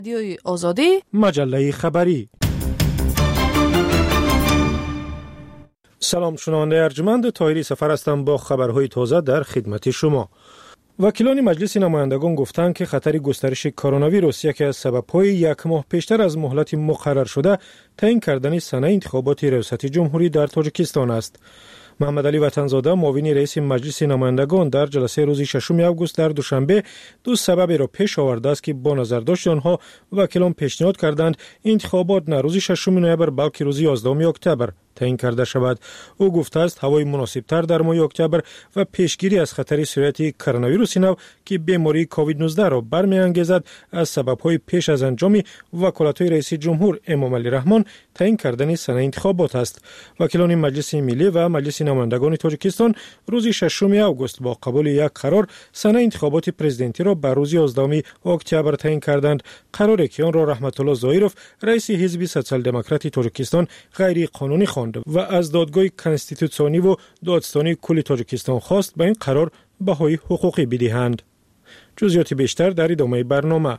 رادیوی آزادی، مجله خبری. سلام شنونده ارجمند، طاهری سفر هستم با خبرهای تازه در خدمت شما. وکیلان مجلس نمایندگان گفتند که خطر گسترش کرونا ویروس یکی از سبب‌های یک ماه پیشتر از مهلت مقرر شده تعیین کردن سنه انتخابات ریاست جمهوری در تاجیکستان است. محمد علی وطنزاده معاون رئیس مجلس نمایندگان در جلسه روز 6 آگوست در دوشنبه دو سبب را پیش آورده است که با نظر داشت آنها وکیلان پیشنهاد کردند انتخابات نه روز 6 نوامبر بلکه روز 11 اکتبر تعیین کرده شود. او گفته است هوای مناسبتر در ماه اکتبر و پیشگیری از خطر سرایت کرونا ویروس نو که بیماری کووید 19 را برمی‌انگیزد از سبب‌های پیش از انجام وکالت‌های رئیس جمهور امام علی رحمان تعیین کردن سنه انتخابات است. وکیلان مجلس ملی و مجلس نمایندگان تاجیکستان روز 6 آگوست با قبول یک قرار سنه انتخابات پرزیدنتی را بر روز 11 اکتبر تعیین کردند. قراری که آن را رحمت الله ظاهروف رئیس حزب سوسیال دموکرات تاجیکستان غیر قانونی خواند و از دادگاه کنستیتوسیونی و دادستانی کل تاجیکستان خواست به این قرار بهای حقوقی بدهند. جزئیات بیشتر در ادامه برنامه.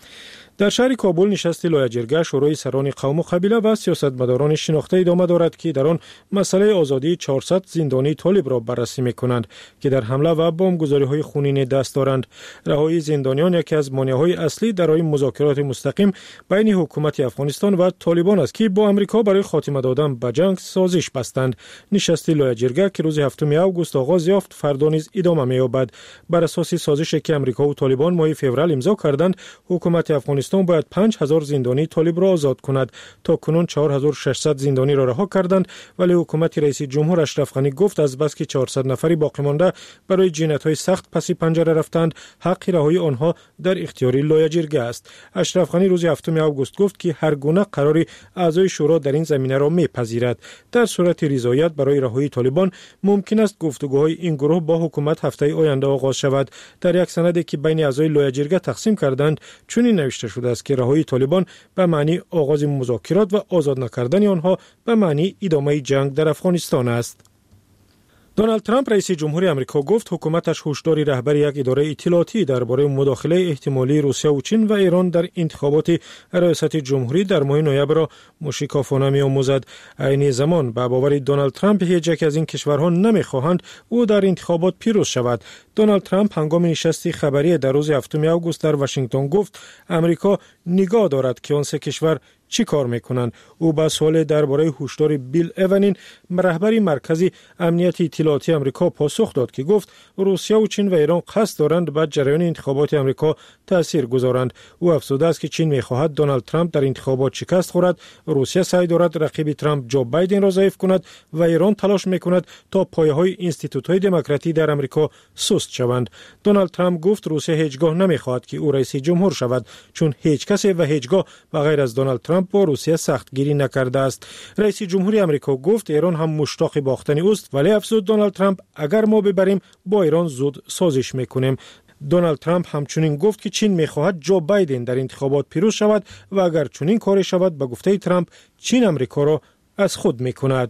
در شهر کابل نشست لایجرگه شورای سران قوم و قبیله و سیاستمداران شناخته ادامه دارد که در آن مسئله آزادی 400 زندانی طالب را بررسی می‌کنند که در حمله و بمبگذاری‌های خونین دست دارند. رهایی زندانیان یکی از مانع‌های اصلی در راه مذاکرات مستقیم بین حکومت افغانستان و طالبان است که با آمریکا برای خاتمه دادن به جنگ سازش بستند. نشست لایجرگه که روز 7 آگوست آغاز یافت فردا نیز ادامه می‌یابد. بر اساس سازشی که آمریکا و طالبان ماه فوریه امضا کردند، حکومت افغانستان باید 5000 زندانی طالب را آزاد کند. تا کنون 4600 زندانی را رها کردند، ولی حکومت رئیس جمهور اشرف غنی گفت از بس که 400 نفری باقی مانده برای جنایت‌های سخت پس پنجره رفتند، حق رهایی آنها در اختیار لایجرگه است. اشرف غنی روز 7 آگوست گفت که هر گونه قراری اعضای شورا در این زمینه را می‌پذیرد. در صورت رضایت برای رهایی طالبان ممکن است گفتگوهای این گروه با حکومت هفته آینده آغاز شود. در یک سندی که بین اعضای لایجرگه تقسیم کردند چنین نوشته شده است که رهایی طالبان به معنی آغاز مذاکرات و آزاد نکردن آنها به معنی ادامه جنگ در افغانستان است. دونالد ترامپ رئیس جمهوری آمریکا گفت حکومتش هشدار رهبر یک اداره اطلاعاتی درباره مداخله احتمالی روسیه و چین و ایران در انتخابات ریاست جمهوری در ماه نوامبر را مشکافانه می‌آموزد. عین زمان به باور دونالد ترامپ هیچ یک از این کشورها نمی‌خواهند او در انتخابات پیروز شود. دونالد ترامپ هنگام نشست خبری در روز 7 آگوست در واشنگتن گفت آمریکا نگاه دارد که آن سه کشور چی کار میکنند. او با سوال درباره هشدار بیل ایونین رهبر مرکز امنیت اطلاعاتی آمریکا پاسخ داد که گفت روسیه و چین و ایران قصد دارند بر جریان انتخابات آمریکا تاثیر گذارند. او افزوده است که چین میخواهد دونالد ترامپ در انتخابات شکست خورد، روسیه سعی دارد رقیب ترامپ جو بایدن را ضعیف کند و ایران تلاش میکند تا پایه‌های اینستیتوت‌های دموکراتی در آمریکا سست شوند. دونالد ترامپ گفت روسیه هیچگاه نمیخواهد که او رئیس جمهور شود، چون هیچ کس و هیچگاه بغیر از دونالد ترامپ با روسیه سختگیری نکرده است. رئیس جمهوری آمریکا گفت ایران هم مشتاق باختن اوست، ولی افزود دونالد ترامپ اگر ما ببریم با ایران زود سازش میکنیم. دونالد ترامپ همچنین گفت که چین میخواهد جو بایدن در انتخابات پیروز شود و اگر چنین کاری شود به گفته ترامپ چین آمریکا را از خود میکند.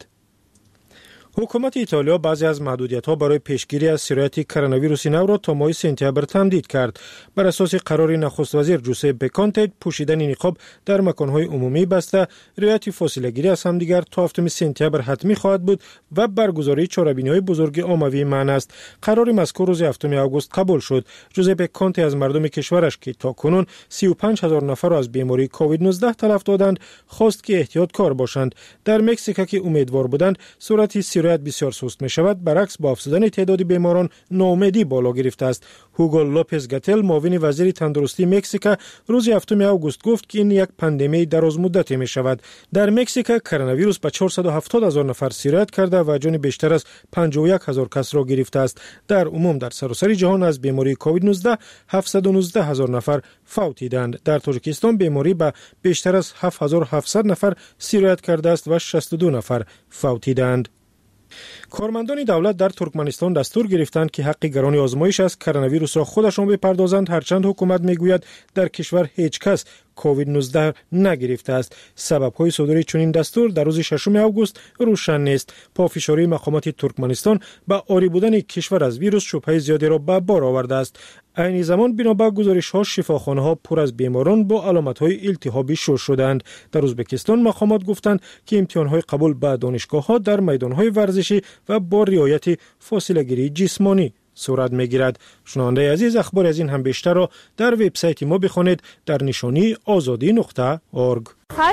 حکومت ایتالیا بعضی از محدودیت‌ها برای پیشگیری از سرایت کرونا ویروس نو را تا ماه سپتامبر تمدید کرد. بر اساس قرار نخست وزیر جوزپه کانته پوشیدن نقاب در مکان‌های عمومی بسته، رعایت فاصله‌گیری از همدیگر تا 7 سپتامبر حتمی خواهد بود و برگزاری چهاربینی‌های بزرگ عمومی منع است. قرار مذکور روز 7 آگوست قبول شد. جوزپه کانته از مردم کشورش که تاکنون 35000 نفر از بیماری کووید 19 تلف دادند خواست که احتیاطکار باشند. در مکزیک که امیدوار بودند سرعت بسیار سست می شود، برعکس با افزودن تعداد بیماران ناامیدی بالا گرفته است. هوگو لوپز گاتل معاون وزیر تندرستی مکزیک روز 7 آگوست گفت که این یک پاندمی دراز مدتی می شود. در مکزیک کرونا ویروس به 470,000 نفر سرایت کرده و جان بیشتر از 51,000 کس را گرفته است. در عموم در سراسر جهان از بیماری کووید 19 719,000 نفر فوت دیدند. در تاجیکستان بیماری به بیشتر از 7700 نفر سرایت کرده است و 62 نفر فوت دیدند. کارمندان دولت در ترکمنستان دستور گرفتند که حق گران آزمایش از کرونا ویروس را خودشان بپردازند، هرچند حکومت میگوید در کشور هیچ کس کووید 19 نگرفته است. سبب‌های صدور چنین دستور در روز 6 آگوست روشن نیست. پافشاری مقامات ترکمنستان به عاری بودن کشور از ویروس شبهه زیادی را به بار آورده است. عین زمان بنابر گزارش‌ها شفاخانه‌ها پر از بیماران با علامت‌های التهابی شور شدند. در ازبکستان مقامات گفتند که امتحان‌های قبول به دانشگاه‌ها در میدان‌های ورزشی و با رعایت فاصله‌گیری جسمانی صورت می‌گیرد. شنونده عزیز، اخبار از این هم بیشتر را در وبسایت ما بخوانید در نشانی azadi.org.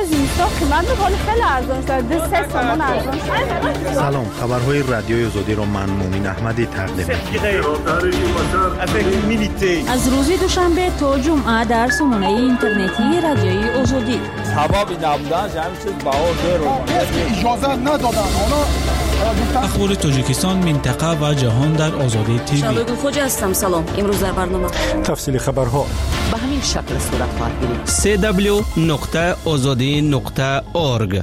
سلام، خبرهای رادیوی آزادی را من مومن احمدی تقدیم می‌کنم. از روز دوشنبه تا جمعه در سامانه اینترنتی رادیوی آزادی. اجازه ندادن اخبار تاجیکستان، منطقه و جهان در آزادی تیوی. شبگون خوش هستم. سلام. امروز در برنامه تفصیل خبرها به همین شکل صورت خواهد گرفت. www.azadi.org.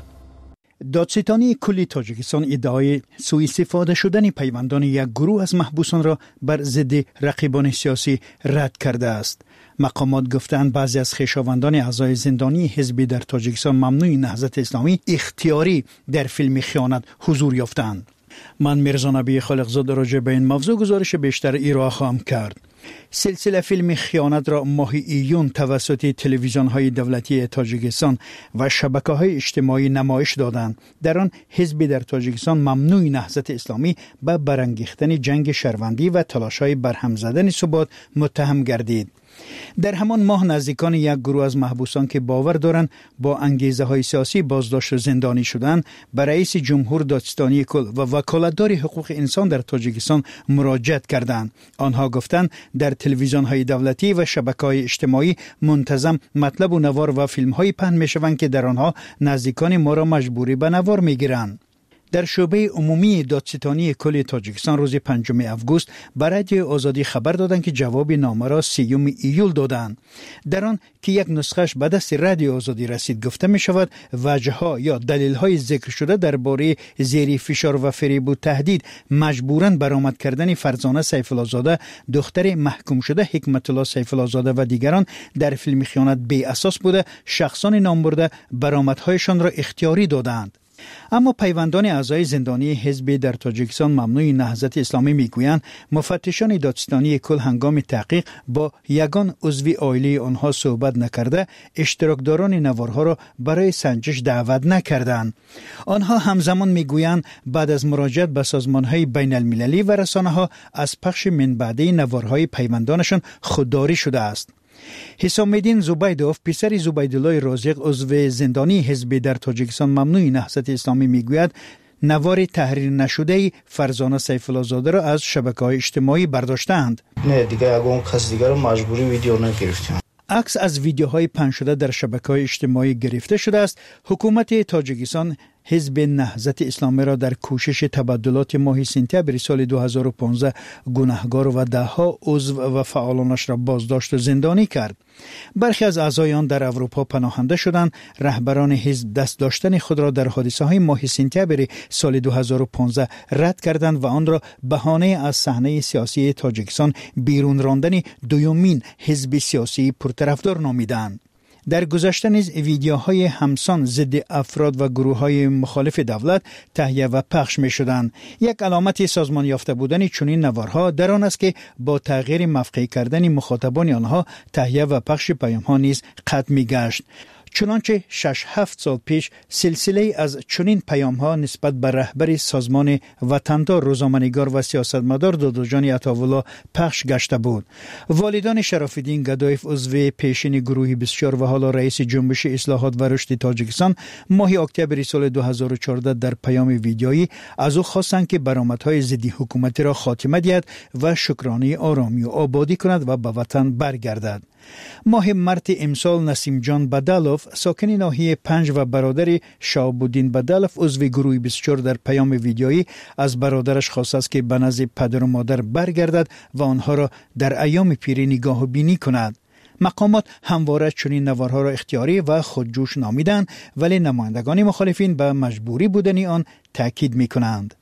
دادستانی کلی تاجیکستان ادعای سوء استفاده شدن پیوندان یک گروه از محبوسان را بر ضد رقیبان سیاسی رد کرده است. مقامات گفتند بعضی از خویشاوندان اعضای زندانی حزبی در تاجیکستان ممنوع نهضت اسلامی اختیاری در فیلم خیانت حضور یافتند. من میرزا نبی خالقزاد راجع به این موضوع گزارش بیشتر ارائه خواهم کرد. سلسله فیلم خیانت را ماه ایون توسط تلویزیون‌های دولتی تاجیکستان و شبکه‌های اجتماعی نمایش دادند. در آن حزبی در تاجیکستان ممنوع نهضت اسلامی به برانگیختن جنگ شهروندی و تلاش‌های برهم زدن ثبات متهم گردید. در همان ماه نزدیکان یک گروه از محبوسان که باور دارند با انگیزه‌های سیاسی بازداشت زندانی شدند به رئیس جمهور دادستانی کل و وکالتدار حقوق انسان در تاجیکستان مراجعت کردند. آنها گفتند در تلویزیون‌های دولتی و شبکه‌های اجتماعی منتظم مطلب و نوار و فیلم‌های پهن می‌شوند که در آنها نزدیکان ما را مجبوری به نوار می‌گیرند. در شعبه عمومی دادستانی کل تاجیکستان روز 5 آگوست به رادیو آزادی خبر دادند که جواب نامه را 30 ایول دادند. در آن که یک نسخهش به دست رادیو آزادی رسید گفته می شود وجه‌ها یا دلیل‌های ذکر شده درباره زیر فشار و فریب و تهدید مجبوراً برآمد کردن فرزانه سیف الله زاده دختر محکوم شده حکمت الله سیف الله زاده و دیگران در فیلم خیانت بی اساس بوده شخصان نامبرده برآمدهایشان را اختیاری دادند. اما پیوندان اعضای زندانی حزب در تاجیکستان ممنوع نهضت اسلامی میگویند مفتشان دادستانی کل هنگام تحقیق با یگان عضو عائله آنها صحبت نکرده اشتراکداران نوارها را برای سنجش دعوت نکردند. آنها همزمان میگویند بعد از مراجعت به سازمان‌های بین المللی و رسانه‌ها از پخش من بعده نوارهای پیوندانشان خودداری شده است. حسام الدین زبیدوف پسر زبیدالله رازق عضو زندانی حزب در تاجیکستان ممنوع نهضت اسلامی میگوید نوار تحریر نشده فرزانه سیف الله زاده را از شبکه‌های اجتماعی برداشتند. نه دیگه اون کس دیگه رو مجبوری ویدیو نگرفتیم. عکس از ویدیوهای پخش شده در شبکه‌های اجتماعی گرفته شده است. حکومت تاجیکستان حزب نهضت اسلامی را در کوشش تبادلات ماه سپتامبر سال 2015 گناهکار و دهها عضو و فعالانش را بازداشت و زندانی کرد. برخی از اعضای آن در اروپا پناهنده شدند. رهبران حزب دست داشتن خود را در حادثه‌های ماه سپتامبر سال 2015 رد کردند و آن را بهانه از صحنه سیاسی تاجیکستان بیرون راندن دومین حزب سیاسی پرطرفدار نامیدند. در گذشته نیز ویدیوهای همسان ضد افراد و گروه‌های مخالف دولت تهیه و پخش می‌شدند. یک علامت سازمان یافته بودن چنین نوارها در آن است که با تغییر مفقود کردن مخاطبان آنها تهیه و پخش پیام‌ها نیز قطع می‌گشت. چنانچه 6-7 سال پیش سلسله از چنین پیام‌ها نسبت به رهبر سازمان وطندار روزنامه‌نگار و سیاستمدار داداجان عطاالله پخش گشته بود. والدان شراف‌الدین گدایف عضو پیشین گروه 24 و حالا رئیس جنبش اصلاحات و رشد تاجیکستان ماه اکتبر سال 2014 در پیام ویدیویی از او خواستند که برآمدهای ضد حکومتی را خاتمه دهد و شکرانه آرامی و آبادی کند و به وطن برگردد. ماه مارس امسال نسیم جان بدالوف ساکن ناحیه 5 و برادر شهاب‌الدین بدالوف عضو گروه 24 در پیام ویدیویی از برادرش خواست است که به نزد پدر و مادر برگردد و آنها را در ایام پیری نگاه و بینی کند. مقامات همواره چنین نوارها را اختیاری و خودجوش نامیدند ولی نمایندگان مخالفین به مجبوری بودن آن تاکید می‌کنند.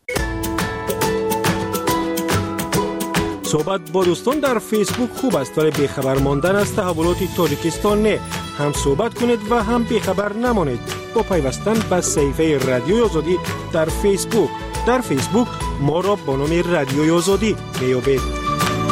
صحبت با دوستان در فیسبوک خوب است ولی بیخبر ماندن از تحولات تاجیکستان نه. هم صحبت کنید و هم بیخبر نمانید با پیوستن به صفحه رادیوی آزادی در فیسبوک. در فیسبوک ما را با نام رادیوی آزادی میابید.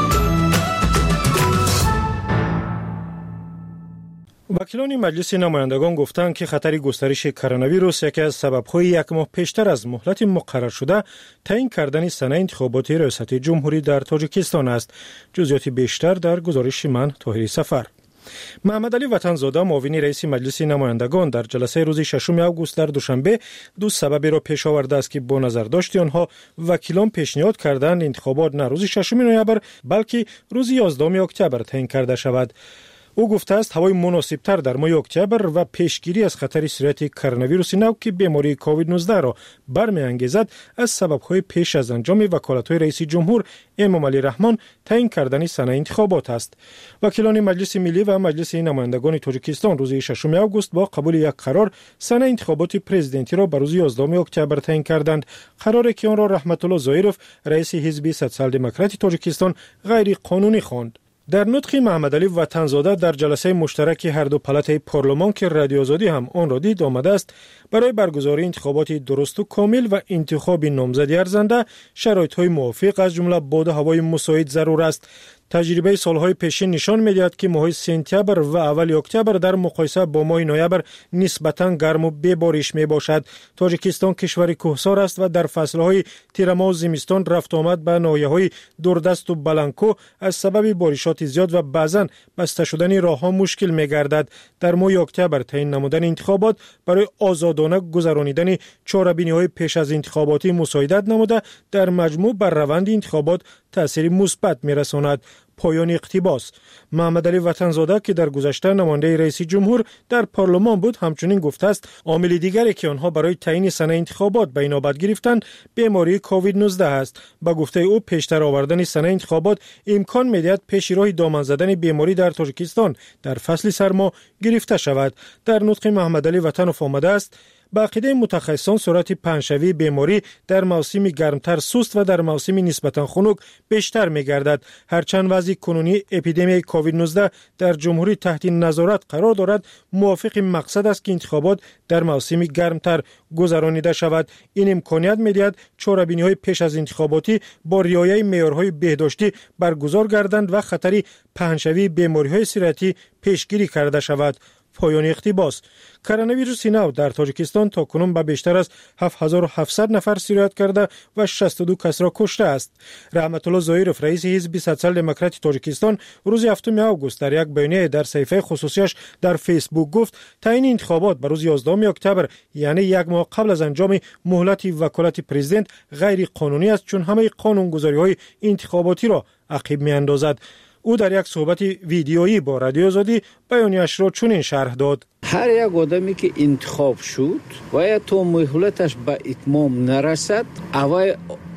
وکیلان مجلس نمایندگان گفتند که خطر گسترش کرونا ویروس یکی از سبب‌های یک ماه پیشتر از مهلت مقرر شده تعیین کردن سنه انتخاباتی ریاست جمهوری در تاجیکستان است. جزئیات بیشتر در گزارش من طاهری سفر. محمد علی وطنزاده معاون رئیس مجلس نمایندگان در جلسه روز 6 آگوست در دوشنبه دو سبب را پیش آورده است که با نظر داشت آنها وکیلان پیشنهاد کردند انتخابات نه روز 6 نوامبر بلکه روز 11 اکتبر تعیین کرده شود. او گفته است هوای مناسبتر در ماه اکتبر و پیشگیری از خطر سرایت کرونا ویروس نو که بیماری کووید 19 را برمی‌انگیزد از سبب‌های پیش از انجام وکالت‌های رئیس جمهور امام علی رحمان تعیین کردن سنه انتخابات است. وکیلان مجلس ملی و مجلس نمایندگان تاجیکستان روز 6 آگوست با قبول یک قرار سنه انتخابات پرزیدنتی را بر روز 11 اکتبر تعیین کردند. قراری که آن را رحمت الله ظاهرов رئیس حزب سوسیال دموکرات تاجیکستان غیر قانونی خواند. در نطق محمد علی وطنزاده در جلسه مشترک هر دو پالات پارلمان که رادیو آزادی هم آن را دید آمده است برای برگزاری انتخابات درست و کامل و انتخاب نامزد ارزنده شرایط‌های موافق از جمله باد و هوای مساعد ضرور است. تجربه سالهای پیشین نشان می‌دهد که ماه سپتامبر و اول اکتبر در مقایسه با ماه نوامبر نسبتاً گرم و بی‌بارش میباشد. تاجیکستان کشور کوهسار است و در فصل‌های تیرماه و زمستان رفت آمد به ناحیه‌های دوردست و بلنکو از سبب بارشات زیاد و بعضاً بسته شدن راه‌ها مشکل می‌گردد. در ماه اکتبر تعیین نمودن انتخابات برای آزادانه گذرانیدن چاره‌بینی‌های پیش از انتخاباتی مساعدت نموده در مجموع بر روند انتخابات تأثیر مثبت می‌رساند. پایان اقتباس. محمد علی وطنزاده که در گذشته نماینده رئیس جمهور در پارلمان بود همچنین گفته است عامل دیگری که آنها برای تعیین سنه انتخابات به نوبت گرفتند بیماری کووید 19 است. با گفته او پیشتر آوردن سنه انتخابات امکان می‌دهد پیش راه دامن زدن بیماری در تاجیکستان در فصل سرما گرفته شود. در نطق محمد علی وطنوف آمده است با عقیده متخصصان سرعت پنجشوی بیماری در موسم گرمتر سست و در موسم نسبتاً خنک بیشتر می‌گردد. هرچند وضع کنونی اپیدمی کووید 19 در جمهوری تحت نظارت قرار دارد موافق مقصد است که انتخابات در موسم گرمتر گذرانیده شود. این امکانیت می‌دهد چاره‌بینی‌های پیش از انتخاباتی با رعایت معیارهای بهداشتی برگزار گردند و خطر پنجشوی بیماری‌های سرطانی پیشگیری کرده شود. پایان اقتباس. کرونا ویروس نو در تاجیکستان تا کنون به بیشتر از 7700 نفر سرایت کرده و 62 کس را کشته است. رحمت الله ظاهرov رئیس حزب سوسیال دموکرات تاجیکستان روز 7 آگوست در یک بیانیه در صفحه خصوصیش در فیسبوک گفت تعیین انتخابات بر روز 11 اکتبر یعنی یک ماه قبل از انجام مهلت وکالت پرزیدنت غیر قانونی است چون همه قانونگذاری‌های انتخاباتی را عقب می‌اندازد. او در یک صحبت ویدیویی با رادیو آزادی بیانیه‌اش را چنین شرح داد: هر یک آدمی که انتخاب شد و تا مهلتش به اتمام نرسد اول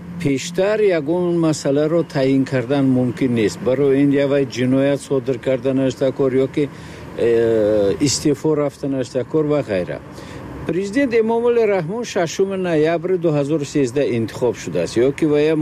پیشتر یگون مسئله را تعیین کردن ممکن نیست. برای این یا جنایت صادر کردنش تکر یا که استعفا رفتنش تکر و غیره. پرزیدنت امام علی رحمان 6 نوامبر 2013 انتخاب شده است یا که وی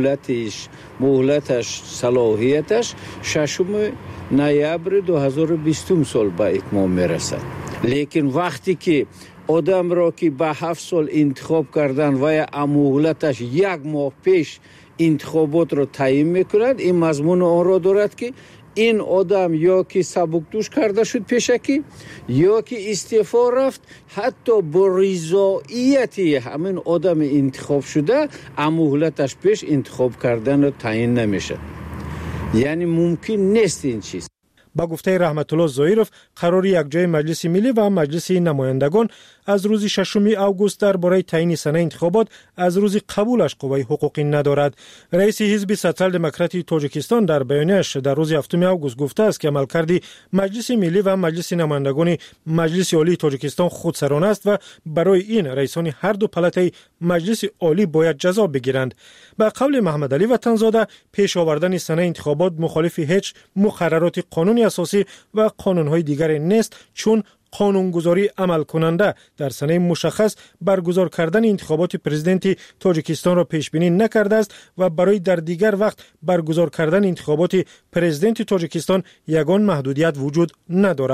مهلتش صلاحیتش 6 نوامبر 2020 سال به اتمام میرسد. لیکن وقتی که آدم را که به 7 سال انتخاب کردن و مهلتش یک ماه پیش انتخابات را تعیین میکند این مضمون آن را دارد که این آدم یا که سبکدوش کرده شد پیشکی یا که استعفا رفت حتی با رضایت همین آدم انتخاب شده مهلتش پیش انتخاب کردن را تعیین نمیشه. یعنی ممکن نیست این چیز. با گفته رحمت الله ظاهرov قرار یک جای مجلس ملی و مجلس نمایندگان از روز 6 آگوست درباره تعیین سنه انتخابات از روز قبولش قوه حقوقی ندارد. رئیس حزب سوسیال دموکرات تاجیکستان در بیانیه‌اش در روز 7 آگوست گفته است که عملکرد مجلس ملی و مجلس نمایندگان مجلس عالی تاجیکستان خودسرانه است و برای این رئیسان هر دو پالات مجلس عالی باید جزا بگیرند. با قول محمد علی وطنزاده پیش آوردن سنه انتخابات مخالف هیچ مقررات قانونی اساسی و قانون‌های دیگر نیست چون قانونگذاری عمل کننده در سنه مشخص برگزار کردن انتخابات پرزیدنتی تاجیکستان را پیش بینی نکرده است و برای در دیگر وقت برگزار کردن انتخابات پرزیدنتی تاجیکستان یگان محدودیت وجود ندارد.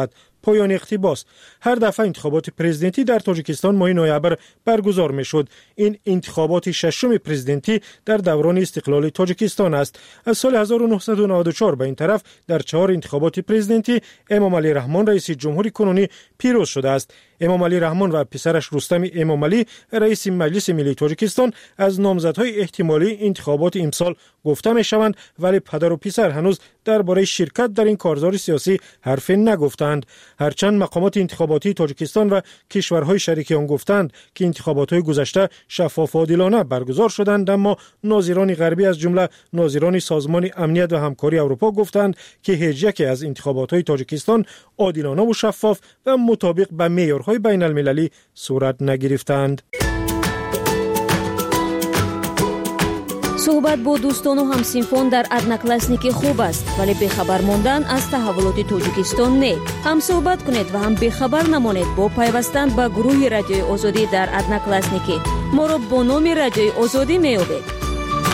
پایان اقتباس. هر دفعه انتخابات پرزیدنتی در تاجیکستان ماه نوامبر برگزار میشد. این انتخابات ششم پرزیدنتی در دوران استقلال تاجیکستان است. از سال 1994 به این طرف در 4 انتخابات پرزیدنتی امام علی رحمان رئیس جمهوری کنونی پیروز شده است. امام علی رحمان و پسرش رستم امام علی رئیس مجلس ملی تاجیکستان از نامزدهای احتمالی انتخابات امسال گفته میشوند، ولی پدر و پسر هنوز درباره شرکت در این کارزار سیاسی حرف نگفتند. هرچند مقامات انتخاباتی تاجیکستان و کشورهای شریک آن گفتند که انتخابات‌های گذشته شفاف و عادلانه برگزار شدند، اما ناظران غربی از جمله ناظران سازمان امنیت و همکاری اروپا گفتند که هیچ یک از انتخابات‌های تاجیکستان عادلانه و شفاف و مطابق به معیارهای بین المللی صورت نگرفتند. صحبت با دوستان و همسینفان در ادناکلاسنیک خوب است، ولی بخبر ماندن از تحولات تاجیکستان نه. هم صحبت کنید و هم بخبر نمانید با پیوستن به گروه رادیوی آزادی در ادناکلاسنیک. ما را با نام رادیوی آزادی میابید.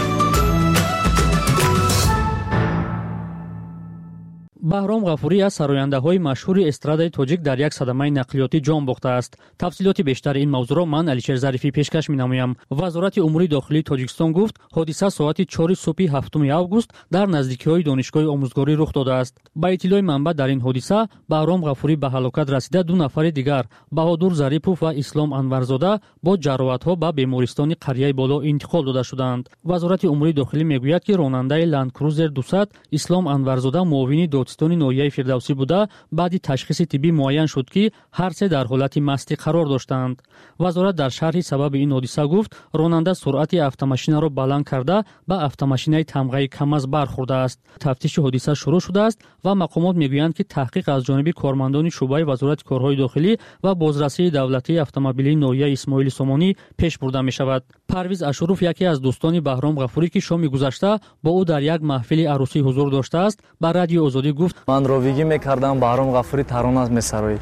بهرام غفوری از سراینده‌های مشهور استرادای تاجیک در یک صدمه نقلیاتی جان باخته است. تفصیلات بیشتر این موضوع را من علیشیر ظریفی پیشکش می‌نمایم. وزارت امور داخلی تاجیکستان گفت حادثه ساعت 4 صبح 7 آگوست در نزدیکی‌های دانشگاه آموزگاری رخ داده است. با اطلاع منبع در این حادثه بهرام غفوری به هلاکت رسیده، 2 نفر دیگر بهادر ظریفوف و اسلام انورزاده با جراحت‌ها به بیمارستان قریه بالا انتقال داده شدند. وزارت امور داخلی میگوید که راننده لندکروزر 200 اسلام انورزاده معاون دادستان نویه فردوسی بوده، بعد تشخیص طبی معین شد که هر سه در حالت مستی قرار داشتند. وزارت در شرح سبب این حادثه گفت راننده سرعت اتوماشین را بلند کرده به اتوماشین تمغه کمز برخورده است. تفتیش حادثه شروع شده است و مقامات میگویند که تحقیق از جانب کارمندان شعبه وزارت کارهای داخلی و بازرسی دولتی اتومبیلی نویه اسماعیل سامانی پیش برده می شود. پرویز اشروف یکی از دوستان بهرام غفوری که شام گذشته با او در یک محفل عروسی حضور داشته است، به رادیو آزادی گفت من راویگی میکردم بهرام غفوری ترانه میسرایید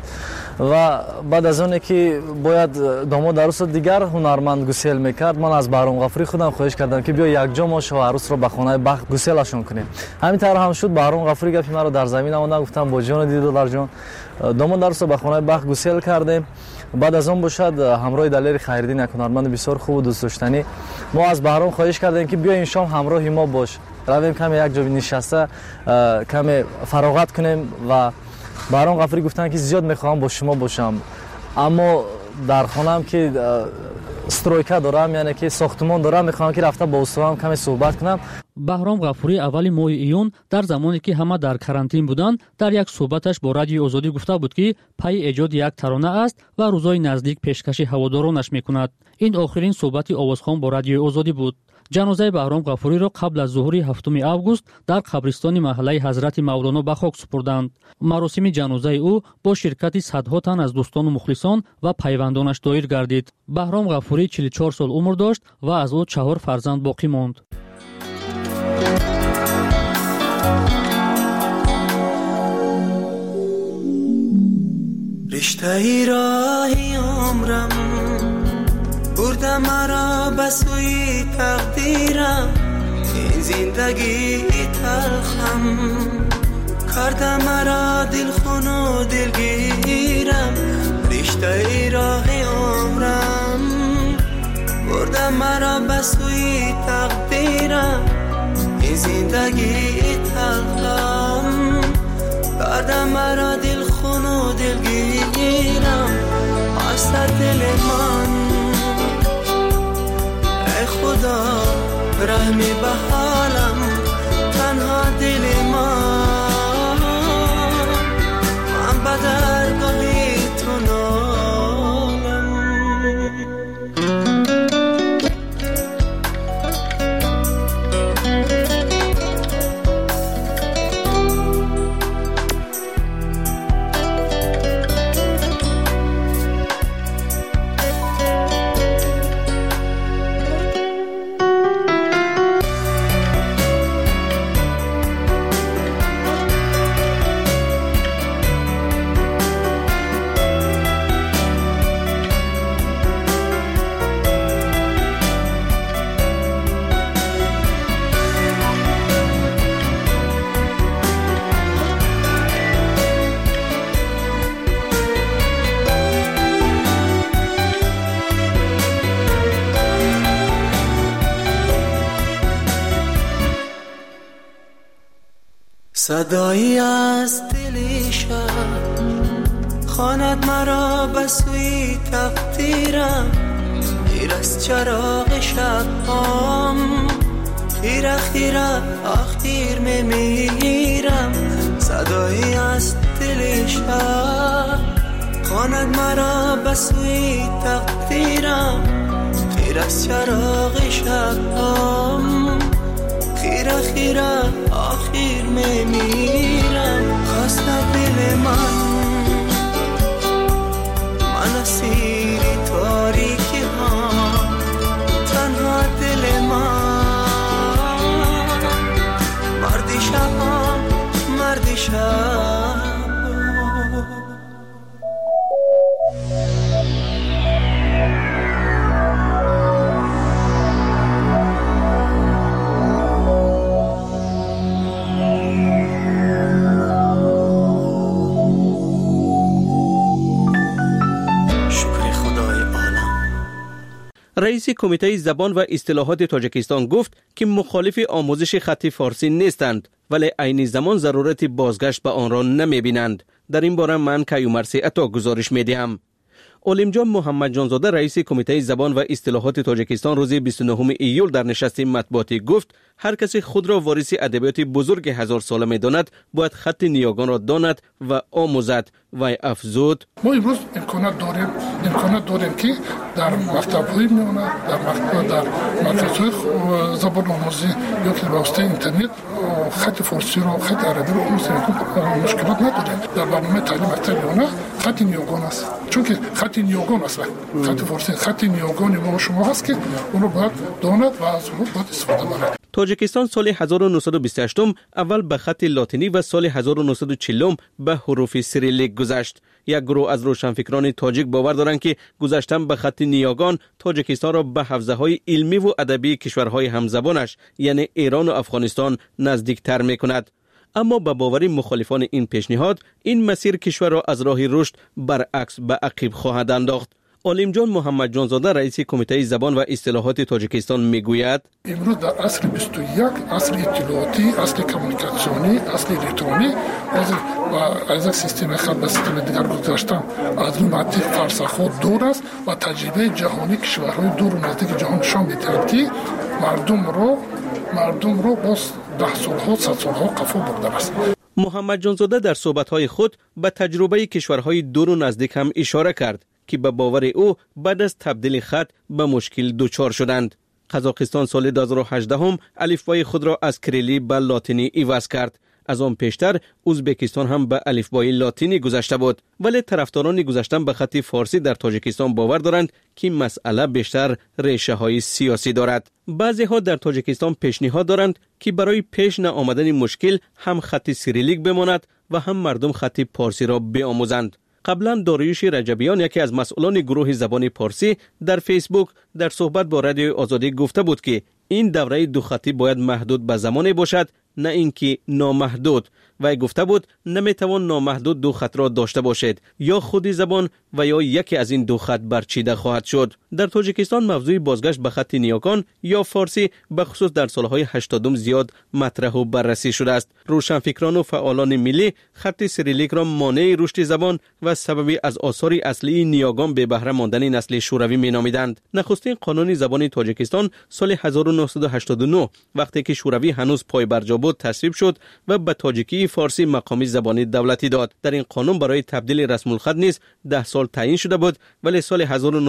و بعد از اون که باید داماد عروس دیگر هنرمند گسیل میکرد، من از بهرام غفوری خودم خواهش کردم که بیا یک جا ما شو عروس رو به خانه بخت گسیلشون کنیم. همین طرح هم شد. بهرام غفوری گفت مرا در زمین آمد، گفتم با جان دیدو در جان داماد عروس رو به خانه بخت گسیل کردیم. بعد از اون باشد همراه دلیر خیرالدین یک هنرمند بسیار خوب و دوست داشتنی ما از بهرام خواهش کردیم که بیا این شام همراه ما باش، رویم کمی یک جا نشسته کمی فراغت کنیم و بهرام غفوری گفتن که زیاد میخوام با شما باشم، اما در خانم که استرویکا دارم، یعنی که ساختمان دارم، میخوام که رفته با استادم کمی صحبت کنم. بهرام غفوری اولی ماه ایون در زمانی که همه در کرانتین بودند در یک صحبتش با رادیو آزادی گفته بود که پای ایجاد یک ترانه است و روزهای نزدیک پیشکش هوادارانش میکند. این آخرین صحبت آوازخوان با رادیو آزادی بود. جنازه بهرام غفوری را قبل از ظهور 7 آگوست در قبرستان محله حضرت مولانا به خاک سپردند. مراسم جنازه او با شرکت صدها تن از دوستان و مخلصان و پیوندانش دایر گردید. بهرام غفوری 44 سال عمر داشت و از او 4 فرزند باقی ماند. رشته راهی عمرم برده مرا به سوی تقدیرم، این زندگی تلخم کرده مرا دلخون و دلگیرم. رشته راهی عمرم برده مرا به سوی تقدیرم، این زندگی تلخم کرده مرا دلخون و دلگیرم. از دل من ای خدا رحمی به حالم، تنها دل من به درگاه تو نالم. صدایی از دل شب خواند مرا به سوی تقدیرم، خیر از چراغ شبام، خیره خیره آخر میمیرم. صدایی از دل شب خواند مرا به سوی تقدیرم، خیر از چراغ شبام، خیره خیره آخر میمیرم. خواست دل من اسیر تاریکی ها، تنها دل من مردی شب، مردی شب. رئیس کمیته زبان و اصطلاحات تاجیکستان گفت که مخالف آموزش خط فارسی نیستند، ولی عین زمان ضرورت بازگشت به آن را نمی‌بینند. در این باره من کیومرثی عطا گزارش می‌دهم. عالمجان محمد جانزاده رئیس کمیته زبان و اصطلاحات تاجیکستان روز 29 ایول در نشست مطبوعاتی گفت هر کسی خود را وارث ادبیات بزرگ 1000 ساله می‌داند باید خط نیاگان را داند و آموزد. و افزود ما امروز امکانات داریم که در مکتب‌های میونه، در مرکزهای زبان آموزی یا که واسطه اینترنت خط فارسی رو، خط عربی رو مشکلات نداریم. در برنامه تعلیم مکتب میونه خط نیاگان است، چون که خط نیاگان است. خط فارسی خط نیاگان ما شما هست که اون رو باید داند و از اون باید استفاده کنند. تاجیکستان سال 1928 اول به خط لاتینی و سال 1940 به حروف سیریلیک گذشت. یک گروه از روشنفکران تاجیک باور دارند که گذشتن به خط نیاگان تاجیکستان را به حوزه‌های علمی و ادبی کشورهای همزبانش یعنی ایران و افغانستان نزدیکتر می‌کند. اما به باور مخالفان این پیشنهاد این مسیر کشور را از راه رشد برعکس به عقب خواهد انداخت. عالمجان محمد جانزاده رئیس کمیته زبان و اصطلاحات تاجیکستان میگوید امروز در عصر 21 عصر اطلاعاتی، عصر کمیونیکاسیونی، عصر الکترونی از سیستم خط به سیستم دیگر گذاشتن از این منطق فلسفه دور است و تجربه جهانی کشورهای دور و نزدیک جهان نشان می‌دهد که مردم رو باز 10 سالها 100 سالها قفا برده است. محمد جانزاده در صحبت‌های خود به تجربه کشورهای دور و نزدیک هم اشاره کرد که به باور او بعد از تبدیل خط به مشکل دچار شدند. قزاقستان سال 2018 الفبای خود را از کریلی به لاتینی عوض کرد. از آن پیشتر ازبکستان هم به الفبای لاتینی گذشته بود، ولی طرفداران گذشتن به خط فارسی در تاجیکستان باور دارند که مسئله بیشتر ریشه های سیاسی دارد. بعضی ها در تاجیکستان پیشنهاد دارند که برای پیش نآمدن مشکل هم خط سیریلیک بماند و هم مردم خط پارسی را بیاموزند. قبلا داریوش رجبیان یکی از مسئولان گروه زبان پارسی در فیسبوک در صحبت با رادیو آزادی گفته بود که این دوره دو خطی باید محدود به زمانی باشد نه اینکه نامحدود. و گفته بود نمیتوان نامحدود دو خط را داشته باشد، یا خودی زبان و یا یکی از این دو خط برچیده خواهد شد. در تاجیکستان موضوع بازگشت به خط نیاگان یا فارسی به خصوص در سالهای 80 زیاد مطرح و بررسی شده است. روشنفکران و فعالان ملی خط سیریلیک را مانع رشد زبان و سببی از آثار اصلی نیاگان به بهره ماندن نسل شوروی مینامیدند. نخستین قانون زبان تاجیکستان سال 1989 وقتی که شوروی هنوز پای بر جا بود تصویب شد و به تاجیکی فارسی مقامی زبانی دولتی داد. در این قانون برای تبدیل رسم الخط نیز 10 سال تعیین شده بود، ولی سال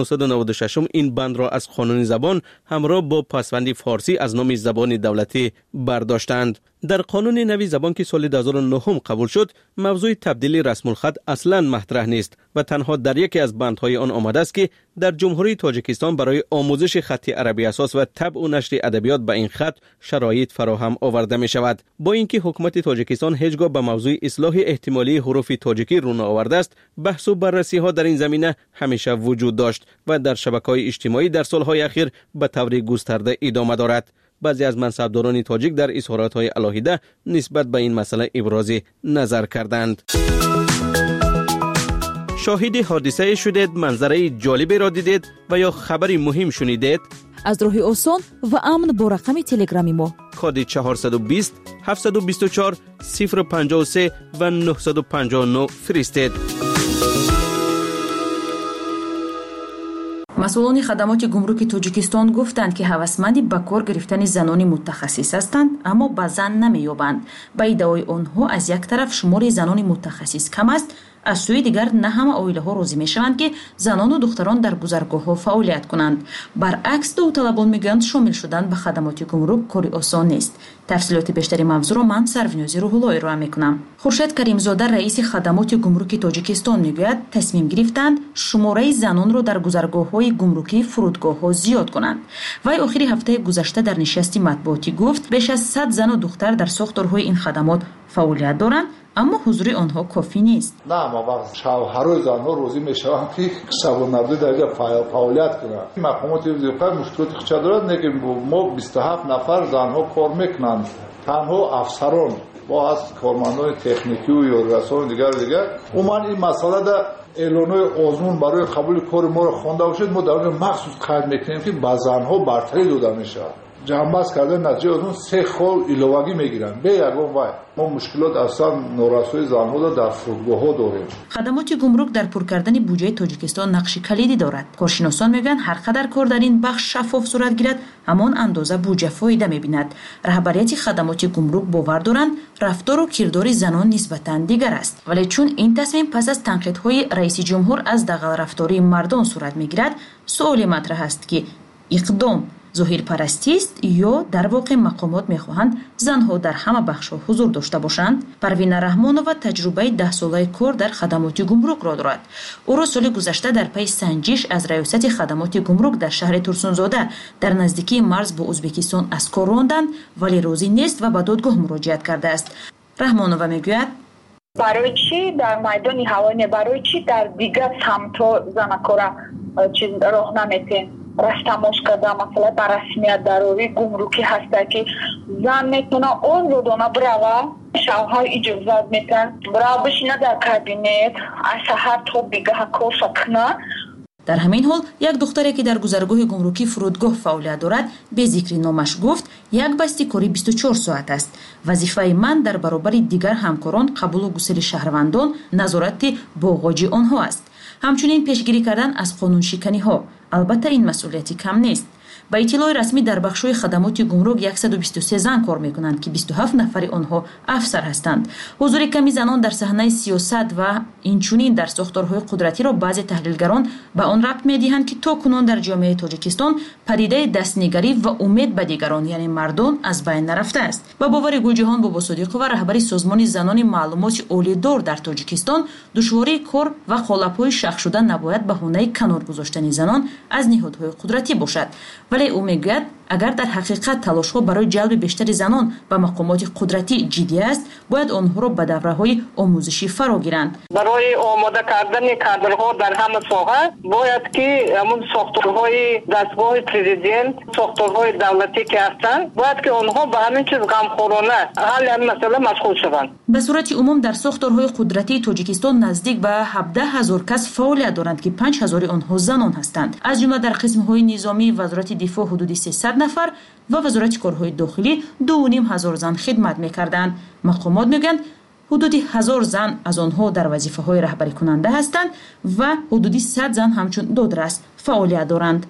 1996 این بند را از قانون زبان همراه با پسوند فارسی از نام زبان دولتی برداشتند. در قانون نوی زبان که سال 2009 قبول شد، موضوع تبدیل رسم الخط اصلاً مطرح نیست و تنها در یکی از بندهای آن آمده است که در جمهوری تاجیکستان برای آموزش خط عربی اساس و طبع و نشر ادبیات به این خط شرایط فراهم آورده می شود. با اینکه حکومت تاجیکستان هیچگاه به موضوع اصلاح احتمالی حروف تاجیکی رو نآورده است، بحث و بررسی ها در این زمینه همیشه وجود داشت و در شبکه‌های اجتماعی در سالهای اخیر به طور گسترده ادامه دارد. بعضی از منصبداران تاجیک در اظهارات‌های علاهیده نسبت به این مسئله ابراز نظر کردند. شاهد حادثه شدید، منظره جالبی را دیدید و یا خبری مهم شنیدید؟ از راه آسان و امن با رقم تلگرامی ما کد 420 724 053 و 959 فرستید. مسئولان خدمات گمرک تاجیکستان گفتند که هوسمند به کار گرفتن زنان متخصص هستند اما به زن نمی‌یابند. با ادعای آنها از یک طرف شمار زنان متخصص کم است، از سوی دیگر نه همه عائله‌ها راضی می‌شوند که زنان و دختران در گذرگاه‌ها فعالیت کنند. برعکس داوطلبان میگویند شامل شدن به خدمات گمرک کاری آسان نیست. تفصیلات بیشتری موضوع را من سرونیازی روح‌الله ارائه می‌کنم. خورشید کریمزاده رئیس خدمات گمرک تاجیکستان میگوید تصمیم گرفتند شماره زنان را در گذرگاه‌های گمرکی فرودگاه‌ها زیاد کنند. وی آخر هفته گذشته در نشست مطبوعاتی گفت بیش از 100 زن و دختر در ساختارهای این خدمات فعالیت دارند، اما حضور آنها کافی نیست. نه، ما وقت شوهرای زنها روزی میشوند که 190 دقیقه فعالیت کنند. مقامات وظیفه مشکلات خود دارند، نه که ما 27 نفر زنها کار میکنند. تنها افسران با از کارمندان تکنیکی و یاررسان دیگر عموما این مسئله در اعلان‌های آزمون برای قبول کار ما را خوانده باشید، ما در اون مخصوص قید میکنیم که به زنها برتری داده میشه. جنبش کردن نتیجه از اون 3 خال ایلوگی میگیرن به یگان وای. ما مشکلات اصلا نورسوی زنها در فرودگاه‌ها داریم. خدمات گمرک در پر کردن بودجه تاجیکستان نقش کلیدی دارد. کارشناسان میگن هر قدر کار در این بخش شفاف صورت گیرد، همان اندازه بودجه فایده میبیند. رهبریت خدمات گمرک باور دارند رفتار و کردار زنان نسبتاً دیگر است، ولی چون این تصمیم پس از تنقیدهای رئیس جمهور از دغل رفتاری مردان صورت میگیرد، سوال مطرح است که اقدام ظاهر پرستی است یا در واقع مقامات میخواهند زنها در همه بخش‌ها حضور داشته باشند. پروین رحمانова تجربه 10 ساله کار در خدمات گمرک را دارد. او را سال گذشته در پی سنجش از ریاست خدمات گمرک در شهر ترسونزاده در نزدیکی مرز با ازبکستان از کار راندند، ولی راضی نیست و به دادگاه مراجعت کرده است. رحمانова میگوید برای چی در میدان هوایی، برای چی در دیگر سمت‌ها زنکارا چیز راه نمیتین رستماش کرده. مثلا در رسمیت ضروری گمرکی هسته که زن میتونه اون رودانه بروا، شوهر اجازت میتن بروا بشینه در کابینت از سحر تا دیگه کار کنه. در همین حال یک دختری که در گذرگاه گمرکی فرودگاه فعالیت دارد به ذکر نامش گفت یک بسته کاری 24 ساعت است. وظیفه من در برابر دیگر همکاران قبول و گسیل شهروندان، نظارت باغاجی آنها است. همچنین پیشگیری کردن از قانون شکنی ها. البته این مسئولیتی کم نیست. با اطلاع رسمی در بخش‌های خدمات گمرک 123 زن کار می‌کنند که 27 نفر آنها افسر هستند. حضور کمی زنان در صحنه سیاست و اینچنین در ساختارهای قدرتی را بعضی تحلیلگران به آن ربط می‌دهند که تاکنون در جامعه تاجیکستان پدیده دستنگری و امید به دیگران یعنی مردان از بین نرفته است. با باور گلجهان باباصادقова رهبری سازمان زنان معلومات عالی‌دار در تاجیکستان، دشواری کار و خلاپ‌های شخص شدن نباید بهانه کنار گذاشتن زنان از نهادهای قدرتی باشد. ولی او میگوید اگر در حقیقت تلاش‌ها برای جلب بیشتر زنان به مقامات قدرتی جدی است، باید آنها را به دوره‌های آموزشی فرا گیرند. برای آماده کردن کادرها در همه ساحه باید که همون ساختارهای دستگاه پرزیدنت، ساختارهای دولتی که هستند، باید که آنها به همین چیز غمخوارانه حل این مسئله مشغول شوند. به صورت عموم در ساختارهای قدرتی تاجیکستان نزدیک به 17,000 کس فعالیت دارند که 5,000 آنها زنان هستند. از جمله در قسم‌های نظامی وزارت دفاع حدود 300 نفر و وزارت کارهای داخلی 2,500 زن خدمت می‌کردند. مقامات میگن حدود 1000 زن از آنها در وظیفه‌های رهبری کننده هستند و حدود 100 زن همچون دادرس فعالیت دارند.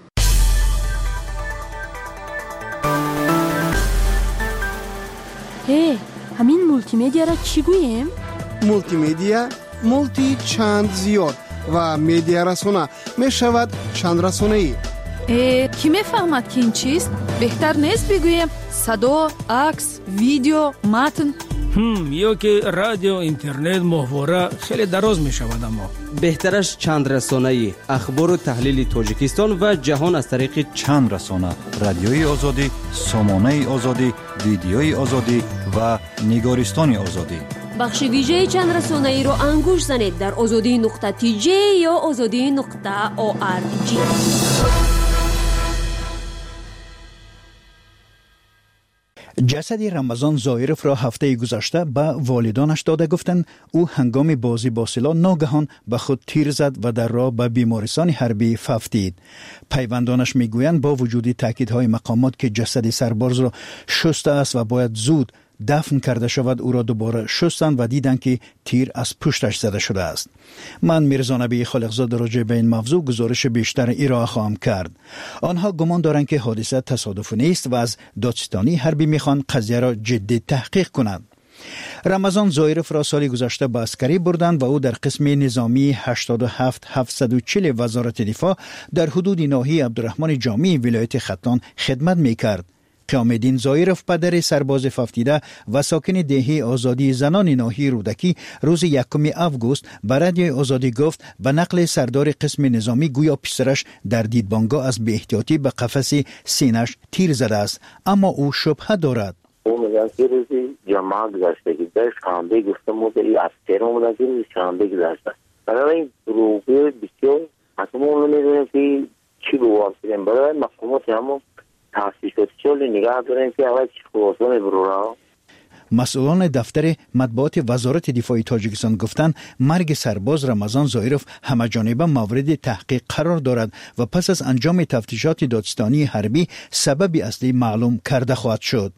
همین مولتی مدیا را چی گوییم؟ مولتی مدیا مولتی چند زیاد و مدیا رسانه می شود چند رسانه‌ای. کی میفهمد که این چیست؟ بهتر نیست بگویم صدا، عکس، ویدیو، متن؟ یا که رادیو، اینترنت، محتوا خیلی دراز می شود. اما بهترش چند رسانه‌ای، اخبار و تحلیل تاجیکستان و جهان از طریق چند رسانه: رادیوی آزادی، سامانه آزادی، ویدیوی آزادی و نگارستان آزادی. بخش ویژه چند رسانه‌ای رو انگوش زنید در azadi.tj یا azadi.org. جسد رمضان ظاهرف را هفته گذشته به والدانش داده گفتند او هنگام بازی با سلاح ناگهان به خود تیر زد و در راه به بیمارستان حربی ففتید. پیوندانش میگویند با وجود تاکیدهای مقامات که جسد سرباز را شسته است و باید زود دفن کرده شود او را دوباره شستند و دیدند که تیر از پشتش زده شده است. من میرزا نبی خالقزاده راجع به این موضوع گزارش بیشتر ارائه خواهم کرد. آنها گمان دارند که حادثه تصادفی نیست و از دادستانی حربی میخوان قضیه را جدی تحقیق کنند. رمضان زایرف را سال گذشته به عسکری بردند و او در قسم نظامی 87740 وزارت دفاع در حدود ناحیه عبدالرحمن جامی ولایت ختلان خدمت میکرد. قیامالدین زایرف پدر سرباز ففتیده و ساکن دهه آزادی زنان ناحیه رودکی روز 1 آگوست به رادیوی آزادی گفت به نقل سردار قسم نظامی گویا پسرش در دیدبانگاه از بی احتیاطی به قفس سینه‌اش تیر زده است، اما او شبهه دارد. میگن که روزی جماعت گذاشته که در شانده گفتم موزه از تیرم بودن که روزی شانده گذاشته برای این روحی بسیار حتما اونو میدونیم که چی بواسیدیم برای مقامات همون تحصیصات چولی نگاه داریم که اول چی خواسته برورا. مسئولان دفتر مطبوعات وزارت دفاع تاجیکستان گفتند مرگ سرباز رمضان زایرف همه‌جانبه مورد تحقیق قرار دارد و پس از انجام تفتیشات دادستانی حربی سبب اصلی معلوم کرده خواهد شد.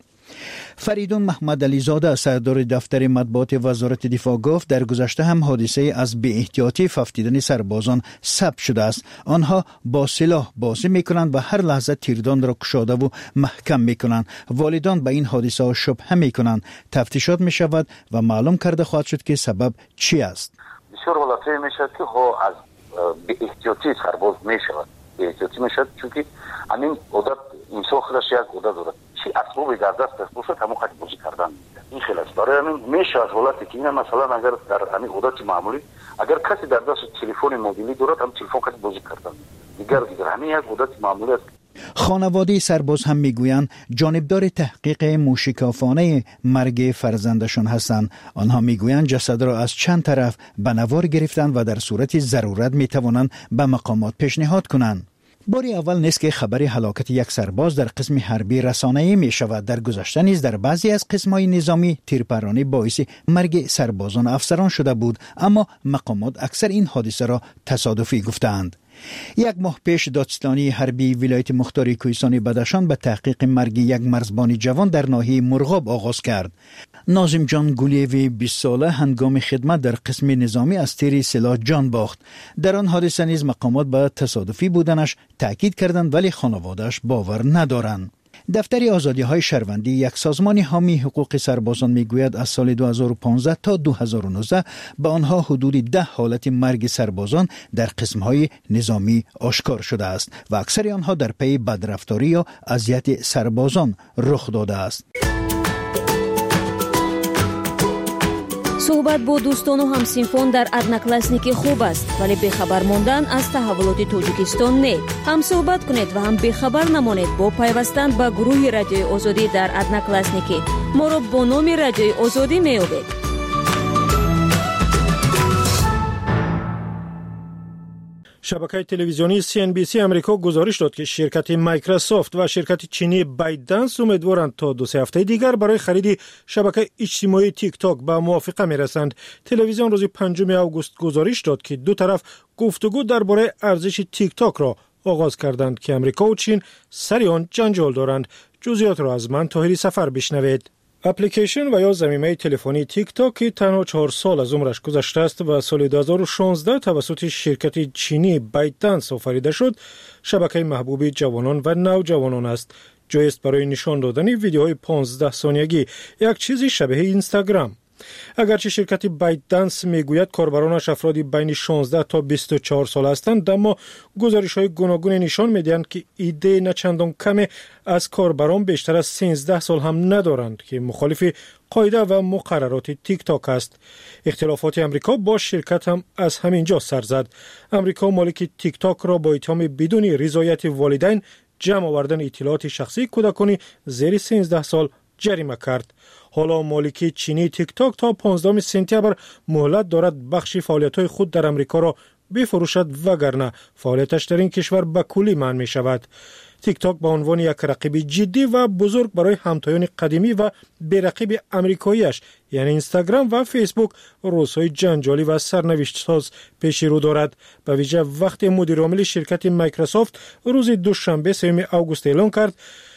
فریدون محمد علیزاده سردار دفتر مطبوعات وزارت دفاع گفت در گذشته هم حادثه از بی احتیاطی ففتیدن سربازان ثبت شده است. آنها با سلاح بازی میکنند و هر لحظه تیردان را کشاده و محکم میکنند. والدان به این حادثه ها شبهه میکنند. تفتیشات میشود و معلوم کرده خواهد شد که سبب چی است. بسیار غلطی میشد که از بی احتیاطی سرباز میشود. بی احتیاطی میشد چون که همین عادت انسان خودش یک عادت دارد. چی اسبابی در دست باشد همون خیلی بازی کردن این خیلی است. برای همین میشه از حالتی که این مثلا اگر در همین عادت معمولی اگر کسی در دست تلفن موبیلی دارد هم تلفن خیلی بازی کردن دیگر همین یک عادت معمولی است. خانواده سرباز هم میگویند جانبدار تحقیق موشکافانه مرگ فرزندشان هستند. آنها میگویند جسد را از چند طرف به نوار گرفتند و در صورت ضرورت میتوانند به مقامات پیشنهاد کنند. باری اول نیست که خبر هلاکت یک سرباز در قسم حربی رسانه‌ای می شود. در گذشته نیز در بعضی از قسم‌های نظامی تیرپرانی باعث مرگ سربازان افسران شده بود، اما مقامات اکثر این حادثه را تصادفی گفتند. 1 ماه پیش دادستانی حربی ولایت مختار کوهستان بدخشان به تحقیق مرگ یک مرزبان جوان در ناحیه مرغاب آغاز کرد. ناظم جان گولیوی 20 ساله هنگام خدمت در قسم نظامی از تیر سلاح جان باخت. در آن حادثه نیز مقامات به تصادفی بودنش تاکید کردند ولی خانواده‌اش باور ندارند. دفتر آزادی‌های شهروندی یک سازمان حامی حقوق سربازان میگوید از سال 2015 تا 2019 به آنها حدود 10 حالت مرگ سربازان در قسم‌های نظامی آشکار شده است و اکثر آنها در پی بدرفتاری یا اذیت سربازان رخ داده است. صحبت با دوستان و همسینفون در ادناکلاسنیک خوب است، ولی بخبر موندن از تحولات توجیکستان نه. هم صحبت کنید و هم بخبر نمانید با پیوستن به گروه رادیوی آزادی در ادناکلاسنیک. ما را با نام رادیوی آزادی میابید. شبکه تلویزیونی CNBC امریکا گزارش داد که شرکت مایکروسافت و شرکت چینی بایتدنس امیدوارند تا 2-3 هفته دیگر برای خرید شبکه اجتماعی تیک تاک به موافقه میرسند. تلویزیون روز 5 آگوست گزارش داد که دو طرف گفتگو درباره ارزش تیک تاک را آغاز کردند که امریکا و چین سر آن جنجال دارند. جزئیات را از من طاهری سفر بشنوید. اپلیکیشن و یا ضمیمه تلفنی تیک تاک که تنها 4 سال از عمرش گذشته است و سال 2016 توسط شرکت چینی بایتدنس آفریده شد، شبکه محبوب جوانان و نوجوانان است. جای است برای نشان دادن ویدیوهای 15 ثانیه‌ای، یک چیزی شبیه اینستاگرام. اگرچه شرکت بایتدنس میگوید کاربرانش افرادی بین 16 تا 24 سال هستند، اما گزارش‌های گوناگون نشان می‌دهند که ایده نچندان کم از کاربران بیشتر از 13 سال هم ندارند که مخالف قاعده و مقررات تیک تاک است. اختلافات امریکا با شرکت هم از همین جا سر زد. امریکا مالک تیک تاک را با اتهام بدون رضایت والدین جمع آوردن اطلاعات شخصی کودکان زیر 13 سال جریمه کرد. حالا مالک چینی تیک تاک تا 15 سپتامبر مهلت دارد بخش فعالیت‌های خود در امریکا را بفروشد، وگرنه فعالیتش در این کشور به کلی منع می شود. تیک تاک به عنوان یک رقیب جدی و بزرگ برای همتایان قدیمی و بی‌رقیب امریکاییش یعنی اینستاگرام و فیسبوک روزهای جنجالی و سرنوشت ساز پیش رو دارد. به ویژه وقتی مدیر عامل شرکت مایکروسافت روز دوشنبه 3 آگوست اعلام کرد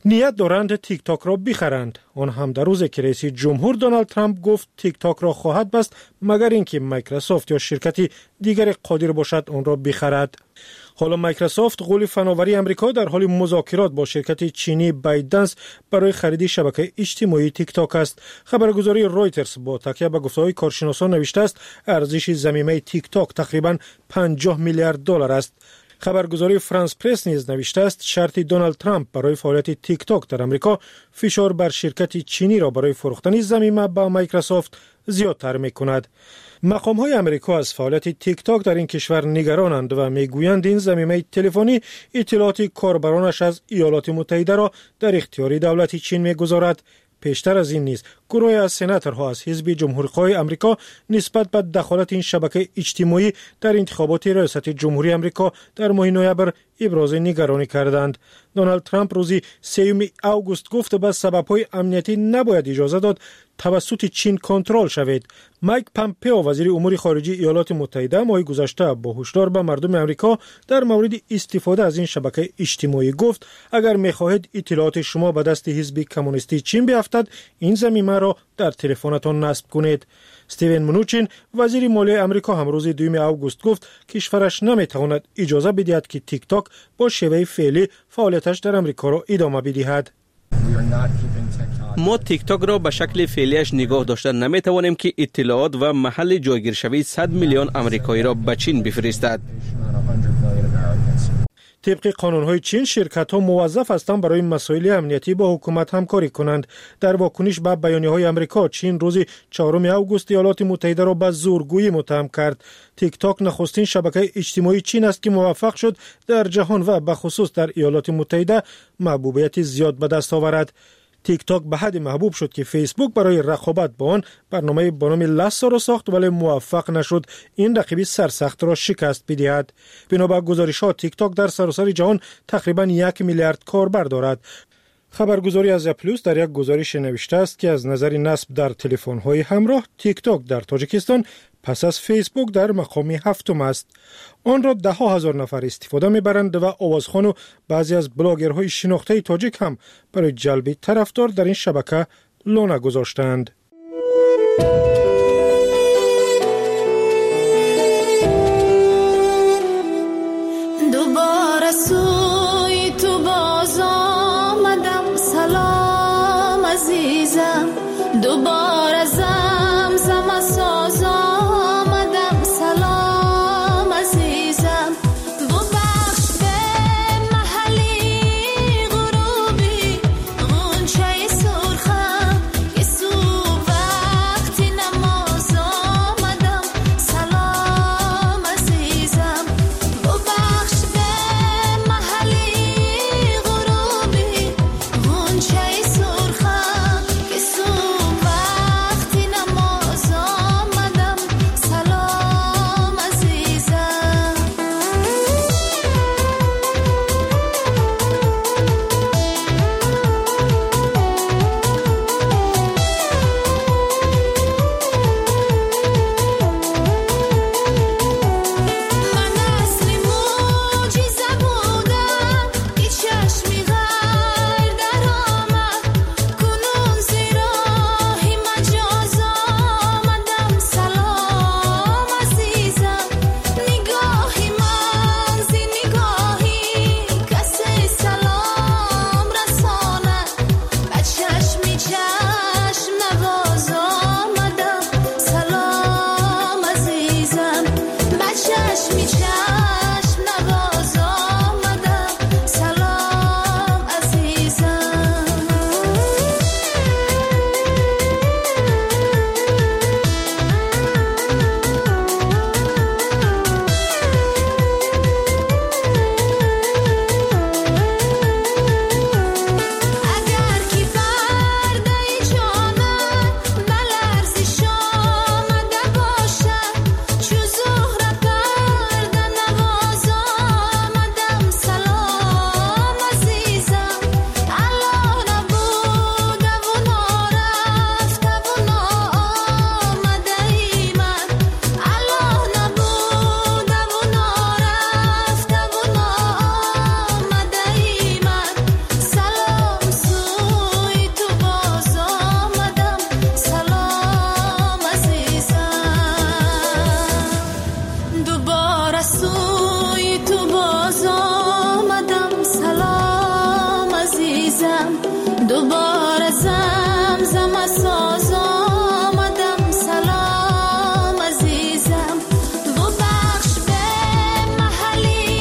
نیت دارند تیک تاک را بخرند. آن هم در روزی که رئیس جمهور دونالد ترامپ گفت تیک تاک را خواهد بست مگر اینکه مایکروسافت یا شرکتی دیگر قادر باشد آن را بخرد. حالا مایکروسافت قول فناوری امریکا در حال مذاکرات با شرکت چینی بایتدنس برای خرید شبکه اجتماعی تیک تاک است. خبرگزاری رویترز با تکیه به گفته‌های کارشناسان نوشته است ارزش ضمیمه تیک تاک تقریباً 50 میلیارد دلار است. خبرگزاری فرانس پرس نیز نوشته است شرط دونالد ترامپ برای فعالیت تیک تاک در امریکا فشار بر شرکت چینی را برای فروختن ضمیمه به مایکروسافت زیادتر می‌کند. مقام‌های امریکا از فعالیت تیک تاک در این کشور نگرانند و میگویند این ضمیمه تلفنی اطلاعات کاربرانش از ایالات متحده را در اختیار دولت چین می‌گذارد. پیشتر از این نیز گروهی از سناتورها از حزب جمهوری‌خواه امریکا نسبت به دخالت این شبکه اجتماعی در انتخابات ریاست جمهوری امریکا در ماه نوامبر ابراز نگرانی کردند. دونالد ترامپ روز 3 آگوست گفت به سبب‌های امنیتی نباید اجازه داد توسط چین کنترل شود. مایک پامپئو وزیر امور خارجه ایالات متحده ماه گذشته با هشدار به مردم امریکا در مورد استفاده از این شبکه اجتماعی گفت اگر می‌خواهید اطلاعات شما به دست حزب کمونیستی چین بیفتد این ضمیمه را در تلفنتان نصب کنید. استیون منوچین وزیر مالیه امریکا هم روز 2 آگوست گفت کشورش نمی‌تواند اجازه بدهد که تیک تاک با شیوه فعلی فعالیتش در امریکا را ادامه بدهد. ما تیک تاک را به شکل فعلیش نگاه داشته نمی‌توانیم که اطلاعات و محل جایگیر شوی 100 میلیون آمریکایی را به چین بفرستد. طبق قانون‌های چین شرکت‌ها موظف هستند برای مسائل امنیتی با حکومت همکاری کنند. در واکنش به بیانیه‌های امریکا چین روز 4 آگوست ایالات متحده را به زورگویی متهم کرد. تیک تاک نخستین شبکه اجتماعی چین است که موفق شد در جهان و به خصوص در ایالات متحده محبوبیت زیاد به دست آورد. تیک تاک به حد محبوب شد که فیسبوک برای رقابت با آن برنامه با نام لاسا را ساخت ولی موفق نشد این رقیب سرسخت را شکست بدهد. بنابر گزارش‌ها تیک تاک در سراسر جهان تقریباً 1 میلیارد کاربر دارد. خبرگزاری از پلوس در یک گزارش نوشته است که از نظر نصب در تلفن‌های همراه تیک تاک در تاجیکستان پس از فیسبوک در مقام هفتم است. آن را 10,000 نفر استفاده می‌برند و آوازخوان و بعضی از بلاگرهای شناخته تاجیک هم برای جلب طرفدار در این شبکه لانه گذاشتند. دوباره سوی تو باز آمدم سلام عزیزم دوباره زمزم ساز آمدم سلام عزیزم ببخش به محلی غروبی غنچه سرخم که صبح وقتی نماز آمدم سلام عزیزم ببخش به محلی دوباره زمزم ساز آمدم سلام عزیزم و بخش به محلی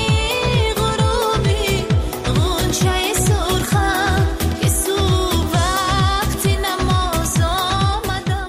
غروبی غنچه سرخم که سو وقتی نماز آمدم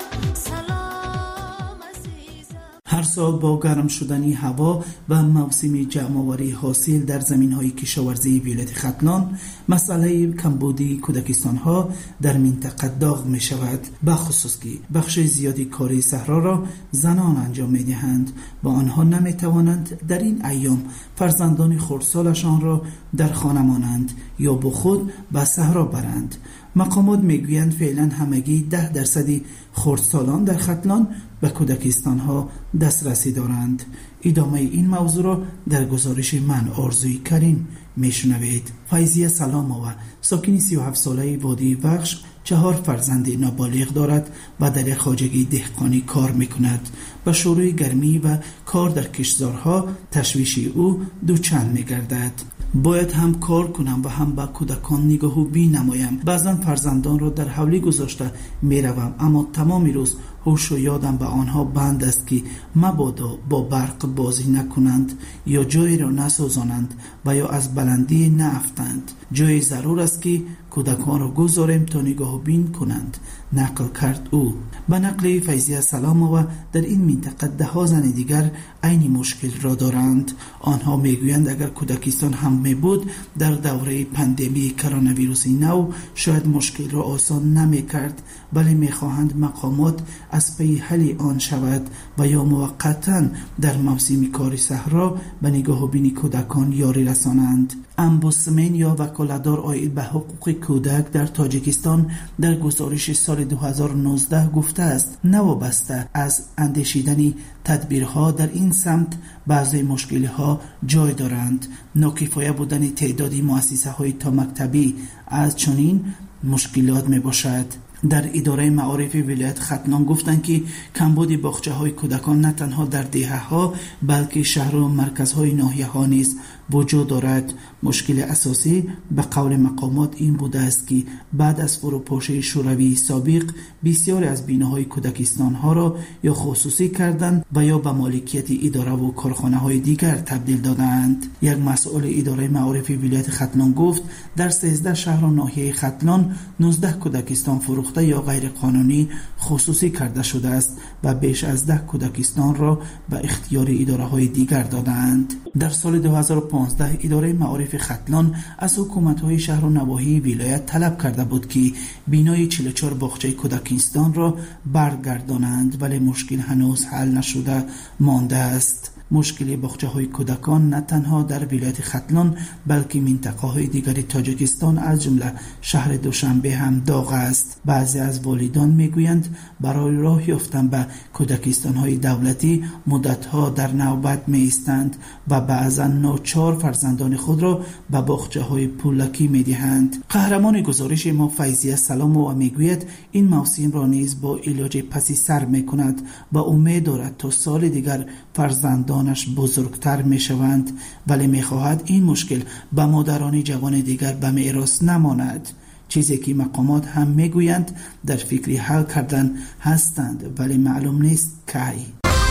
سلام عزیزم. هر سال با گرم شدنی هوا و موسم جمع‌آوری حاصل در زمین‌های کشاورزی ولایت ختلان مسئله کمبودی کودکستان‌ها در منطقه داغ می‌شود، به خصوص که بخش زیادی کاری صحرا را زنان انجام می‌دهند و آنها نمی‌توانند در این ایام فرزندان خردسالشان را در خانه مانند یا با خود به صحرا برند. مقامات میگویند فعلا همگی 10% خردسالان در ختلان به کودکستان‌ها دسترسی دارند. ادامه این موضوع را در گزارش من آرزوی کریم میشنوید. فیضیه سلامова ساکن 37 ساله وادی وخش 4 فرزند نابالغ دارد و در خواجگی دهقانی کار میکند. به شروع گرمی و کار در کشتزارها تشویش او دوچند میگردد. باید هم کار کنم و هم با کودکان نگاه و بین نمایم. بعضا فرزندان را در حولی گذاشته میروم، اما تمام روز هوش و یادم به آنها بند است که مبادا با برق بازی نکنند یا جایی را نسوزانند و یا از بلندی نافتند. جای ضرور است که کودکان را گذاریم تا نگاه و بین کنند، نقل کرد او. به نقل فیضیه سلامова در این منطقه 10 زن دیگر عین مشکل را دارند. آنها میگویند اگر کودکستان هم می بود در دوره پاندمی کرونا ویروس نو شاید مشکل را آسان نمی کرد، ولی می خواهند مقامات از پی حل آن شود و یا موقتا در موسم کار صحرا به نگاه و بین کودکان یاری رسانند. امبوسمن یا وکالتدار عاید به حقوق کودک در تاجیکستان در گزارش سال 2019 گفته است نوابسته از اندیشیدن تدبیرها در این سمت بعضی مشکل‌ها جای دارند. ناکفایه بودن تعدادی مؤسسه‌های تا مکتبی از چنین مشکلات می باشد. در اداره معارف ولایت ختلان گفتند که کمبود باغچه‌های کودکان نه تنها در دهه‌ها بلکه شهر و مرکزهای ناحیه‌ها نیز وجود دارد. مشکل اساسی به قول مقامات این بوده است که بعد از فروپاشی شوروی سابق بسیاری از بیناهای کودکستان‌ها را یا خصوصی کردند و یا به مالکیت اداره و کارخانه‌های دیگر تبدیل دادند. یک مسئول اداره معارف ولایت ختلان گفت در 13 شهر و ناحیه ختلان 19 کودکستان فروخته یا غیر قانونی خصوصی کرده شده است و بیش از 10 کودکستان را به اختیار اداره‌های دیگر دادند. در سال 2015 اداره معارف ختلان از حکومت‌های شهر و نواحی ولایت طلب کرده بود که بینای 44 باغچه کودکستان را برگردانند، ولی مشکل هنوز حل نشده مانده است. مشکل باغچه‌های کودکان نه تنها در ولایت ختلان بلکه منطقه‌های دیگر تاجیکستان از جمله شهر دوشنبه هم داغ است. بعضی از والدان میگویند برای راه یافتن به کودکستان‌های دولتی مدت‌ها در نوبت می‌ایستند و بعضا ناچار فرزندان خود را به باغچه‌های پولکی می‌دهند. قهرمان گزارش ما فیضیه سلامova میگوید این موسم را نیز با علاج پسی سر می‌کند و امید دارد تا سال دیگر فرزندانش بزرگتر می‌شوند، ولی می‌خواهد این مشکل به مادران جوان دیگر به میراث نماند. چیزی که مقامات هم میگویند در فکر حل کردن هستند، ولی معلوم نیست کی.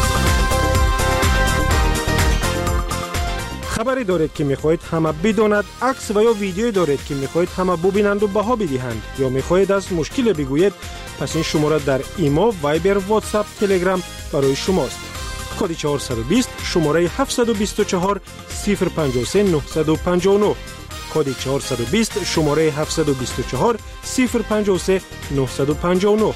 خبری دارید که میخواهید همه بداند، عکس و یا ویدیویی دارید که میخواهید همه ببینند و بها بدهند، یا میخواهید از مشکل بگویید، پس این شماره در ایما، وایبر، واتساپ، تلگرام برای شماست. کد 420 شماره 724 053 959 کد 420 شماره 724 053 959.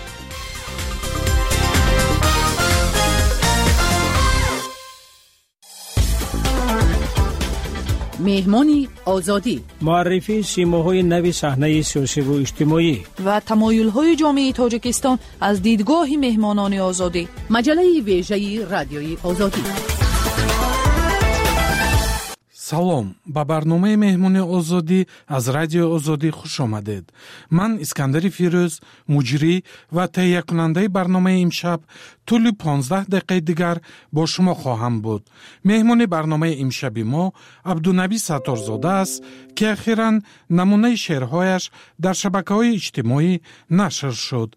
مهمانی آزادی، معرفی سیماهای نوی صحنه سیاسی و اجتماعی و تمایل‌های جامعه تاجیکستان از دیدگاه مهمانان آزادی. مجله ویژه رادیوی آزادی. салом, ба барномаи меҳмони озодӣ аз радиои озодӣ хуш омадед. ман Искандари Фирӯз, муҷрӣ ва таҳиякунандаи барномаи имшаб тӯли 15 дақиқаи дигар бо шумо хоҳам буд. меҳмони барномаи имшаби мо Абдунаби Сатторзода аст, ки ахиран намунаи шеърҳояш дар шабакаҳои иҷтимоӣ нашр шуд.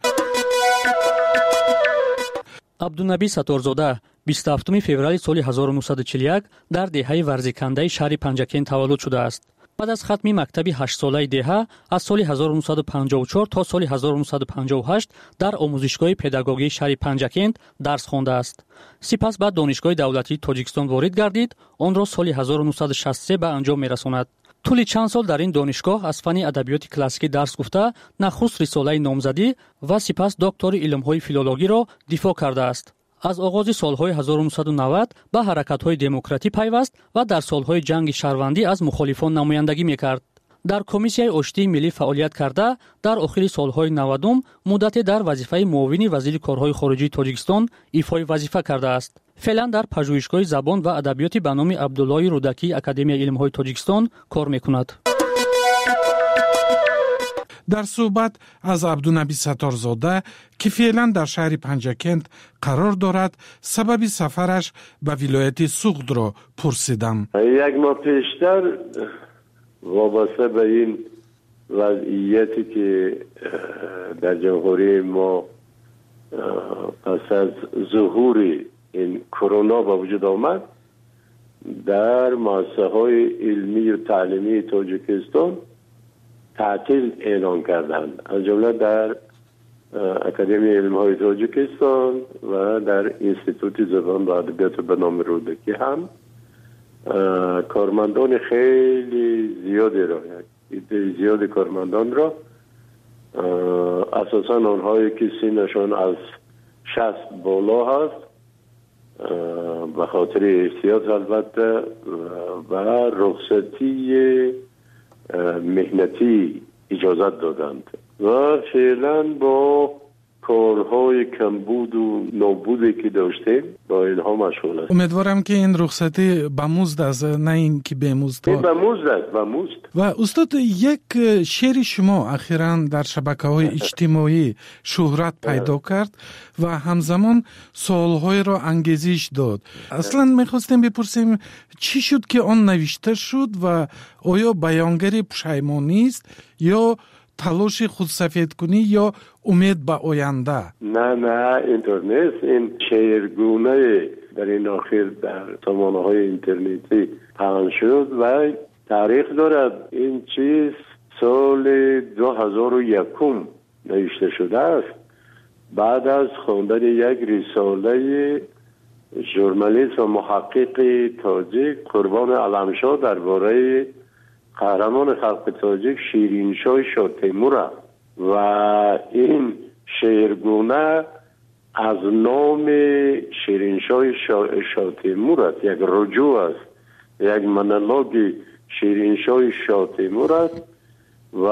абдунаби Сатторзода 27 феврали соли 1941 дар деҳаи варзикандаи шаҳри Панҷакент таваллуд шудааст. баъд аз хатми мактаби 8-солаи деҳа аз соли 1954 то соли 1958 дар омӯзишгоҳи педагогии шаҳри Панҷакент дарс хондааст. сипас ба донишгоҳи давлатии Тоҷикистон ворид гардид, онро соли 1963 ба анҷом мерасонад. тӯли чанд сол дар ин донишгоҳ аз фанни адабиёти классикӣ дарс гуфта, нахуст рисолаи номзадӣ ва сипас доктори илмҳои филологиро дифоъ кардааст. аз оғози солҳои 1990 ба ҳаракатҳои демократӣ пайваст ва дар солҳои ҷанги шаҳрвандӣ аз мухолифон намояндагӣ мекард. дар комиссияи оштии миллӣ фаъолият карда, дар охири солҳои 90 муддате дар вазифаи муовини вазири корҳои хориҷии Тоҷикистон ифои вазифа кардааст. феълан дар пажӯҳишгоҳи забон ва адабиёти ба номи Абдуллои Рудакии Академияи илмҳои Тоҷикистон кор мекунад. дар суҳбат аз Абдунаби Сатторзода, ки феълан дар шаҳри Панҷакент қарор дорад, сабаби сафараш ба вилояти Суғдро пурсидам. як моҳ пештар вобаста ба ин вазъияте ки дар ҷумҳурии мо пас аз зуҳури ин корона ба вуҷуд омад, дар муассисаҳои илмию таълимии Тоҷикистон تعطیل اعلان کردند، از جمله در اکادمی علم‌های تاجیکستان و در انستیتوت زبان و ادبیات به نام رودکی هم کارمندان خیلی زیادی را، عده زیادی کارمندان را، اساساً آنهایی که سنشان از 60 بالا هست، به خاطر احتیاط البته و رخصتی مهنتی اجازت دادند و فعلا با کارهای کمبود و نابودی که داشتیم با اینها مشغول است. امیدوارم که این رخصتی به مزد است، نه این که به مزد. به مزد است، به مزد. و استاد، یک شعر شما اخیراً در شبکه‌های اجتماعی شهرت پیدا کرد و همزمان سوال‌های را انگیزش داد. اصلاً می‌خواستیم بپرسیم چی شد که آن نوشته شد و آیا بیانگر پشیمانی است یا تلاش خودسفید کنی یا امید به آینده؟ نه اینطور نیست. این شعرگونه در این آخر در سامانه‌های اینترنتی پخش شد و تاریخ دارد. این چیز سال 2001 نوشته شده است، بعد از خواندن یک رساله ژورنالیست و محقق تاجیک قربان علمشاه درباره قهرمان خلق تاجیک شیرینشاه شاه تیمور و این شعرگونه از نام شیرینشاه شاه تیمور است، یک رجوع است، یک مونولوگ شیرینشاه شاه تیمور است و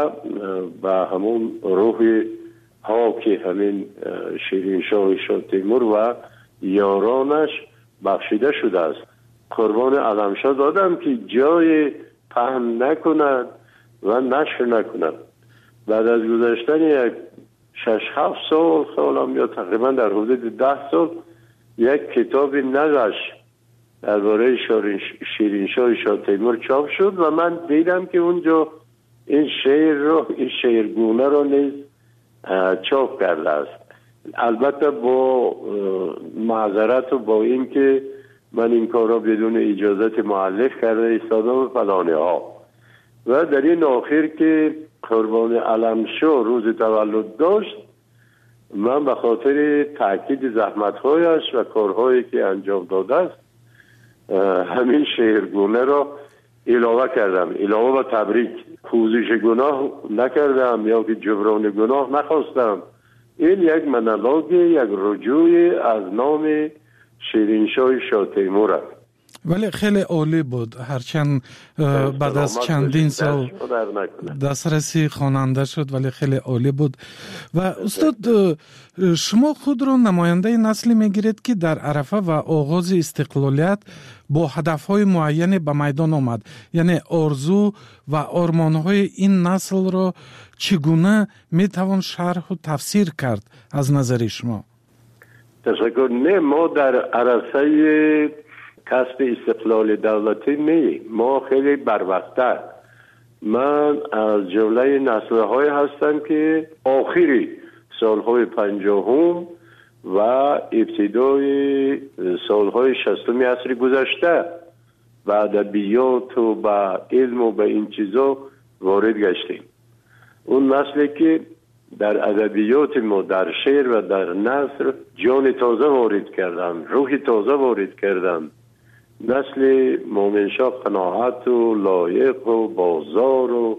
با همون روح پاک همین شیرینشاه شاه تیمور و یارانش بخشیده شده است. قربان علمشاه دادم که جای پهن نکند و نشر نکند. بعد از گذشتن یک 6-7 سال یا تقریبا در حدود 10 سال یک کتاب نقش درباره شیرینشاه شاه تیمور چاپ شد و من دیدم که اونجا این شعرگونه رو نیز چاپ کرده است. البته با معذرت و با این که من این کار را بدون اجازت مؤلف کرده ایستادم فلانه ها و در این آخر که قربان علمشاه روز تولد داشت، من به خاطر تاکید زحمت‌هایش و کارهایی که انجام داده است همین شعرگونه را علاوه کردم، علاوه به تبریک. پوزش گناه نکردم یا که جبران گناه نخواستم. این یک مونولوگ، یک رجوع از نام شیرینشاه شاه تیمور است. ولی خیلی عالی بود، هرچند بعد از چندین سال دسترسی خواننده شد، ولی خیلی عالی بود. و استاد، شما خود را نماینده نسلی میگیرید که در عرفه و آغاز استقلالیت با هدفهای معین به میدان آمد. یعنی آرزو و آرمانهای این نسل را چگونه میتوان شرح و تفسیر کرد از نظر شما؟ تشکر. نه، ما در عرصه کسب استقلال دولتی نه، ما خیلی بروقت‌تر. من از جمله نسل‌های هستم که آخری سالهای 50 و ابتدای سالهای 60 عصر گذشته به ادبیات و به علم و به این چیزا وارد گشتیم. اون نسلی که در ادبیات ما، در شعر و در نثر جان تازه وارد کردن، روح تازه وارد کردن. نسل مومنشاه قناعت و لایق و بازار و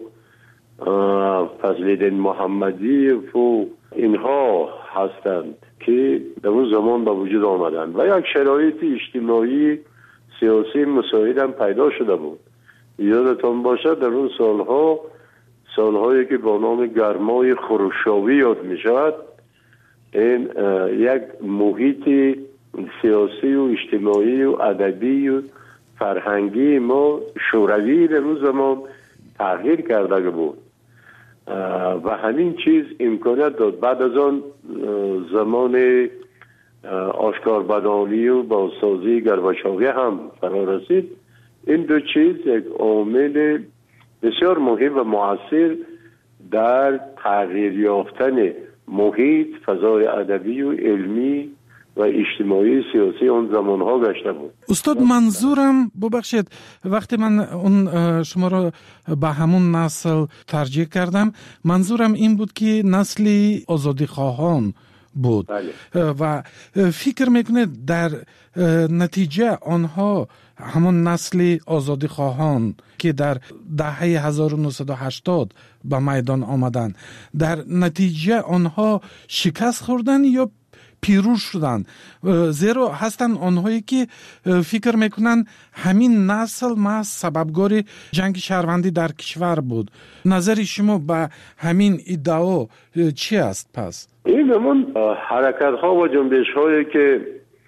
فضل‌الدین محمدی و اینها هستند که در اون زمان به وجود آمدند و یک شرایط اجتماعی سیاسی مساعد هم پیدا شده بود. یادتان باشد در اون سالهایی که با نام گرمای خروشاوی یاد می شود، این یک محیط سیاسی و اجتماعی و ادبی و فرهنگی ما شوروی در اون زمان تغییر کرده بود و همین چیز امکانیت داد. بعد از آن زمان آشکاربدانی و بازسازی گورباچوف هم فرا رسید. این دو چیز یک عامل بسیار مهم و مؤثر در تغییر یافتن محیط، فضای ادبی و علمی و اجتماعی سیاسی اون زمانها گشته بود. استاد، منظورم ببخشید وقتی من اون شما را به همون نسل ترجیح کردم، منظورم این بود که نسلی آزادی خواهان بود. بله. و فکر میکنه در نتیجه آنها همون نسل آزادی خواهان که در دهه 1980 به میدان آمدن، در نتیجه آنها شکست خوردن یا پیروز شدن؟ زیرا هستن آنهایی که فکر میکنن همین نسل محض سببگار جنگ شهروندی در کشور بود. نظر شما به همین ادعا چی است پس؟ این همون حرکت ها و جنبش هایی که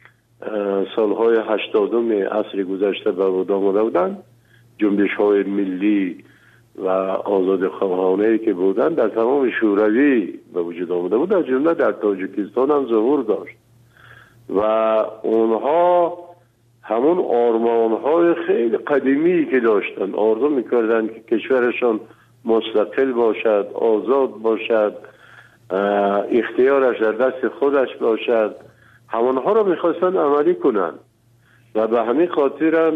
سالهای 80 عصر گذشته به وجود آمده بودند، جنبش های ملی و آزاد خواهانه که بودند در تمام شوروی به وجود آمده بود، در جمله در تاجیکستان هم ظهور داشت و اونها همون آرمانهای خیلی قدیمی که داشتن، آرزو میکردن که کشورشان مستقل باشد، آزاد باشد، اختیارش در دست خودش باشد، همونها رو میخواستن عملی کنن و به همین خاطر هم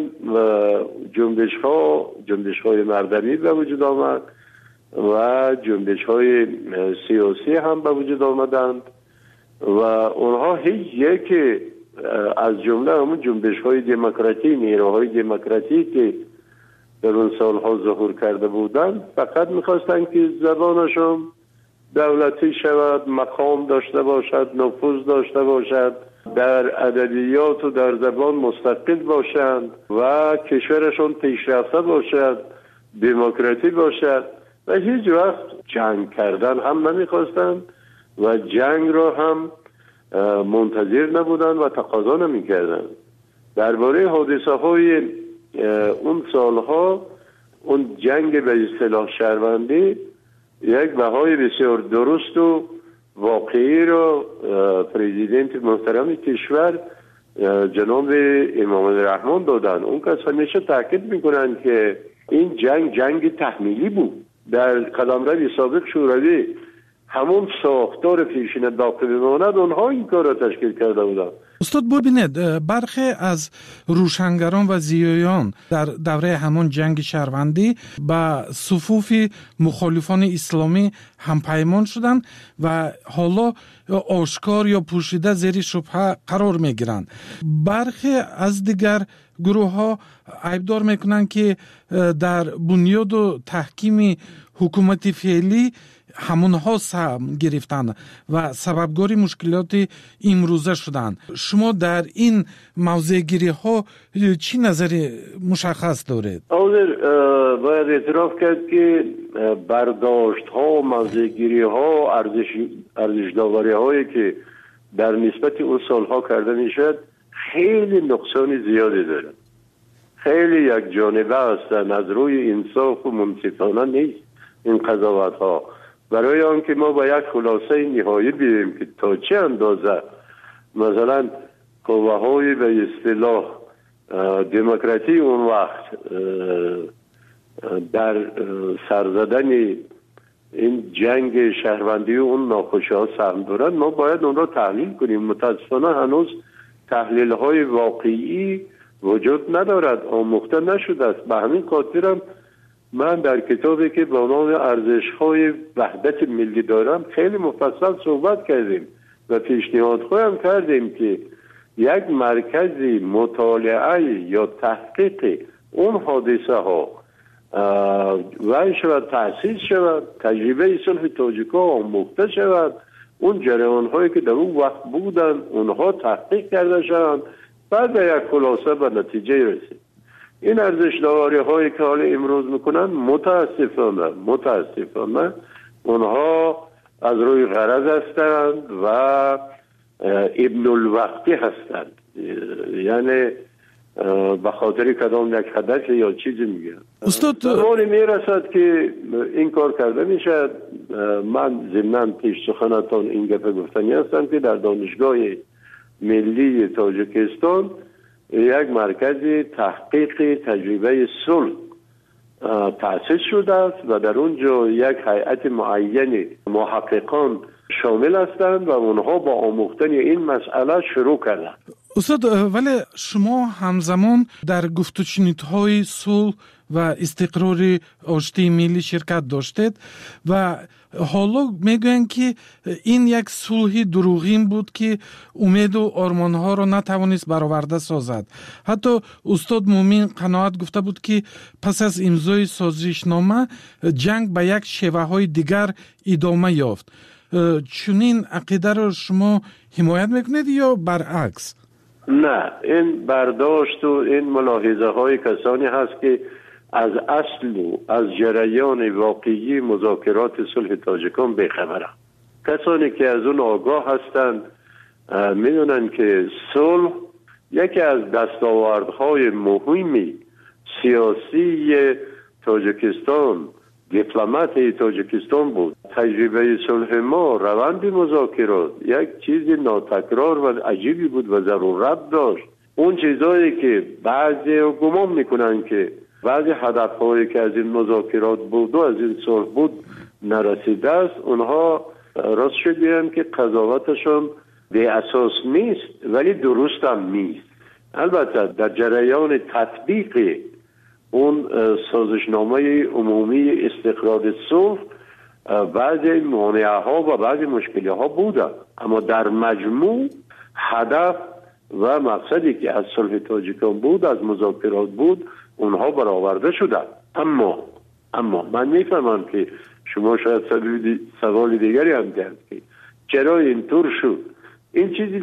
جنبش های مردمی به وجود آمد و جنبش های سیاسی هم به وجود آمدند و اونها هیچ یک از جمله همون جنبش های دموکراتی، نیروهای دموکراتی که در اون سالها ظهور کرده بودند فقط میخواستن که زبانشون دولتی شود، مقام داشته باشد، نفوذ داشته باشد، در ادبیات و در زبان مستقل باشند و کشورشون پیشرفته باشد، دموکراتی باشد و هیچ وقت جنگ کردن هم نمیخواستند و جنگ را هم منتظر نبودند و تقاضا نمیکردند. درباره حادثه های اون سالها، اون جنگ به اصطلاح شهروندی یک بهای بسیار درست و واقعی رو پرزیدنت محترم کشور جناب امام الرحمن دادن. اون کس همیشه تاکید میکنن که این جنگ تحمیلی بود. در قلمرو سابق شوروی همون ساختار پیشین باقی بماند، اونها این کار را تشکیل کرده بودن. استاد ببینید، برخی از روشنگران و زیایان در دوره همون جنگ شهروندی به صفوف مخالفان اسلامی همپیمان شدند و حالا آشکار یا پوشیده زیر شبهه قرار میگیرند. برخی از دیگر گروه ها عیبدار میکنند که در بنیاد و تحکیم حکومت فعلی همونها سهم گرفتن و سببگاری مشکلات امروزه شدن. شما در این موضوع گیری ها چی نظری مشخص دارید؟ باید اعتراف کرد که برداشت ها، موضوع گیری ها، ارزش داوری هایی که در نسبت اون سالها کرده میشد خیلی نقصان زیادی داره. خیلی یک جانبه هستند، از روی انصاف و منصفانه نیست این قضاوت ها. برای آنکه ما با یک خلاصه نهایی بیاییم که تا چه اندازه مثلا قوه های به اصطلاح دموکراسی اون وقت در سرزدن این جنگ شهروندی و اون ناخوشی ها سهم دارن، ما باید اون را تحلیل کنیم. متاسفانه هنوز تحلیل های واقعی وجود ندارد، آموخته نشده است. به همین خاطرم من در کتابی که با نام ارزش های وحدت ملی دارم خیلی مفصل صحبت کردیم و پیشنهاد خواهم کردیم که یک مرکزی مطالعه یا تحقیق اون حادثه ها وای شود، تأسیس شود، تجربه صلح تاجیک‌ها آموخته شود، اون جریان هایی که در اون وقت بودن اونها تحقیق کرده شوند، بعد به یک خلاصه به نتیجه رسید. این ارزش داری هایی که حالا امروز میکنن متاسفانه اونها از روی غرض هستند و ابن الوقتی هستند، یعنی به خاطر کدام یک هدف یا چیزی میگن. استاد زمانی میرسد که این کار کرده میشد. من ضمناً پیش سخنتان این گپ گفتنی هستم که در دانشگاه ملی تاجیکستان یک مرکز تحقیق تجربه صلح تأسیس شده است و در اونجا یک هیئت معین محققان شامل هستند و اونها با آموختن این مسئله شروع کردند. استاد، ولی شما همزمان در گفت و شنودهای صلح و استقرار آشتی ملی شرکت داشتید و حالا میگوین که این یک صلح دروغین بود که امید و آرمانها را نتوانست برآورده سازد. حتی استاد مومین قناعت گفته بود که پس از امضای سازشنامه جنگ به یک شیوه های دیگر ادامه یافت. چنین عقیده را شما حمایت میکنید یا برعکس؟ نه، این برداشت و این ملاحظه های کسانی هست که از اصل و از جریان واقعی مذاکرات صلح تاجیکان بی‌خبرند. کسانی که از اون آگاه هستند میدونن که صلح یکی از دستاوردهای مهمی سیاسی تاجیکستان، دیپلمات تاجیکستان بود. تجربه صلح ما، روند مذاکرات یک چیز ناتکرار و عجیبی بود و ضرورت داشت. اون چیزایی که بعضی گمان میکنن که بعضی هدفهایی که از این مذاکرات بود و از این صلح بود نرسیده است، اونها راست شد بیان که قضاوتشون بی اساس نیست ولی درست هم نیست. البته در جریان تطبیق اون سازشنامه عمومی استقرار صلح بعضی مانعه ها و بعضی مشکلی ها بوده، اما در مجموع هدف و مقصدی که از صلح تاجیکان بود، از مذاکرات بود، اونها برآورده شده. اما من میفهمم که شما شاید سوال دیگری هم دارید که چرا اینطور شد. این چیزی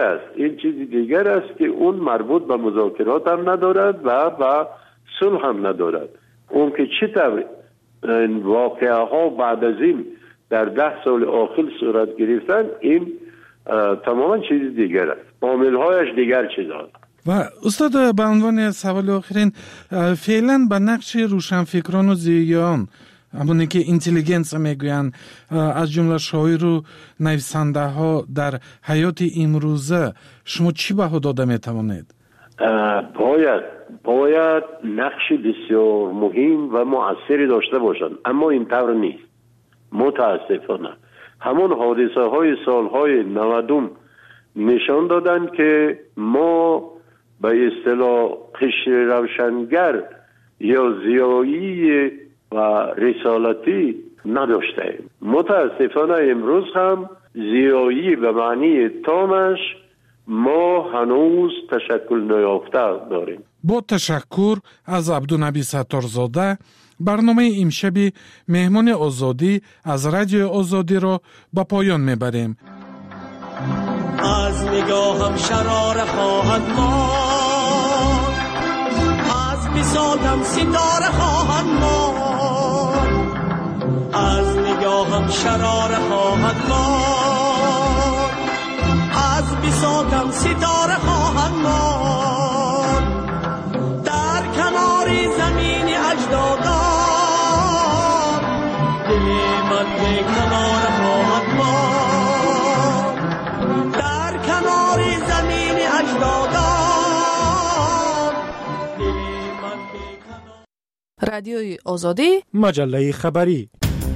دیگر است که اون مربوط به مذاکرات هم ندارد و به صلح هم ندارد. اون که چطور این واقعه ها بعد از این در 10 سال آخر صورت گرفتن، این تماما چیز دیگر است. عامل‌هایش دیگر چیزاست. و استاد، به عنوان سوال آخرین، فعلا به نقش روشنفکران و ضیاعان، همونی که اینتلیجنس میگوین، از جمله شاعر و نویسنده ها در حیات امروزه، شما چی بها داده میتوانید؟ باید نقش بسیار مهم و مؤثری داشته باشند، اما این طور نیست. متاسفانه همون حادثه های سالهای 90 نشان دادن که ما به اصطلاح قشر روشنگر یا ضیایی و رسالتی نداشتیم. متاسفانه امروز هم ضیایی به معنی تامش ما هنوز تشکل نیافته داریم. با تشکر از عبدالنبی ستارزاده، برنامه امشبی مهمان آزادی از رادیو آزادی را به پایان میبریم. از نگاهم شراره خواهد ماند، از بساطم ستاره خواهد ماند، از نگاهم شراره خواهد ماند، از بساطم ستاره خواهد ماند. در رادیوی آزادی مجله خبری.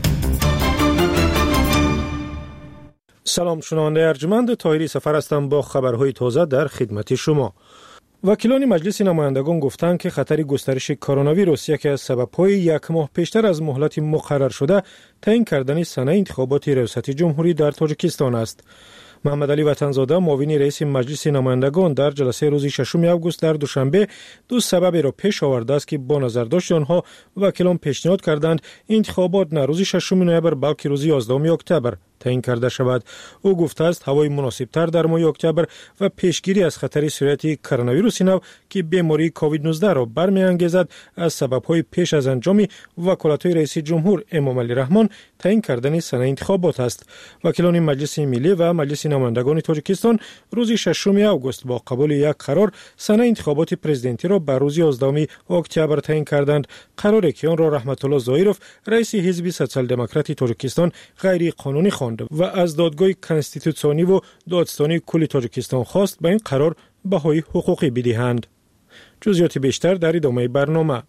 سلام شنونده ارجمند، طاهری سفر هستم با خبرهای تازه در خدمت شما. وکیلان مجلس نمایندگان گفتند که خطر گسترش کرونا ویروس یکی از سبب‌های یک ماه پیشتر از مهلت مقرر شده تعیین کردن سنه انتخابات ریاست جمهوری در تاجیکستان است. محمد علی وطنزاده معاون رئیس مجلس نمایندگان در جلسه روز 6 آگوست در دوشنبه دو سبب را پیش آورده است که با نظر داشت آنها وکیلان پیشنهاد کردند انتخابات نه روز 6 نوامبر بلکه روز 11 اکتبر تعیین کرده شود. او گفته است هوای مناسبتر در ماه اکتبر و پیشگیری از خطر سرایت کرونا ویروس نو که بیماری کووید 19 را برمی‌انگیزد از سبب‌های پیش از انجام وکالت‌های رئیس جمهور امام علی رحمان تعیین کردن سنه انتخابات است. وکیلان مجلس ملی و مجلس نمایندگان تاجیکستان روز 6 آگوست با قبول یک قرار سنه انتخابات پرزیدنتی را بر روز 11 اکتبر تعیین کردند. قراری که آن را رحمت الله ظاهرов رئیس حزب سوسیال دموکراتی تاجیکستان غیر قانونی خواند و از دادگاه کنستیتوسیونی و دادستانی کل تاجیکستان خواست به این قرار بهای حقوقی بدهند. جزئیات بیشتر در ادامه برنامه.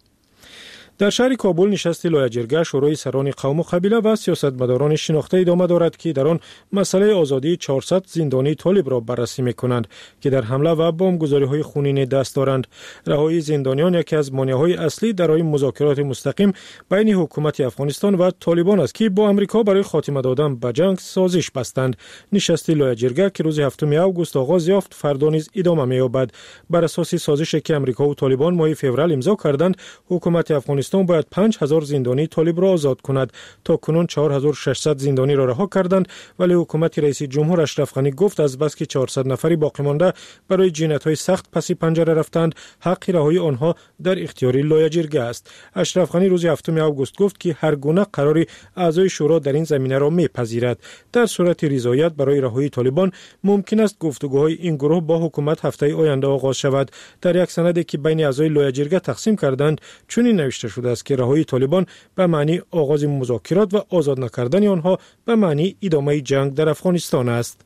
در شهر کابل نشست لایجرگه شورای سران قوم و قبیله و سیاستمداران شناخته ادامه دارد که در آن مسئله آزادی 400 زندانی طالب را بررسی می‌کنند که در حمله و بمبگذاری‌های خونین دست دارند. رهایی زندانیان یکی از مانع‌های اصلی در راه مذاکرات مستقیم بین حکومت افغانستان و طالبان است که با آمریکا برای خاتمه دادن به جنگ سازش بستند. نشست لایجرگه که روز 7 آگوست آغاز یافت فردا نیز ادامه می‌یابد. بر اساس سازشی که آمریکا و طالبان ماه فوریه امضا کردند، حکومت افغانستان باید 5000 زندانی طالب را آزاد کند. تا کنون 4600 زندانی را رها کردند، ولی حکومت رئیس جمهور اشرف غنی گفت از بس که 400 نفری باقی مانده برای جنایت‌های سخت پس پنجره رفتند، حق رهایی آنها در اختیار لایجرگه است. اشرف غنی روز 7 آگوست گفت که هر گونه قراری اعضای شورا در این زمینه را میپذیرد. در صورت رضایت برای رهایی طالبان ممکن است گفتگوهای این گروه با حکومت هفته آینده آغاز شود. در یک سندی که بین اعضای لایجرگه تقسیم کردند چنین نوشته شده است که رهایی طالبان به معنی آغاز مذاکرات و آزاد نکردن آنها به معنی ادامه جنگ در افغانستان است.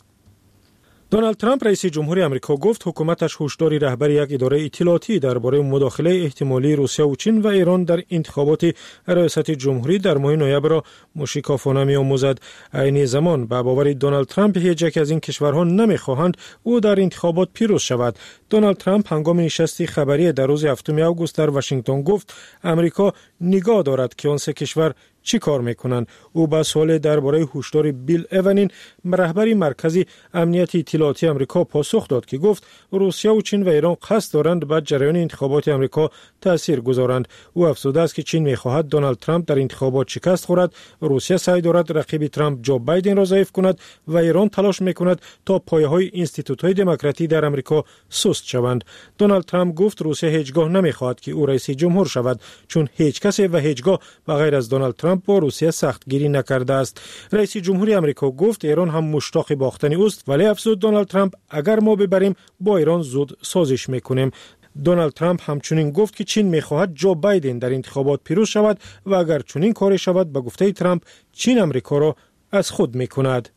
دونالد ترامپ رئیس جمهوری آمریکا گفت حکومتش هشدار رهبر یک اداره اطلاعاتی درباره مداخله احتمالی روسیه و چین و ایران در انتخابات ریاست جمهوری در ماه نوامبر را مشکافانه می‌آموزد. عین زمان به باور دونالد ترامپ هیچ یک از این کشورها نمی‌خواهند او در انتخابات پیروز شود. دونالد ترامپ هنگام نشست خبری در روز 7 آگوست در واشنگتن گفت آمریکا نگاه دارد که آن سه کشور چی کار میکنند. او با سوال درباره هشدار بیل ایونین رهبر مرکز امنیت اطلاعاتی آمریکا پاسخ داد که گفت روسیه و چین و ایران قصد دارند بر جریان انتخابات آمریکا تاثیر گذارند. او افزوده است که چین میخواهد دونالد ترامپ در انتخابات شکست خورد، روسیه سعی دارد رقیب ترامپ جو بایدن را ضعیف کند و ایران تلاش میکند تا پایه‌های اینستیتوت‌های دموکراتی در آمریکا سست شوند. دونالد ترامپ گفت روسیه هیچگاه نمیخواهد که او رئیس جمهور شود، چون هیچ کس و هیچگاه بغیر از دونالد ترامپ با روسیه سختگیری نکرده است. رئیس جمهوری آمریکا گفت ایران هم مشتاق باختن اوست، ولی افزود دونالد ترامپ اگر ما ببریم با ایران زود سازش میکنیم. دونالد ترامپ همچنین گفت که چین میخواهد جو بایدن در انتخابات پیروز شود و اگر چنین کاری شود به گفته ترامپ چین آمریکا را از خود میکند.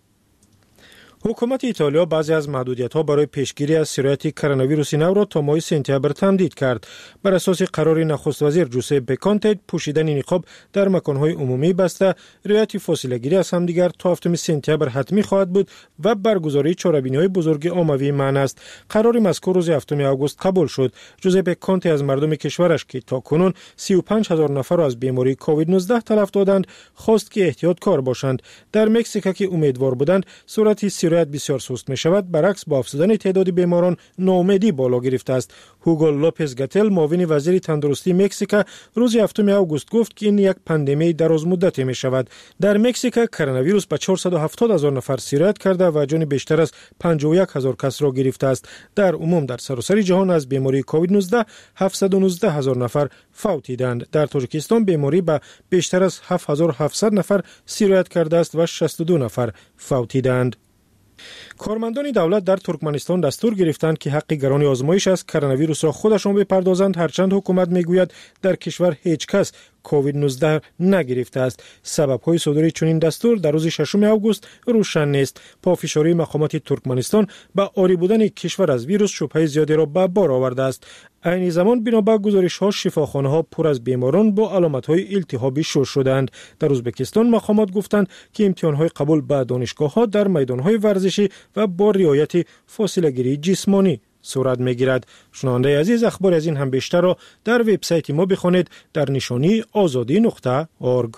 حکومت ایتالیا بعضی از محدودیت‌ها برای پیشگیری از سرایت کرونا ویروس نو را تا ماه سپتامبر تمدید کرد. بر اساس قرار نخست وزیر جوزپه کانته پوشیدن نقاب در مکان‌های عمومی بسته، رعایت فاصله‌گیری از همدیگر تا 7 سپتامبر حتمی خواهد بود و برگزاری چهاربینی‌های بزرگ عمومی منع است. قرار مذکور روز 7 آگوست قبول شد. جوزپه کانته از مردم کشورش که تاکنون 35000 نفر را از بیماری کووید 19 تلف دادند، خواست که احتیاطکار باشند. در مکزیک که امیدوار بودند سرعت سرایت بسیار سست می شود، برعکس با افزودن تعداد بیماران ناامیدی بالا گرفته است. هوگو لوپز گاتل معاون وزیر تندرستی مکزیک روز 7 آگوست گفت که این یک پاندمی دراز مدتی می شود. در مکزیک کرونا ویروس به 470,000 نفر سرایت کرده و جان بیشتر از 51,000 کس را گرفته است. در عموم در سراسر جهان از بیماری کووید 19 719,000 نفر فوت دیدند. در تاجیکستان بیماری به بیشتر از 7700 نفر سرایت کرده است و 62 نفر فوت دیدند. کارمندان دولت در ترکمنستان دستور گرفتند که حق گران آزمایش از کرونا ویروس را خودشان بپردازند، هرچند حکومت میگوید در کشور هیچ کس کووید 19 نگرفته است. سبب‌های صدور چنین دستور در روز 6 آگوست روشن نیست. پافشاری مقامات ترکمنستان به عاری بودن کشور از ویروس شبهه زیادی را به بار آورده است. عین زمان بنابر گزارش‌ها شفاخانه‌ها پر از بیماران با علامت‌های التهابی شور شدند. در ازبکستان مقامات گفتند که امتحان‌های قبول به دانشگاه‌ها در میدان‌های ورزشی و با رعایت فاصله‌گیری جسمانی صورت می‌گیرد. شنونده عزیز، اخبار از این هم بیشتر را در وبسایت ما بخوانید در نشانی azadi.org.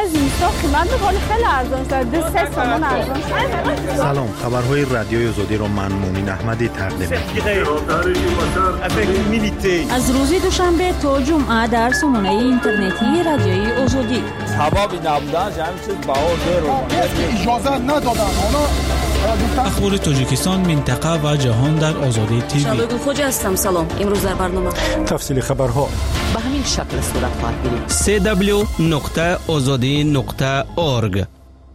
سلام، خبرهای رادیوی آزادی را من مومن احمدی تقدیم می‌کنم. از روز دوشنبه تا جمعه در سامانه اینترنتی رادیوی آزادی. حبابی نبودن همین چیز اجازه ندادن. اخبار تاجیکستان، منطقه و جهان در آزادی تیوی. شادو خوج هستم. سلام. امروز در برنامه تفصیل خبرها به همین شکل صورت خواهد گرفت. www.azadi.org.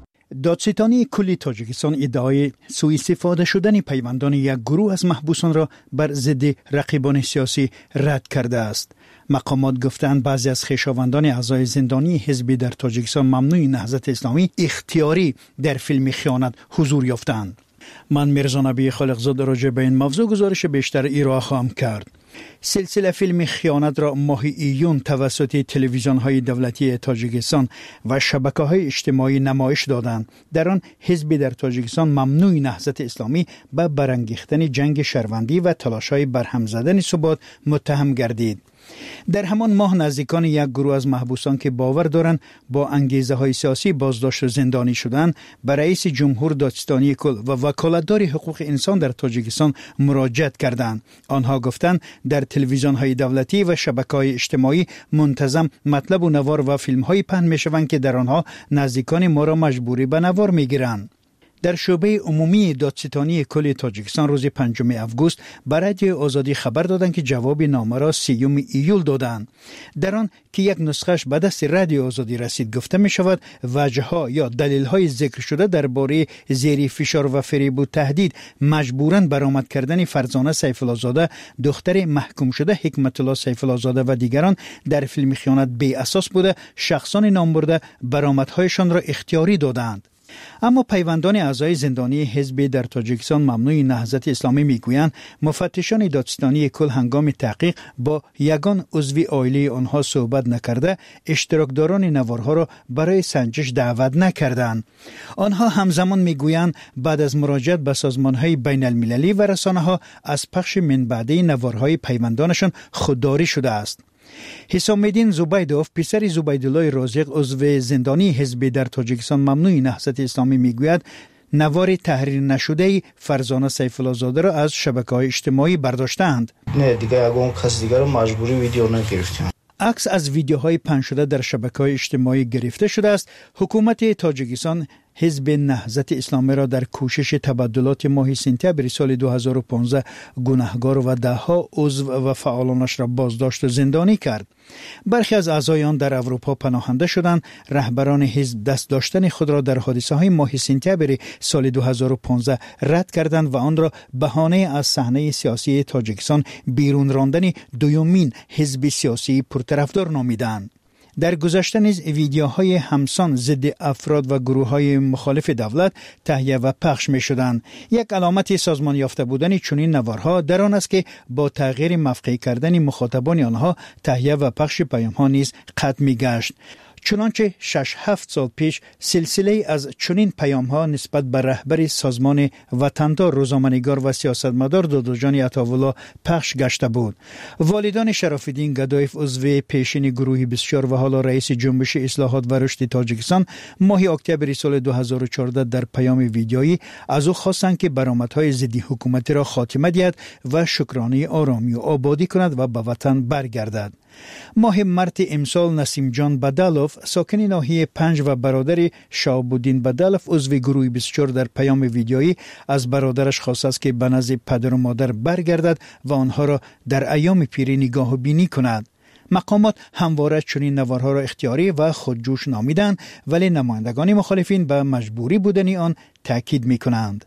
دادستانی کلی تاجیکستان ادعای سوء استفاده شدن پیوندان یک گروه از محبوسان را بر ضد رقیبان سیاسی رد کرده است. مقامات گفتند بعضی از خویشاوندان اعضای زندانی حزبی در تاجیکستان ممنوع نهضت اسلامی اختیاری در فیلم خیانت حضور یافتند. من میرزا نبی خالقزاده راجع به این موضوع گزارش بیشتر ارائه خواهم کرد. سلسله فیلم خیانت را ماه ایون توسط تلویزیون‌های دولتی تاجیکستان و شبکه‌های اجتماعی نمایش دادند. در آن حزبی در تاجیکستان ممنوع نهضت اسلامی به برانگیختن جنگ شهروندی و تلاش‌های برهم زدن ثبات متهم گردید. در همان ماه نزدیکان یک گروه از محبوسان که باور دارند با انگیزه‌های سیاسی بازداشت و زندانی شدند به رئیس جمهور دادستانی کل و وکالتدار حقوق انسان در تاجیکستان مراجعه کردند. آنها گفتند در تلویزیون‌های دولتی و شبکه‌های اجتماعی منتظم مطلب و نوار و فیلم‌های پهن می‌شوند که در آنها نزدیکان ما را مجبوری به نوار می‌گیرند. در شعبه عمومی دادستانی کل تاجیکستان روز 5 آگوست به رادیوی آزادی خبر دادند که جواب نامه را 30 ایول دادند. در آن که یک نسخهش به دست رادیوی آزادی رسید گفته می شود وجه‌ها یا دلیل‌های ذکر شده درباره زیر فشار و فریب و تهدید مجبوراً برآمد کردن فرزانه سیف الله زاده دختر محکوم شده حکمت الله سیف الله زاده و دیگران در فیلم خیانت بی اساس بوده شخصان نامبرده برآمدهایشان را اختیاری دادند. اما پیوندان اعضای زندانی حزب در تاجیکستان ممنوع نهضت اسلامی میگویند مفتشان دادستانی کل هنگام تحقیق با یگان عضو عائله آنها صحبت نکرده اشتراکداران نوارها را برای سنجش دعوت نکردند. آنها همزمان میگویند بعد از مراجعت به سازمانهای بین المللی و رسانه‌ها از پخش من بعده نوارهای پیوندانشان خودداری شده است. حسام الدین زبیدوف پسر زبیدالله رازق عضو زندانی حزب در تاجیکستان ممنوع نهضت اسلامی میگوید نوار تحریر نشده فرزانه سیف الله زاده را از شبکه‌های اجتماعی برداشتند. نه دیگه اون کس دیگر رو مجبوری ویدیو نگرفتیم. عکس از ویدیوهای پخش شده در شبکه‌های اجتماعی گرفته شده است. حکومت تاجیکستان حزب نهضت اسلامی را در کوشش تبادلات ماه سپتامبر سال 2015 گناهکار و دهها عضو و فعالانش را بازداشت و زندانی کرد. برخی از اعضای آن در اروپا پناهنده شدند. رهبران حزب دست داشتن خود را در حادثه‌های ماه سپتامبر سال 2015 رد کردند و آن را بهانه از صحنه سیاسی تاجیکستان بیرون راندن دومین حزب سیاسی پرطرفدار نامیدند. در گذشته نیز ویدیوهای همسان ضد افراد و گروه‌های مخالف دولت تهیه و پخش می‌شدند. یک علامت سازمان یافته بودن چنین نوارها در آن است که با تغییر مفقود کردن مخاطبان آنها تهیه و پخش پیام‌ها نیز قطع می‌گشت. چنانچه 6-7 سال پیش سلسله از چنین پیام‌ها نسبت به رهبر سازمان وطندار روزنامه‌نگار و سیاستمدار داداجان عطاالله پخش گشته بود. والدان شراف‌الدین گدایف عضو پیشین گروه 24 و حالا رئیس جنبش اصلاحات و رشد تاجیکستان ماه اکتبر سال 2014 در پیام ویدیویی از او خواستند که برآمدهای ضد حکومتی را خاتمه دهد و شکرانه آرامی و آبادی کند و به وطن برگردد. ماه مارس امسال نسیم جان بدالوف ساکن ناحیه 5 و برادر شهاب‌الدین بدالوف عضو گروه 24 در پیام ویدیویی از برادرش خواست است که به نزد پدر و مادر برگردد و آنها را در ایام پیری نگاه و بینی کند. مقامات همواره چنین نوارها را اختیاری و خودجوش نامیدند ولی نمایندگان مخالفین به مجبوری بودن آن تاکید می‌کنند.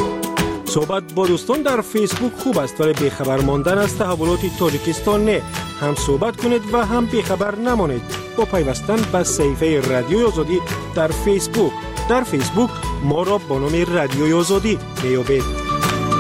صحبت با دوستان در فیسبوک خوب است ولی بیخبر ماندن از تحولات تاجیکستان نه. هم صحبت کنید و هم بیخبر نمانید با پیوستن به صفحه رادیوی آزادی در فیسبوک. در فیسبوک ما را با نام رادیوی آزادی میابید.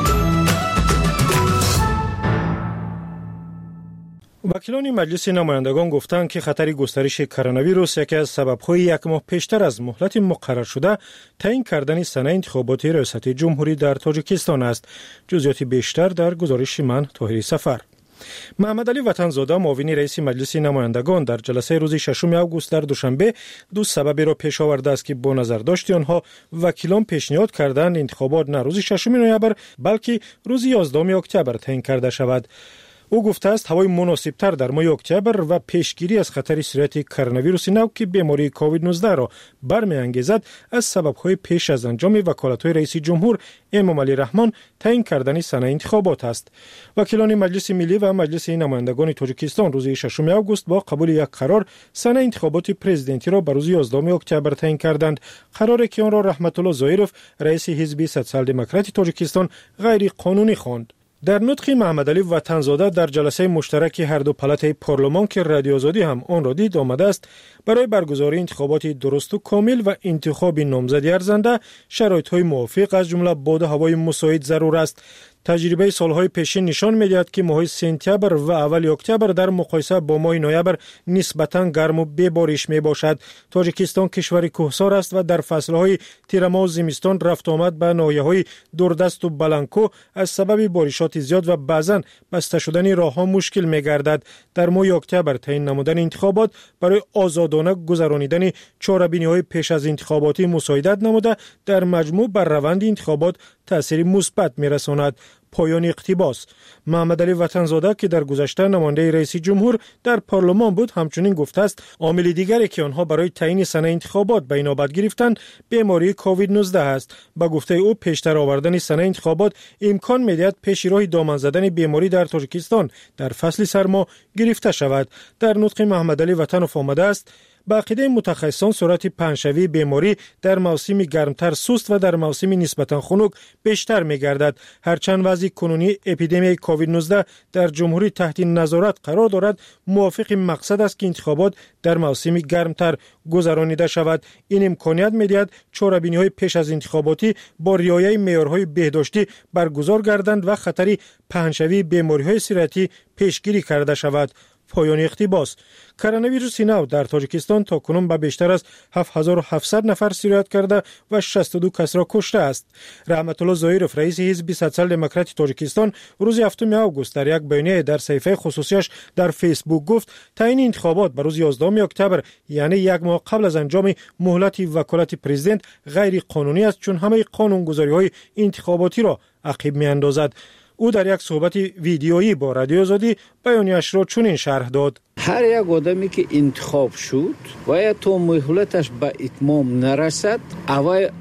وکیلان مجلس نمایندگان گفتند که خطر گسترش کرونا ویروس یکی از سبب‌های یک ماه پیشتر از مهلت مقرر شده تعیین کردن سنه انتخاباتی ریاست جمهوری در تاجیکستان است. جزئیات بیشتر در گزارش من طاهری سفر. محمد علی وطنزاده معاون رئیس مجلس نمایندگان در جلسه روز 6 آگوست در دوشنبه دو سبب را پیش آورده است که با نظر داشت آنها وکیلان پیشنهاد کردند انتخابات نه روز 6 نوامبر بلکه روز 11 اکتبر تعیین کرده شود. او گفته است هوای مناسبتر در ماه اکتبر و پیشگیری از خطر سرایت کرونا ویروس نو که بیماری کووید 19 را برمی‌انگیزد از سبب‌های پیش از انجام وکالت‌های رئیس جمهور امام علی رحمان تعیین کردن سنه انتخابات است. وکیلان مجلس ملی و مجلس نمایندگان تاجیکستان روز 6 آگوست با قبول یک قرار سنه انتخابات پرزیدنتی را بر روز 11 اکتبر تعیین کردند. قراری که آن را رحمت الله ظاهرов رئیس حزب سوسیال دموکرات تاجیکستان غیر قانونی خواند. در نطق محمد علی وطنزاده در جلسه مشترک هر دو پالات پارلمان که رادیو آزادی هم آن را دید آمده است برای برگزاری انتخابات درست و کامل و انتخاب نامزد ارزنده شرایط‌های موافق از جمله باد هوای مساعد ضرور است. تجربه سالهای پیشین نشان می‌دهد که ماه سپتامبر و اول اکتبر در مقایسه با ماه نوامبر نسبتاً گرم و بی‌بارش میباشد. تاجیکستان کشوری کوهسار است و در فصل‌های تیرماه و زمستان رفت آمد به ناحیه‌های دوردست و بلنکو از سبب بارشات زیاد و بعضاً بسته شدن راه‌ها مشکل می‌گردد. در ماه اکتبر تعیین نمودن انتخابات برای آزادانه گذرانیدن چاره‌بینی‌های پیش از انتخاباتی مساعدت نموده در مجموع بر روند انتخابات تأثیر مثبت می‌رساند. پایان اقتباس. محمد علی وطنزاده که در گذشته نماینده رئیس جمهور در پارلمان بود همچنین گفته است عامل دیگری که آنها برای تعیین سنه انتخابات به نوبت گرفتند بیماری کووید 19 است. با گفته او پیشتر آوردن سنه انتخابات امکان می‌دهد پیش راه دامن زدن بیماری در تاجیکستان در فصل سرما گرفته شود. در نطق محمد علی وطنوف آمده است با عقیده متخصصان سرعت پنجشوی بیماری در موسم گرمتر سست و در موسم نسبتا خنک بیشتر می‌گردد. هرچند وضع کنونی اپیدمی کووید 19 در جمهوری تحت نظارت قرار دارد موافق مقصد است که انتخابات در موسم گرمتر گذرانیده شود. این امکانیت می‌دهد چاره‌بینی‌های پیش از انتخاباتی با رعایت معیارهای بهداشتی برگزار گردند و خطر پنجشوی بیماری‌های سرطانی پیشگیری کرده شود. پایان اقتباس. کرونا ویروس نو در تاجیکستان تا کنون به بیشتر از 7700 نفر سرایت کرده و 62 کس را کشته است. رحمت الله ظاهرov رئیس حزب سوسیال دموکرات تاجیکستان روز 7 آگوست در یک بیانیه در صفحه خصوصیش در فیسبوک گفت تعیین انتخابات بر روز 11 اکتبر یعنی یک ماه قبل از انجام مهلت وکالت پرزیدنت غیر قانونی است چون همه قانونگذاری‌های انتخاباتی را عقب می‌اندازد. او در یک صحبت ویدیویی با رادیو آزادی بیانیه‌اش را چنین شرح داد: هر یک آدمی که انتخاب شد باید تا مهلتش به اتمام نرسد اول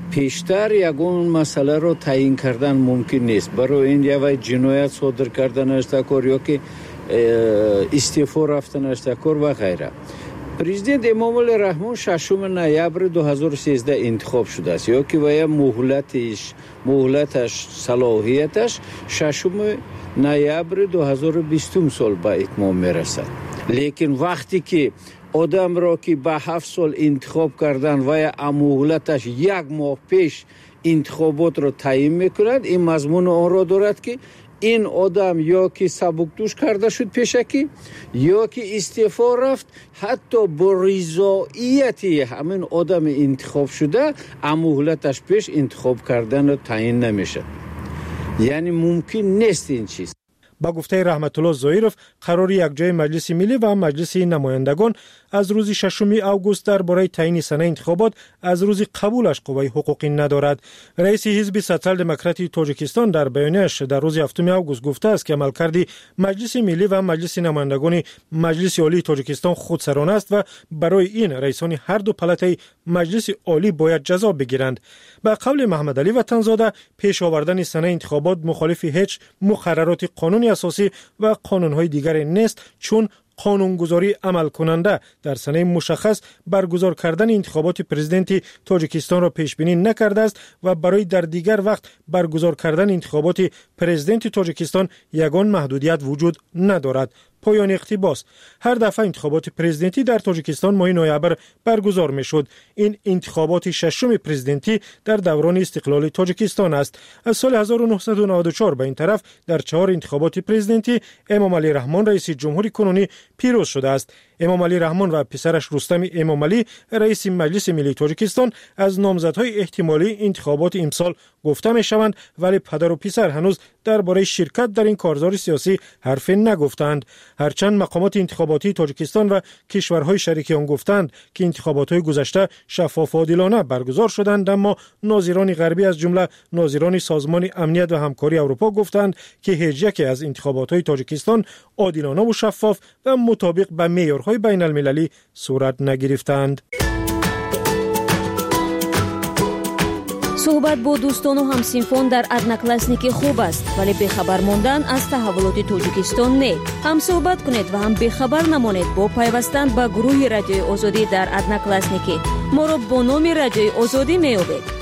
پیشتر یگون مسئله را تعیین کردن ممکن نیست. برای این یا جنایت صادر کردن اشتکار یا که استعفا رفتن اشتکار و غیره. پرزیدنت امام علی رحمان 6 نوامبر 2013 انتخاب شده است یا که وی مهلتش صلاحیتش 6 نوامبر 2020 سال به اتمام میرسد. لیکن وقتی که آدم را که به 7 سال انتخاب کردن و مهلتش یک ماه پیش انتخابات را تعیین میکند این مضمون آن را دارد که این آدم یا که سبکدوش کرده شد پیشکی یا که استعفا رفت حتی با رضایتی همین آدم انتخاب شده مهلتش پیش انتخاب کردن تعیین نمیشه. یعنی ممکن نیست این چیز. با گفته رحمت الله ظاهرov قرار یک جای مجلس ملی و مجلس نمایندگان از روز 6 آگوست درباره تعیین سنه انتخابات از روز قبولش قوه حقوقی ندارد. رئیس حزب سوسیال دموکرات تاجیکستان در بیانیه‌اش در روز 7 آگوست گفته است که عملکرد مجلس ملی و مجلس نمایندگان مجلس عالی تاجیکستان خودسرانه است و برای این رئیسان هر دو پالات مجلس عالی باید جزا بگیرند. با قول محمد علی وطنزاده پیش آوردن سنه انتخابات مخالف هیچ مقررات قانونی اساسی و قانون‌های دیگر نیست چون قانونگذاری عمل کننده در سنه مشخص برگزار کردن انتخابات پرزیدنتی تاجیکستان را پیش بینی نکرده است و برای در دیگر وقت برگزار کردن انتخابات پرزیدنتی تاجیکستان یگان محدودیت وجود ندارد. پایان اقتباس. هر دفعه انتخابات پرزیدنتی در تاجیکستان ماه نوامبر برگزار میشد. این انتخابات ششم پرزیدنتی در دوران استقلال تاجیکستان است. از سال 1994 به این طرف در 4 انتخابات پرزیدنتی امام علی رحمان رئیس جمهوری کنونی پیروز شده است. امام علی رحمان و پسرش رستم امام علی رئیس مجلس ملی تاجیکستان از نامزدهای احتمالی انتخابات امسال گفته میشوند، ولی پدر و پسر هنوز درباره شرکت در این کارزار سیاسی حرفی نگفتند. هرچند مقامات انتخاباتی تاجیکستان و کشورهای شریک آن گفتند که انتخابات‌های گذشته شفاف و عادلانه برگزار شدند، اما ناظران غربی از جمله ناظران سازمان امنیت و همکاری اروپا گفتند که هیچ یکی از انتخابات‌های تاجیکستان عادلانه و شفاف و مطابق به معیارهای بین المللی صورت نگرفتند. صحبت با دوستان و همسینفون در ادناکلاسنیک خوب است، ولی بخبر ماندن از تحولات تاجیکستان نه. هم صحبت کنید و هم بخبر نمانید با پیوستن به گروه رادیوی آزادی در ادناکلاسنیک. ما را با نام رادیوی آزادی میابید.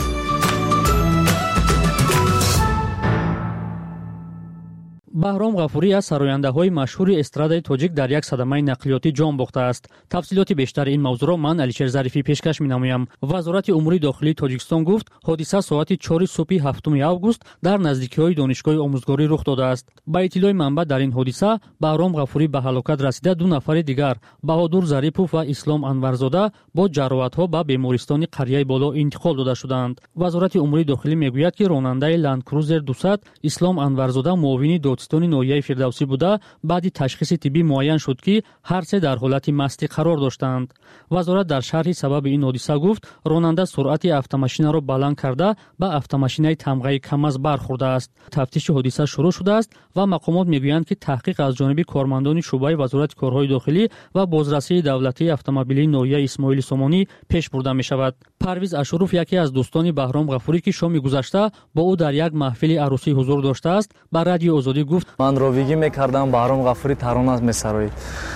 بهرام غفوری از سراینده‌های مشهور استرادای تاجیک در یک صدمه نقلیاتی جان باخته است. تفصیلات بیشتر این موضوع را من علیشیر ظریفی پیشکش می‌نمایم. وزارت امور داخلی تاجیکستان گفت حادثه ساعت 4 صبح 7 اوگوست در نزدیکی‌های دانشگاه آموزگاری رخ داده است. با اطلاع منبع در این حادثه بهرام غفوری به هلاکت رسیده، 2 نفر دیگر بهادر ظریفوف و اسلام انورزاده با جراحت‌ها به بیمارستان قریه بالا انتقال داده شدند. وزارت امور داخلی میگوید که راننده لند کروزر 200 اسلام انورزاده معاون دادستان ناحیه فردوسی بوده، بعد تشخیص طبی معین شد که هر سه در حالت مستی قرار داشتند. وزارت در شرح سبب این حادثه گفت راننده سرعت اتوماشین را بلند کرده به اتوماشین تمغه کم از برخورده است. تفتیش حادثه شروع شده است و مقامات میگویند که تحقیق از جانب کارمندان شعبه وزارت کارهای داخلی و بازرسی دولتی اتومبیلی ناحیه اسماعیل سامانی پیش برده می شود. پرویز اشروف یکی از دوستان بهرام غفوری که شام گذشته با او در یک محفل عروسی حضور داشته است، با رادیو آزادی گفت من راویگی میکردم بهرام غفوری ترانه میسروید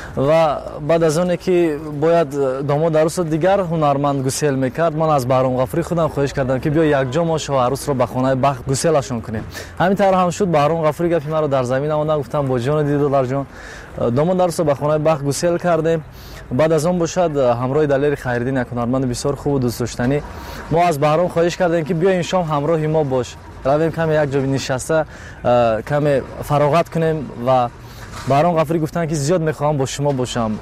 و بعد از اون که باید داماد عروس دیگر هنرمند گسیل میکرد، من از بهرام غفوری خودم خواهش کردم که بیا یک جا ما شاه عروس رو به خانه بخت گسیلشون کنیم. همین طرح هم شد. بهرام غفوری گفت مرا در زمین آمد، گفتم با جان دیدار جان داماد عروس رو به خانه بخت گسیل کردیم. بعد از اون باشد همراه دلیر خیردین یک هنرمند بسیار خوب و دوست داشتنی ما از بهرام خواهش کردیم که بیا این شام همراه ما باش، رویم کمی یک جا نشسته کمی فراغت کنیم. و بهرام غفوری گفتن که زیاد میخوام با شما باشم،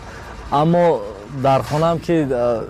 اما در خانم که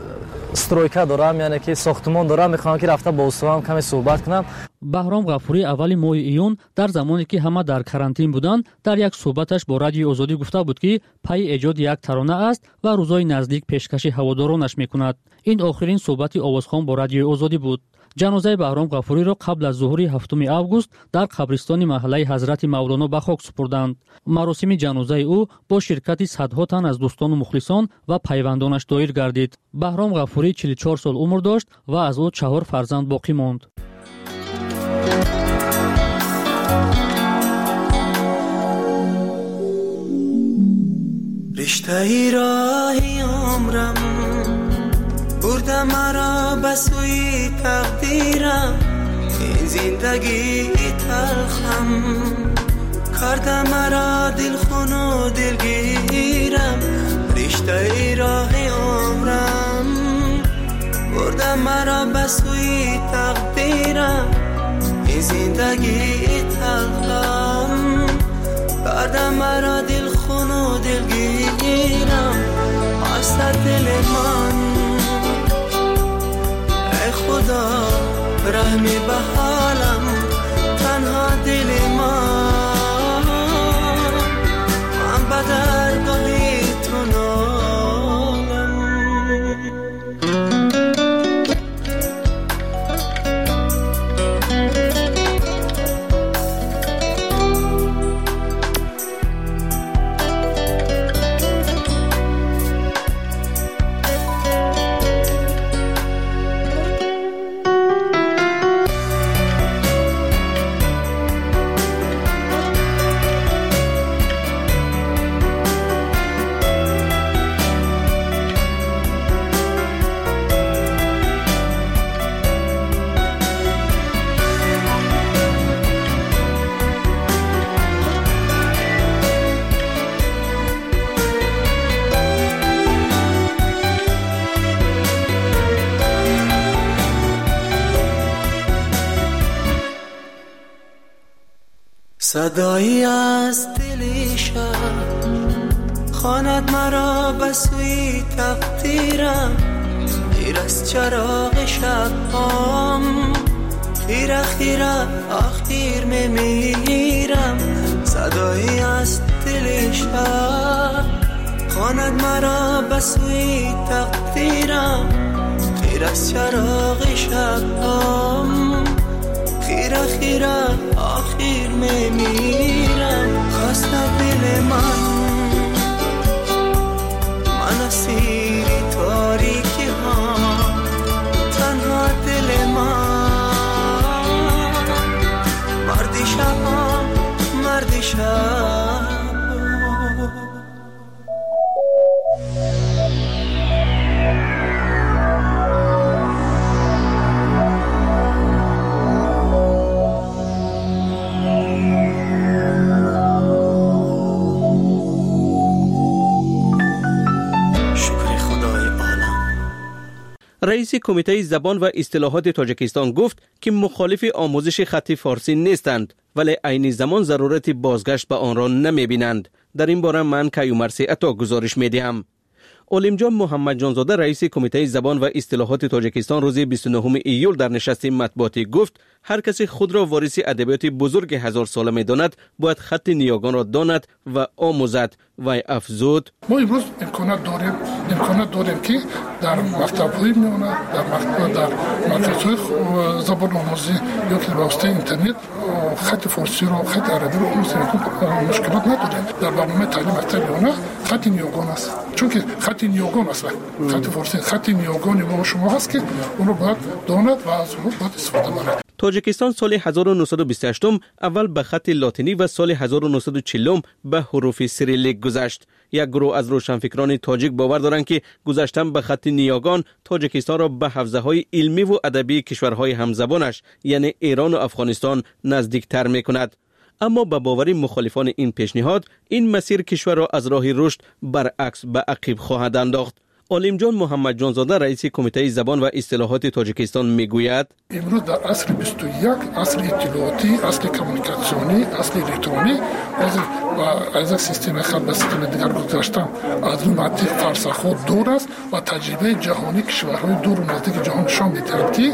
استرویکا دارم، یعنی که ساختمان دارم، میخوام که رفته با استادم کمی صحبت کنم. بهرام غفوری اولی ماه ایون در زمانی که همه در کرانتین بودند در یک صحبتش با رادیو آزادی گفته بود که پای ایجاد یک ترانه است و روزهای نزدیک پیشکش هوادارانش میکند. این آخرین صحبت آوازخوان با رادیو آزادی بود. جنازه بهرام غفوری را قبل از ظهور 7 اوگوست در قبرستان محله حضرت مولانا به خاک سپردند. مراسم جنازه او با شرکت صدها تن از دوستان و مخلصان و پیوندانش دایر گردید. بهرام غفوری 44 سال عمر داشت و از او 4 فرزند باقی ماند. رشته راهی عمرم برده مرا به سوی تقدیرم، این زندگی تلخم کرده مرا دلخون و دلگیرم. رشته راه عمرم برده مرا به سوی تقدیرم، این زندگی تلخم کرده مرا دلخون و دلگیرم. از دل من ای خدا رحمی به حالم، تنها دل من به درگاه تو نالم. صدایی از دل شب خواند مرا به سوی تقدیرم، خیر از چراغ شبام، خیره خیره آخر میمیرم. صدایی از دل شب خواند مرا به سوی تقدیرم، خیر از چراغ شبام، خیره خیره آخر میمیرم. خواست دل من اسیر تاریکی ها، تنها دل من مردی شب، مردی شب. رئیس کمیته زبان و اصطلاحات تاجیکستان گفت که مخالف آموزش خط فارسی نیستند، ولی عین زمان ضرورت بازگشت به آن را نمی‌بینند. در این باره من کیومرثی عطا گزارش می‌دهم. عالمجان محمد جانزاده رئیس کمیته زبان و اصطلاحات تاجیکستان روز 29 ایول در نشست مطبوعاتی گفت هر کسی خود را وارث ادبیات بزرگ هزار ساله می‌داند باید خط نیاگان را داند و آموزد. و افزود ما امروز امکانات داریم که در مکتب‌های میانه، در مدرسه‌های زبان آموزی یا که واسطه اینترنت خط فارسی رو، خط عربی رو مشکلات نداریم. در برنامه تعلیم مکتب میانه خط نیاگان است، چون که خط نیاگان است. خط فارسی خط نیاگان ما شما هست که اون رو باید داند و از اون باید استفاده کنید. تاجیکستان سال 1928 اول به خط لاتینی و سال 1940 به حروف سیریلیک گذشت. یک گروه از روشنفکران تاجیک باور دارند که گذشتن به خط نیاگان تاجیکستان را به حوزه‌های علمی و ادبی کشورهای همزبانش یعنی ایران و افغانستان نزدیکتر می‌کند. اما به باور مخالفان این پیشنهاد این مسیر کشور را از راه رشد برعکس به عقب خواهد انداخت. عالمجان محمد جانزاده رئیس کمیته زبان و اصطلاحات تاجیکستان میگوید امروز در عصر 21 عصر اطلاعاتی، عصر کمیونیکاسیونی، عصر الکترونی از سیستم خط به سیستم دیگر گذاشتن از اون منطق فرسخ‌ها دور است و تجربه جهانی کشورهای دور و نزدیک جهان نشان می‌دهد که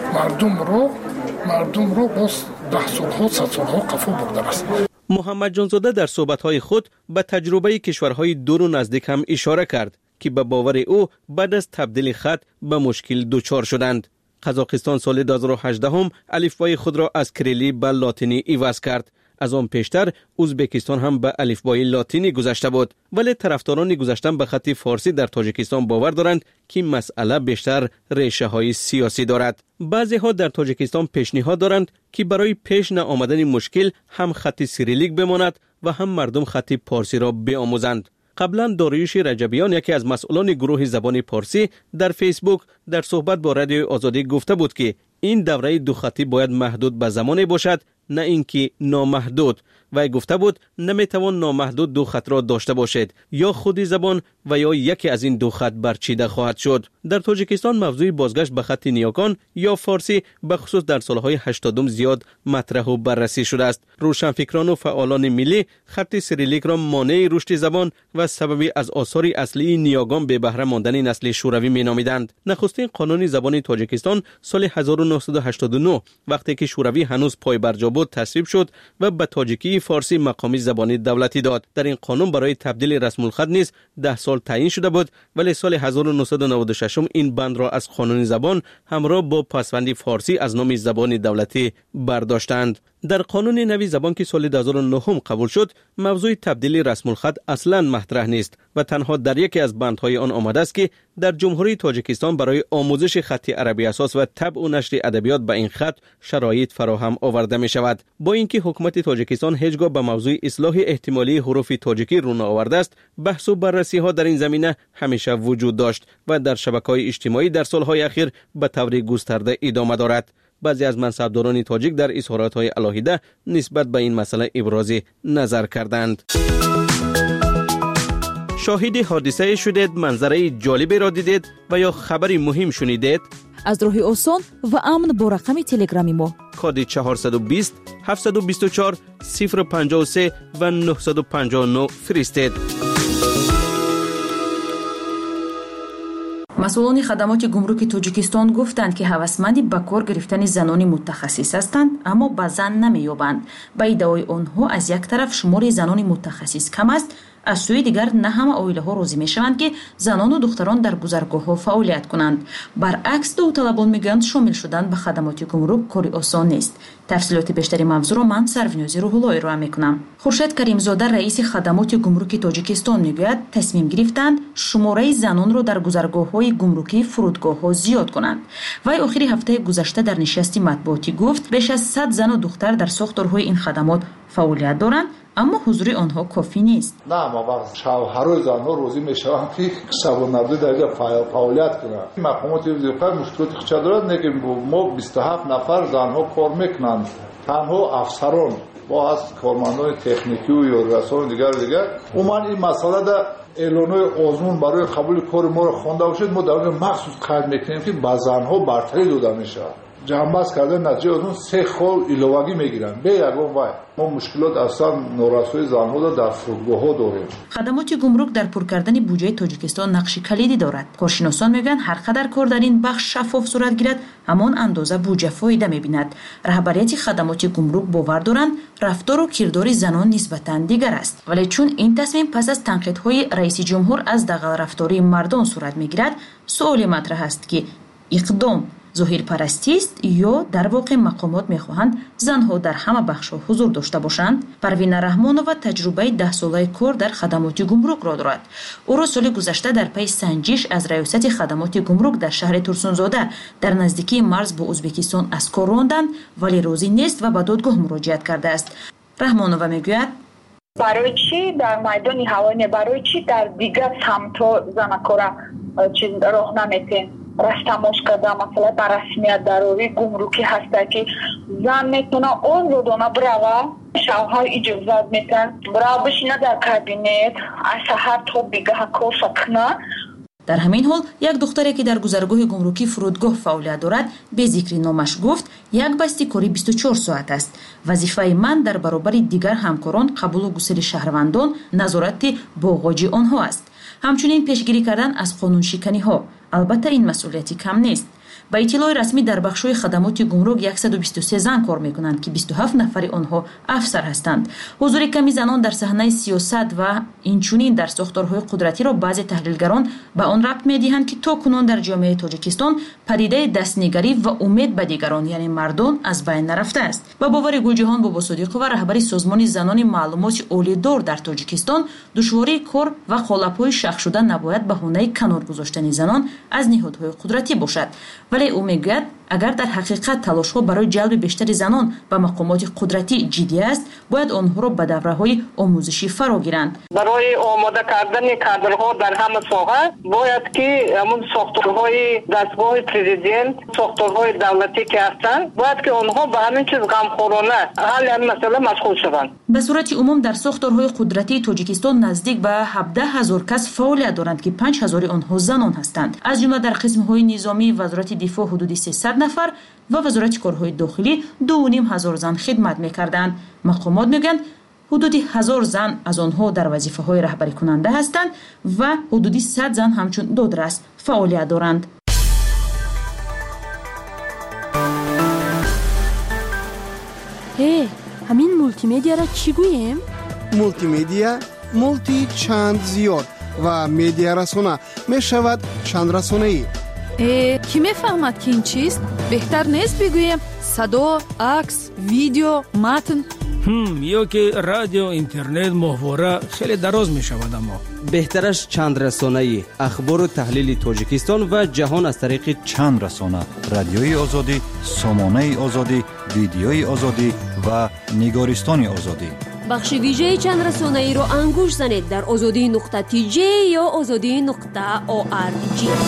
مردم رو باز 10 سال‌ها 100 سال‌ها قفو برده است. محمد جانزاده در صحبت‌های خود به تجربه کشورهای دور و نزدیک هم اشاره کرد که به باور او بعد از تبدیل خط به مشکل دچار شدند. قزاقستان سال 2018 الفبای خود را از کریلی به لاتینی عوض کرد. از آن پیشتر ازبکستان هم به الفبای لاتینی گذشته بود، ولی طرفداران گذشتن به خط فارسی در تاجیکستان باور دارند که مسئله بیشتر ریشه های سیاسی دارد. بعضی ها در تاجیکستان پیشنهاد دارند که برای پیش نآمدن مشکل هم خط سیریلیک بماند و هم مردم خط پارسی را بیاموزند. قبلا داریوش رجبیان یکی از مسئولان گروه زبان پارسی در فیسبوک در صحبت با رادیو آزادی گفته بود که این دوره دو خطی باید محدود به زمانی باشد نه اینکه نامحدود. و گفته بود نمیتوان نامحدود دو خط را داشته باشد، یا خودی زبان و یا یکی از این دو خط برچیده خواهد شد. در تاجیکستان موضوع بازگشت به خط نیاگان یا فارسی به خصوص در سالهای 80 زیاد مطرح و بررسی شده است. روشنفکران و فعالان ملی خط سیریلیک را مانع رشد زبان و سببی از آثار اصلی نیاگان به بهره ماندن نسل شوروی مینامیدند. نخستین قانون زبان تاجیکستان سال 1989 وقتی که شوروی هنوز پای برجا بود تصویب شد و به تاجیکی فارسی مقامی زبانی دولتی داد. در این قانون برای تبدیل رسم الخط نیز 10 سال تعیین شده بود، ولی سال 1996 این بند را از قانون زبان همراه با پسوند فارسی از نام زبان دولتی برداشتند. در قانون نوی زبان که سال 2009 قبول شد، موضوع تبدیل رسم الخط اصلاً مطرح نیست و تنها در یکی از بندهای آن آمده است که در جمهوری تاجیکستان برای آموزش خط عربی اساس و طبع و نشر ادبیات به این خط شرایط فراهم آورده می شود. با اینکه حکومت تاجیکستان هیچگاه به موضوع اصلاح احتمالی حروف تاجیکی رو نآورده است، بحث و بررسی ها در این زمینه همیشه وجود داشت و در شبکه‌های اجتماعی در سالهای اخیر به طور گسترده ادامه دارد. بعضی از منصبداران تاجیک در اظهارات‌های علاهیده نسبت به این مسئله ابراز نظر کردند. شاهد حادثه شدید، منظره جالبی را دیدید و یا خبری مهم شنیدید؟ аз роҳи осон ва амн бо рақами телеграми мо. کد 420 724 053 و 959 فرستید. масъулони хадамоти гумруки тоҷикистон гуфтанд ки ҳавасманди ба кор гирифтани занони мутахассис ҳастанд, аммо ба зан намеёбанд. ба иддаои онҳо аз як тараф шумори занони мутахассис кам аст, аз сӯи дигар на ҳама оилаҳо розӣ мешаванд ки занону духтарон дар гузаргоҳҳо фаъолият кунанд. баръакс довталабон мегӯянд шомил шудан ба хадамоти гумрук кори осон нест. тафсилоти бештари мавзӯъро ман Сарвинёзи Рӯҳулло ироа мекунам. Хуршед Каримзода раиси хадамоти гумруки тоҷикистон мегӯяд тасмим гирифтанд шумораи занонро дар гузаргоҳҳои гумрукии фурудгоҳҳо зиёд кунанд. вай охири ҳафтаи гузашта дар нишасти матбуотӣ гуфт беш аз 100 зану духтар дар сохторҳои ин хадамот фаъолият доранд, аммо ҳузури онҳо кофӣ нест. на ма шавҳарои занҳо розӣ мешаванд ки 190 дараҷа фаъолият кунанд. мақомоти вазифа мушкилоти худша дорад, неки мо 27 нафар занҳо кор мекунанд. танҳо афсарон бо аз кормандони техникию ё расони дигар умуман ин масъалада эълонои озмун барои қабули кори моро хонда бошед, мо дар онҷо махсус қайд мекунем ки ба занҳо бартарӣ дода мешавад. ҷамъбаст кардан натиҷаи озмун 3 хол иловагӣ мегиранд бе ягон вай. мо мушкилот аслан норасои занҳоро дар фурудгоҳҳо дорем. хадамоти гумрук дар пур кардани буҷаи тоҷикистон нақши калидӣ дорад. коршиносон мегӯянд ҳар қадар кор дар ин бахш шаффоф сурат гирад, ҳамон андоза буҷа фоида мебинад. раҳбарияти хадамоти гумрук бовар доранд рафтору кирдори занон нисбатан дигар аст. вале чун ин тасмим пас аз танқидҳои раиси ҷумҳур аз дағалрафтории мардон сурат мегирад, суоле матраҳ аст ки иқдом зоҳирпарастист ё дар воқеъ мақомот мехоҳанд занҳо дар ҳама бахшҳо ҳузур дошта бошанд. Парвина Раҳмонова таҷрубаи 10-солаи кор дар хадамоти гумрукро дорад. ӯро соли гузашта дар пайи санҷиш аз раёсати хадамоти гумрук дар шаҳри Турсунзода дар наздикии марз бо Ӯзбекистон аз кор ронданд, вале розӣ нест ва ба додгоҳ муроҷиат кардааст. Раҳмонова мегӯяд барои чӣ дар майдони ҳавои барои чӣ дар дигар самтҳо занакора чиз роҳ наметем растамош карда масалан ба расмият дарорӣ гумрукӣ ҳаста ки зан метавона озодона бирава шавҳар иҷозат метан бирава бишина дар кабинет аз саҳар то бигаҳа кофа кна. дар ҳамин ҳол як духтаре ки дар гузаргоҳи гумрукии фурудгоҳ фаъолият дорад бе зикри номаш гуфт як басти кори 24 соат аст. вазифаи ман дар баробари дигар ҳамкорон қабулу гусели шаҳрвандон назорати боғоҷи онҳо аст. ҳамчунин пешгирӣ кардан аз қонуншиканиҳо. албатта ин масъулияти кам нест. ба иттилои расмӣ дар бахшҳои хадамоти гумрук 123 зан кор мекунанд ки 27 нафари онҳо афсар ҳастанд. ҳузури ками занон дар саҳнаи сиёсат ва инчунин дар сохторҳои қудратиро баъзе таҳлилгарон ба он рабт медиҳанд ки то кунун дар ҷомеаи тоҷикистон падидаи дастнигарӣ ва умед ба дигарон яъне мардон аз байн нарафтааст. ба бовари Гулҷиҳон Бобосодиқова раҳбари созмони занони маълумоти олидор дар Тоҷикистон душвории кор ва қолабҳои шах шуда набояд баҳонаи канор гузоштани занон аз ниҳодҳои қудратӣ бошад. вале ӯ мегӯяд агар дар ҳақиқат талошҳо барои ҷалби бештари занон ба мақомоти қудратӣ ҷиддӣ аст, бояд онҳоро ба давраҳои омӯзишӣ фаро гиранд. барои омода кардани кадрҳо дар ҳама соҳа бояд ки ҳамун сохторҳои дастгоҳи президент, сохторҳои давлатӣ ки ҳастанд, бояд ки онҳо ба ҳамин чиз ғамхорона ҳалли ҳамин масъала машғул шаванд. ба сурати умум дар сохторҳои қудратии Тоҷикистон наздик ба 17 000 кас фаъолият доранд ки 5 000 онҳо занон ҳастанд. аз ҷумла дар қисмҳои низомӣ вазорати дифоъ ҳудуди 300 нафар ва вазорати корҳои дохилӣ 2500 зан хидмат мекарданд. мақомот мегӯянд ҳудуди 1000 зан аз онҳо дар вазифаҳои раҳбарикунанда ҳастанд ва ҳудуди 100 зан ҳамчун додрас фаъолият доранд. ҳамин мултимедияро чӣ гӯем? мултимедия мулти чанд зиёд ва медиарасона мешавад чандрасонаӣ. кӣ мефаҳмад ки ин чист? беҳтар нест бигӯем садо, акс, видео, матн? ё ки радио, интернет, моҳвора хеле дароз мешавад. аммо беҳтараш чандрасонаӣ ахбору таҳлили Тоҷикистон ва ҷаҳон аз тариқи чандрасона, радиои озодӣ, сомонаи озодӣ, видеои озодӣ ва нигористони озодӣ. бахши вижаи чандрасонаиро ангуш занед дар озодӣ.tj ё озодӣ.org.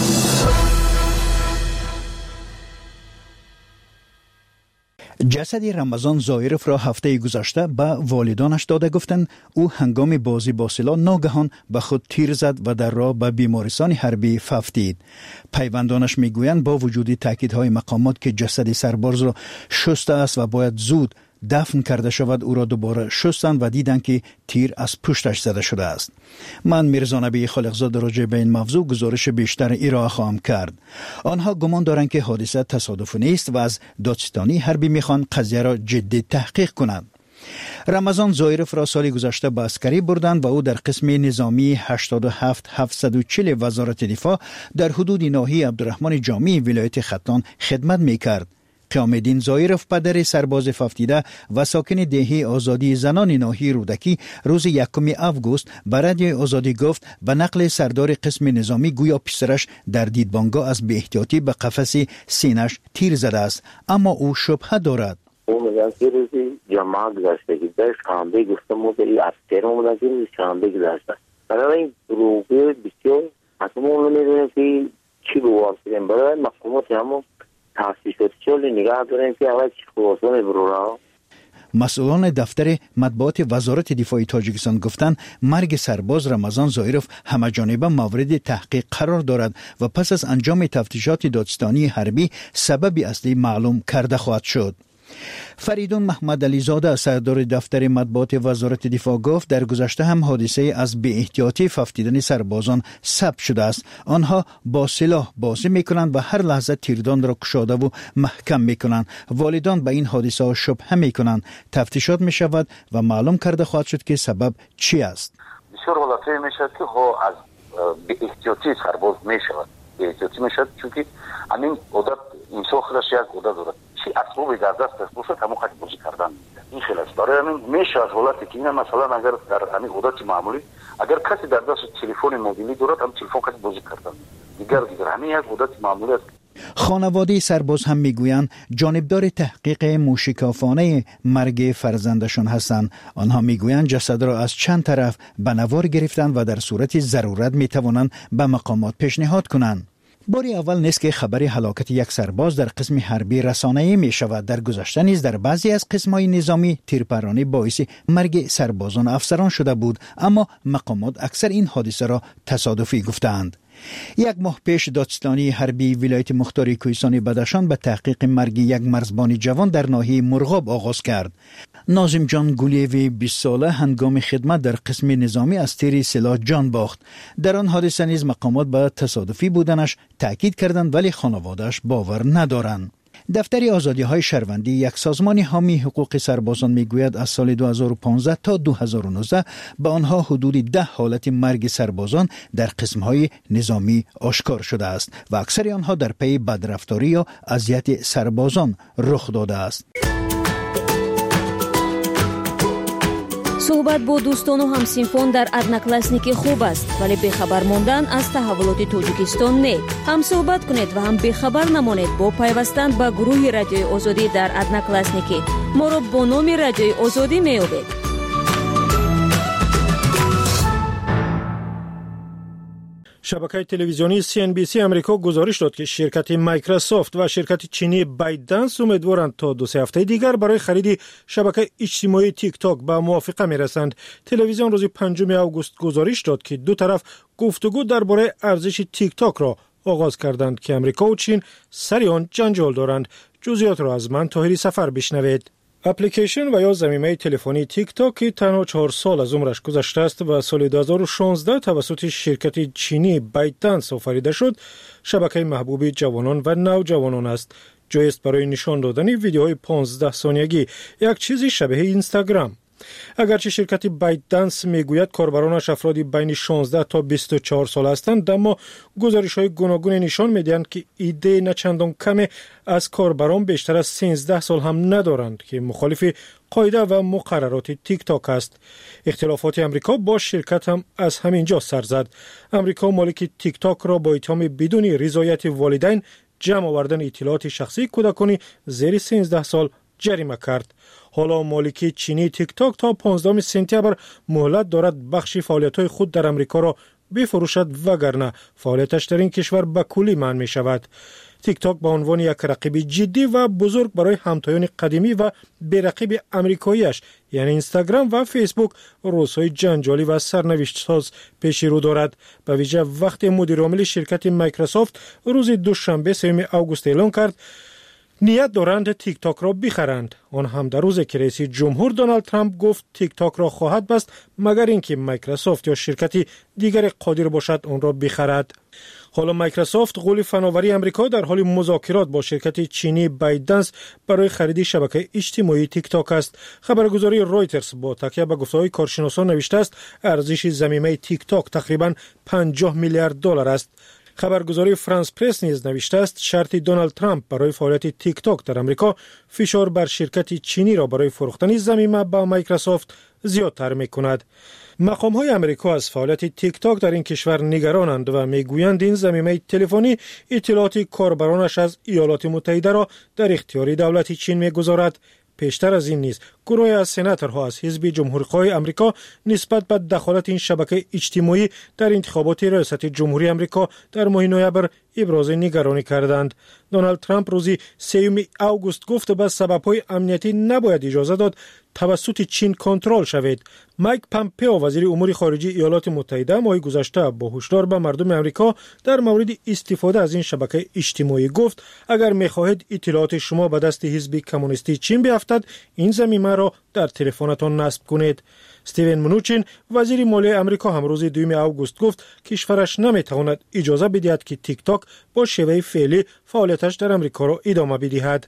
جسد رمضان زایرف را هفته گذشته به والدانش داده گفتند او هنگام بازی با سلاح ناگهان به خود تیر زد و در راه به بیمارستان حربی ففتید. پیوندانش میگویند با وجود تاکیدهای مقامات که جسد سرباز را شسته است و باید زود دفن کرده شود، او را دوباره شستند و دیدند که تیر از پشتش زده شده است. من میرزا نبی خالقزاد راجع به این موضوع گزارش بیشتر ارائه خواهم کرد. آنها گمان دارند که حادثه تصادفی نیست و از دادستانی حربی میخوان قضیه را جدی تحقیق کنند. رمضان زایرف را سال گذشته به عسکری بردند و او در قسم نظامی 87740 وزارت دفاع در حدود ناحیه عبدالرحمن جامی ولایت ختلان خدمت میکرد. قیامالدین زایرف پدر سرباز ففتیده و ساکن دهه آزادی زنان ناحیه رودکی روز 1 آگوست به رادیو آزادی گفت به نقل سردار قسم نظامی گویا پسرش در دیدبانگاه از بی‌احتیاطی به قفس سینه‌اش تیر زده است، اما او شبهه دارد. اون میگه روزی جماعت گذاشته که داشت خانده گفته موزه افسر اومدن که خانده گذاشته. برای این روبه بسیار حتما اون میدونه که چی بوارسیدن برای مقامات همون مسئولان دفتر مطبوعات وزارت دفاع تاجیکستان گفتند مرگ سرباز رمضان زایرف همه‌جانبه مورد تحقیق قرار دارد و پس از انجام تفتیشات دادستانی حربی سبب اصلی معلوم کرده خواهد شد. فریدون محمد علی زاده سردار دفتر مطبوعات وزارت دفاع گفت در گذشته هم حادثه از بی‌احتیاطی ففتیدن سربازان ثبت شده است. آنها با سلاح بازی میکنند و هر لحظه تیردان را گشاده و محکم میکنند. والدان به این حادثه ها شبهه میکنند. تفتیشات میشود و معلوم کرده خواهد شد که سبب چی است. بسیار حالتی میشد که از بی‌احتیاطی سرباز میشود. بی‌احتیاطی میشود چون همین عادت انسان خودش یک عادت دارد. چی اسبابی در دست است باشد همون خط بازی کردن این خیلی است. برای همین میشه از حالتی که این مثلا اگر در همین عادت معمولی اگر کسی در دست تلفن موبیلی دارد هم تلفن خط بازی کردن دیگر همین یک عادت معمولی است. خانواده سرباز هم میگویند جانبدار تحقیق موشکافانه مرگ فرزندشان هستند. آنها میگویند جسد را از چند طرف به نوار گرفتند و در صورت ضرورت میتوانند به مقامات پیشنهاد کنند. باری اول نیست که خبر هلاکت یک سرباز در قسم حربی رسانه‌ای می شود. در گذشته نیز در بعضی از قسم‌های نظامی تیرپرانی باعث مرگ سربازان و افسران شده بود، اما مقامات اکثر این حادثه را تصادفی گفتند. 1 ماه پیش دادستانی حربی ولایت مختار کوهستان بدخشان به تحقیق مرگ یک مرزبان جوان در ناحیه مرغاب آغاز کرد. ناظم جان گولیوی 20 ساله هنگام خدمت در قسم نظامی از تیر سلاح جان باخت. در آن حادثه نیز مقامات به تصادفی بودنش تاکید کردند ولی خانواده‌اش باور ندارند. دفتر آزادی‌های شهروندی یک سازمان حامی حقوق سربازان میگوید از سال 2015 تا 2019 به آنها حدود 10 حالت مرگ سربازان در قسم‌های نظامی آشکار شده است و اکثر آنها در پی بدرفتاری یا اذیت سربازان رخ داده است. صحبت با دوستان و همسینفون در ادناکلاسنیکی خوب است، ولی بخبر موندن از تحولات تاجیکستان نه. هم صحبت کنید و هم بخبر نمانید با پیوستن به گروه رادیوی آزادی در ادناکلاسنیکی. ما را با نام رادیوی آزادی می‌یابید. شبکه تلویزیونی CNBC امریکا گزارش داد که شرکت مایکروسافت و شرکت چینی بایتدنس امیدوارند تا 2-3 هفته دیگر برای خرید شبکه اجتماعی تیک تاک به موافقه میرسند. تلویزیون روز 5 آگوست گزارش داد که دو طرف گفتگو درباره ارزش تیک تاک را آغاز کردند که امریکا و چین سر آن جنجال دارند. جزئیات را از من طاهری سفر بشنوید. اپلیکیشن و یا ضمیمه تلفنی تیک تاک که تنها 4 سال از عمرش گذشته است و سال 2016 توسط شرکت چینی بایتدنس آفریده شد، شبکه محبوب جوانان و نوجوانان است. جای است برای نشان دادن ویدیوهای 15 ثانیه‌ای، یک چیزی شبیه اینستاگرام. اگرچه شرکت بایتدنس میگوید کاربرانش افرادی بین 16 تا 24 سال هستند، اما گزارش‌های گوناگون نشان می‌دهند که ایده نچندان کم از کاربران بیشتر از 13 سال هم ندارند که مخالف قاعده و مقررات تیک تاک است. اختلافات امریکا با شرکت هم از همین جا سر زد. امریکا مالک تیک تاک را با اتهام بدون رضایت والدین جمع آوردن اطلاعات شخصی کودکان زیر 13 سال جریمه کرد. حالا مالک چینی تیک تاک تا 15 سپتامبر مهلت دارد بخش فعالیت‌های خود در امریکا را بفروشد وگرنه فعالیتش در این کشور به کلی منع می شود. تیک تاک به عنوان یک رقیب جدی و بزرگ برای همتایان قدیمی و بی‌رقیب آمریکایی‌اش یعنی اینستاگرام و فیسبوک روزهای جنجالی و سرنوشت ساز پیش رو دارد. به ویژه وقتی مدیر عامل شرکت مایکروسافت روز دوشنبه 3 آگوست اعلام کرد نیت دارند تیک تاک را بخرند. آن هم در روزی که رئیس جمهور دونالد ترامپ گفت تیک تاک را خواهد بست مگر اینکه مایکروسافت یا شرکتی دیگر قادر باشد آن را بخرد. حالا مایکروسافت قول فناوری آمریکا در حال مذاکرات با شرکت چینی بایدنس برای خرید شبکه اجتماعی تیک تاک است. خبرگزاری رویترز با تکیه به گفته‌های کارشناسان نوشته است ارزش ضمیمه تیک تاک تقریباً 50 میلیارد دلار است. خبرگزاری فرانس پرس نیز نوشته است شرط دونالد ترامپ برای فعالیت تیک تاک در آمریکا فشار بر شرکت چینی را برای فروختن ضمیمه با مایکروسافت زیادتر می‌کند. مقام‌های آمریکا از فعالیت تیک تاک در این کشور نگرانند و میگویند این ضمیمه تلفنی اطلاعات کاربرانش از ایالات متحده را در اختیار دولت چین می‌گذارد. پیشتر از این نیز گروهی از سناتورها از حزب جمهوری‌خواه آمریکا نسبت به دخالت این شبکه اجتماعی در انتخابات ریاست جمهوری آمریکا در ماه نوامبر ابراز نگرانی کردند. دونالد ترامپ روز 3 آگوست گفت به سبب‌های امنیتی نباید اجازه داد توسط چین کنترل شود. مایک پامپئو وزیر امور خارجه ایالات متحده ماه گذشته با هشدار به مردم آمریکا در مورد استفاده از این شبکه اجتماعی گفت اگر می‌خواهید اطلاعات شما به دست حزب کمونیستی چین بیفتد این ضمیمه را در تلفنتان نصب کنید. استیون منوچین وزیر مالیه آمریکا هم روز 2 آگوست گفت کشورش نمی‌تواند اجازه بدهد که تیک تاک با شیوه فعلی فعالیتش در آمریکا را ادامه بدهد.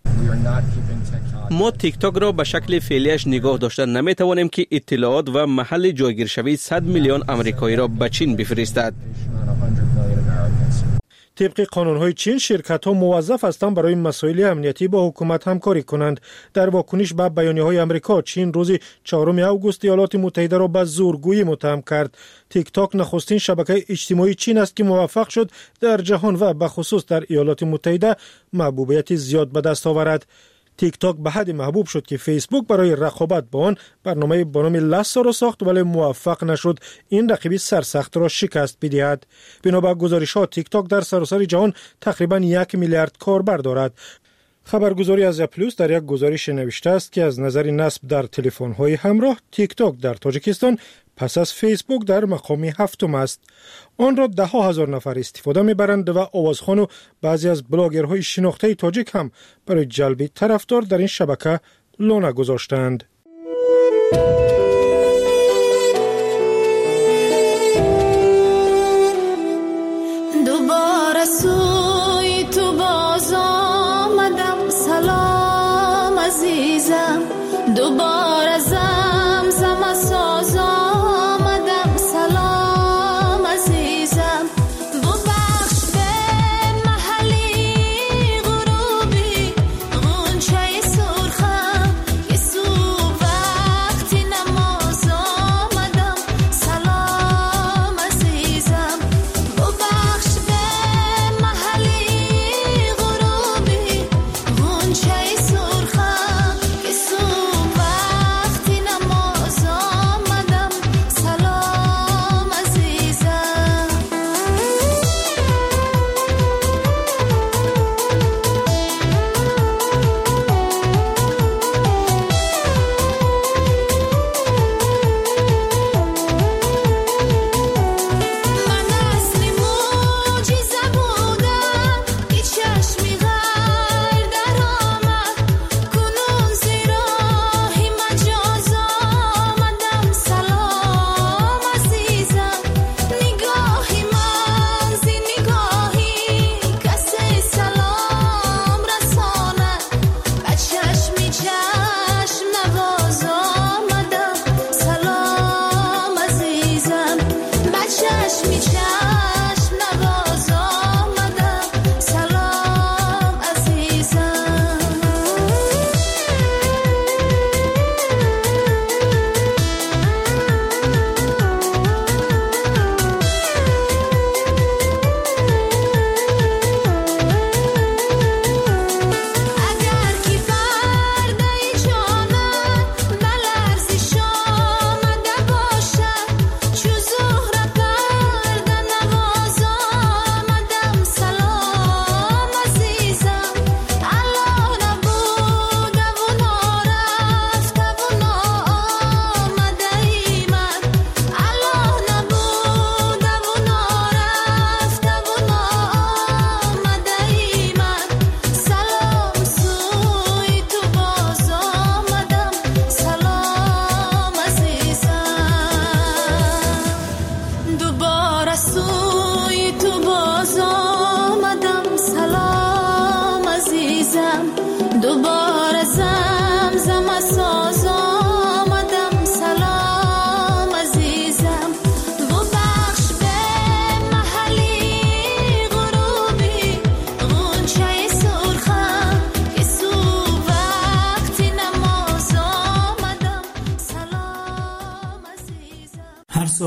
ما تیک تاک را به شکل فعلیش نگاه داشته نمی‌توانیم که اطلاعات و محل جایگیر شوی 100 میلیون آمریکایی را به چین بفرستد. طبق قانون‌های چین شرکت‌ها موظف هستند برای مسائل امنیتی با حکومت همکاری کنند. در واکنش به بیانیه‌های آمریکا چین روز 4 آگوست ایالات متحده را به زورگویی متهم کرد. تیک تاک نخستین شبکه اجتماعی چین است که موفق شد در جهان و به خصوص در ایالات متحده محبوبیت زیاد به دست آورد. تیک تاک به حد محبوب شد که فیسبوک برای رقابت با آن برنامه با نام لاسا را ساخت ولی موفق نشد این رقیب سرسخت را شکست بدهد. بنابر گزارش‌ها تیک تاک در سراسر جهان تقریباً 1 میلیارد کاربر دارد. خبرگزاری آزیا پلوس در یک گزارش نوشته است که از نظر نصب در تلفن‌های همراه تیک تاک در تاجیکستان پس از فیسبوک در مقام 7 است. آن را 10,000 نفر استفاده می‌برند و آوازخوان و بعضی از بلاگرهای شناخته تاجیک هم برای جلب طرفدار در این شبکه لانه گذاشتند. دوباره سوی تو باز آمدم سلام عزیزم دوباره زمزم ساز آمدم سلام عزیزم ببخش به محلی غروبی غنچه سرخم یه صبح وقتی نماز آمدم سلام عزیزم ببخش به محلی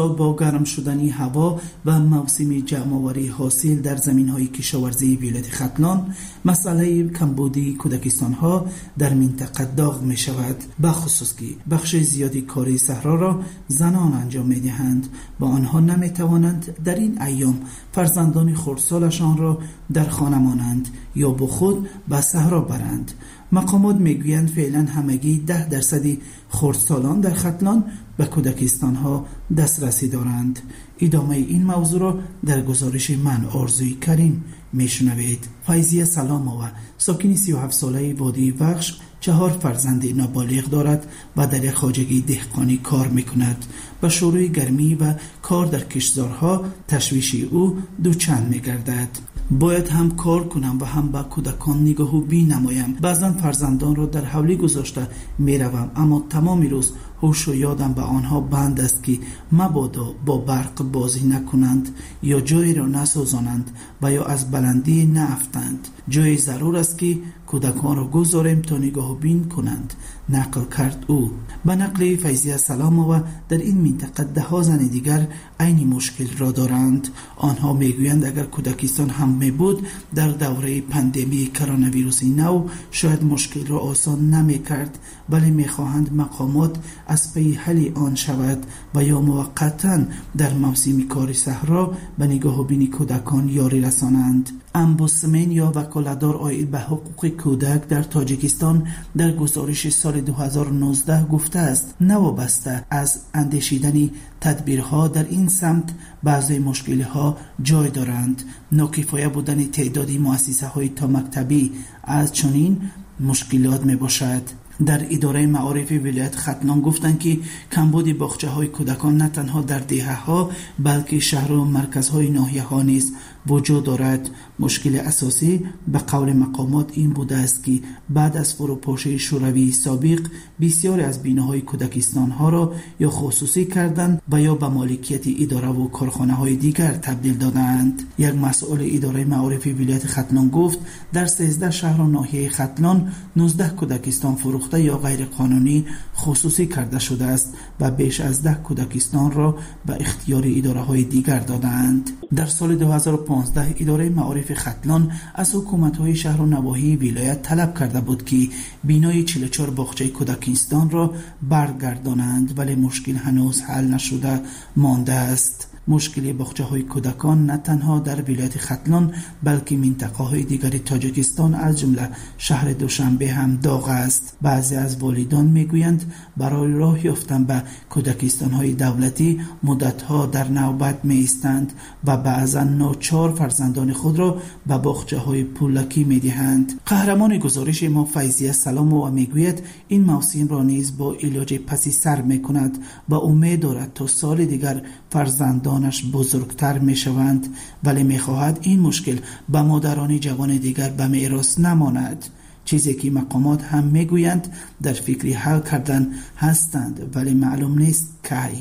سال با گرم شدن هوا و موسم جمع‌آوری حاصل در زمین‌های کشاورزی ولایت ختلان، مسئله کمبودی کودکستان‌ها در منطقه داغ می‌شود، به خصوص که بخش زیادی کار صحرا را زنان انجام می‌دهند و آنها نمی‌توانند در این ایام فرزندان خردسالشان را در خانه مانند یا با خود به صحرا برند. مقامات میگویند فعلا همگی 10% خردسالان در ختلان به کودکستان‌ها دسترسی دارند. ادامه این موضوع را در گزارش من آرزوی کریم میشنوید. فیضیه سلامова ساکن 37 ساله وادی وخش 4 فرزند نابالغ دارد و در یک خواجگی دهقانی کار میکند. به شروع گرمی و کار در کشتزارها تشویش او دوچند میگردد. باید هم کار کنم و هم به کودکان نگاه و بین نمایم. بعضا فرزندان را در حولی گذاشته میروم، اما تمام روز هوش و یادم به آنها بند است که مبادا با برق بازی نکنند یا جایی را نسوزانند و یا از بلندی نافتند. جای ضرور است که کودکان را گذاریم تا نگاه و بین کنند، نقل کرد او. به نقل فیضیه سلامова در این منطقه 10 زن دیگر عین مشکل را دارند. آنها میگویند اگر کودکستان هم میبود در دوره پاندمی کرونا ویروس نو شاید مشکل را آسان نمیکرد، ولی میخواهند مقامات از پی حل آن شود و یا موقتا در موسم کار صحرا به نگاه و بین کودکان یاری رسانند. امبوسمن یا وکالتدار عاید به حقوق کودک در تاجیکستان در گزارش سال 2019 گفته است نوابسته از اندیشیدن تدبیرها در این سمت بعضی مشکل‌ها جای دارند. ناکفایه بودن تعدادی مؤسسه‌های تا مکتبی از چنین مشکلات می باشد. در اداره معارف ولایت ختلان گفتند که کمبود باغچه‌های کودکان نه تنها در دهه‌ها بلکه شهر و مرکزهای ناحیه‌ها نیز وجود دارد. مشکل اساسی به قول مقامات این بوده است که بعد از فروپاشی شوروی سابق بسیاری از بیناهای کودکستان‌ها را یا خصوصی کردند و یا به مالکیت اداره و کارخانه‌های دیگر تبدیل دادند. یک مسئول اداره معارف ولایت ختلان گفت در 13 شهر و ناحیه ختلان 19 کودکستان فروخته یا غیر قانونی خصوصی کرده شده است و بیش از 10 کودکستان را به اختیار اداره‌های دیگر دادند. در سال 2015 اداره معارف ختلان از حکومت‌های شهر و نواحی ولایت طلب کرده بود که بینای 44 باغچه کودکستان را برگردانند، ولی مشکل هنوز حل نشده مانده است. مشکل باغچه‌های کودکان نه تنها در ولایت ختلان بلکه منطقه‌های دیگر تاجیکستان از جمله شهر دوشنبه هم داغ است. بعضی از والدان میگویند برای راه یافتن به کودکستان‌های دولتی مدت‌ها در نوبت می‌ایستند و بعضا ناچار فرزندان خود را به باغچه‌های پولکی می‌دهند. قهرمان گزارش ما فیضیه سلامова میگوید این موسم را نیز با علاج پسی سر می‌کند و امید دارد تا سال دیگر فرزندانش بزرگتر می شوند، ولی می خواهد این مشکل به مادران جوان دیگر به میراث نماند، چیزی که مقامات هم می گویند در فکر حل کردن هستند ولی معلوم نیست کی.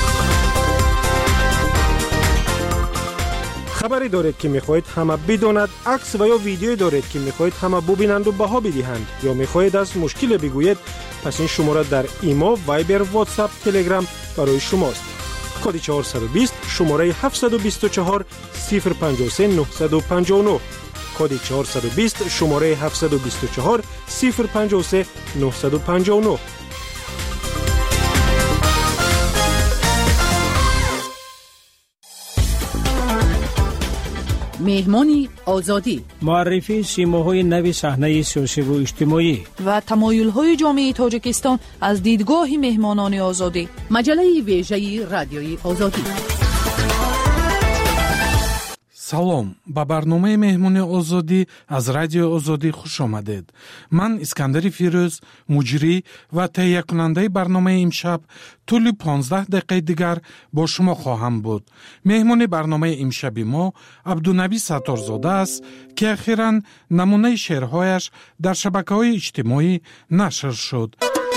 خبری دارید که میخواهید همه بداند، عکس و یا ویدیویی دارید که میخواهید همه ببینند و بها بدهند یا میخواهید از مشکل بگویید، پس این شماره در ایما، وایبر، واتساپ، تلگرام برای شماست. کد 420 شماره 724 053 959 کد 420 شماره 724 053 959. مهمانی آزادی، معرفی سیماهای نوی صحنه سیاسی و اجتماعی و تمایل‌های جامعه تاجیکستان از دیدگاه مهمانان آزادی. مجله ویژه رادیوی آزادی. салом, ба барномаи меҳмони озодӣ аз радиои озодӣ хуш омадед. ман искандари фирӯз, муҷрӣ ва таҳиякунандаи барномаи имшаб тӯли 15 дақиқаи дигар бо шумо хоҳам буд. меҳмони барномаи имшаби мо абдунаби сатторзода аст ки ахиран намунаи шеърҳояш дар шабакаҳои иҷтимоӣ нашр шуд.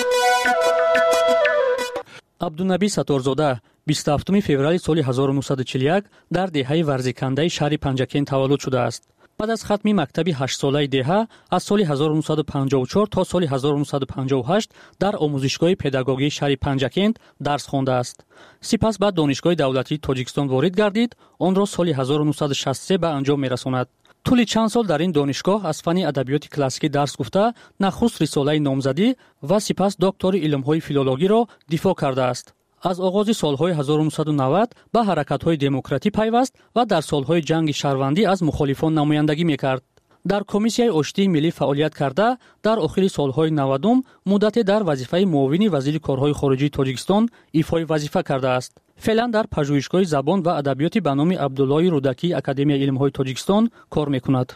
абдунаби сатторзода 27 феврали соли 1941 дар деҳаи варзикандаи шаҳри Панҷакен таваллуд шудааст. بعد از ختم مکتب 8 ساله دهه از سال 1954 تا سال 1958 در آموزشگاه پداگوژی شهر پنجکند درس خوانده است. سپس به دانشگاه دولتی تاجیکستان وارد گردید، آن را سال 1963 به انجام می‌رساند. طول چند سال در این دانشگاه از فن ادبیات کلاسیکی درس گفته، نخست رساله نامزدی و سپس دکتر علوم‌های فیلولوژی را دفاع کرده است. از آغاز سالهای 1990 به حرکت‌های دموکراتی پیوست و در سالهای جنگ شهروندی از مخالفان نمایندگی می‌کرد. در کمیسیای آشتی ملی فعالیت کرده، در آخر سالهای 90 مدت در وظیفه معاون وزیر کارهای خارجی تاجیکستان ایفای وظیفه کرده است. فعلا در پژوهشگاه زبان و ادبیات به نام عبدالله رودکی اکادمی علم‌های تاجیکستان کار می‌کند.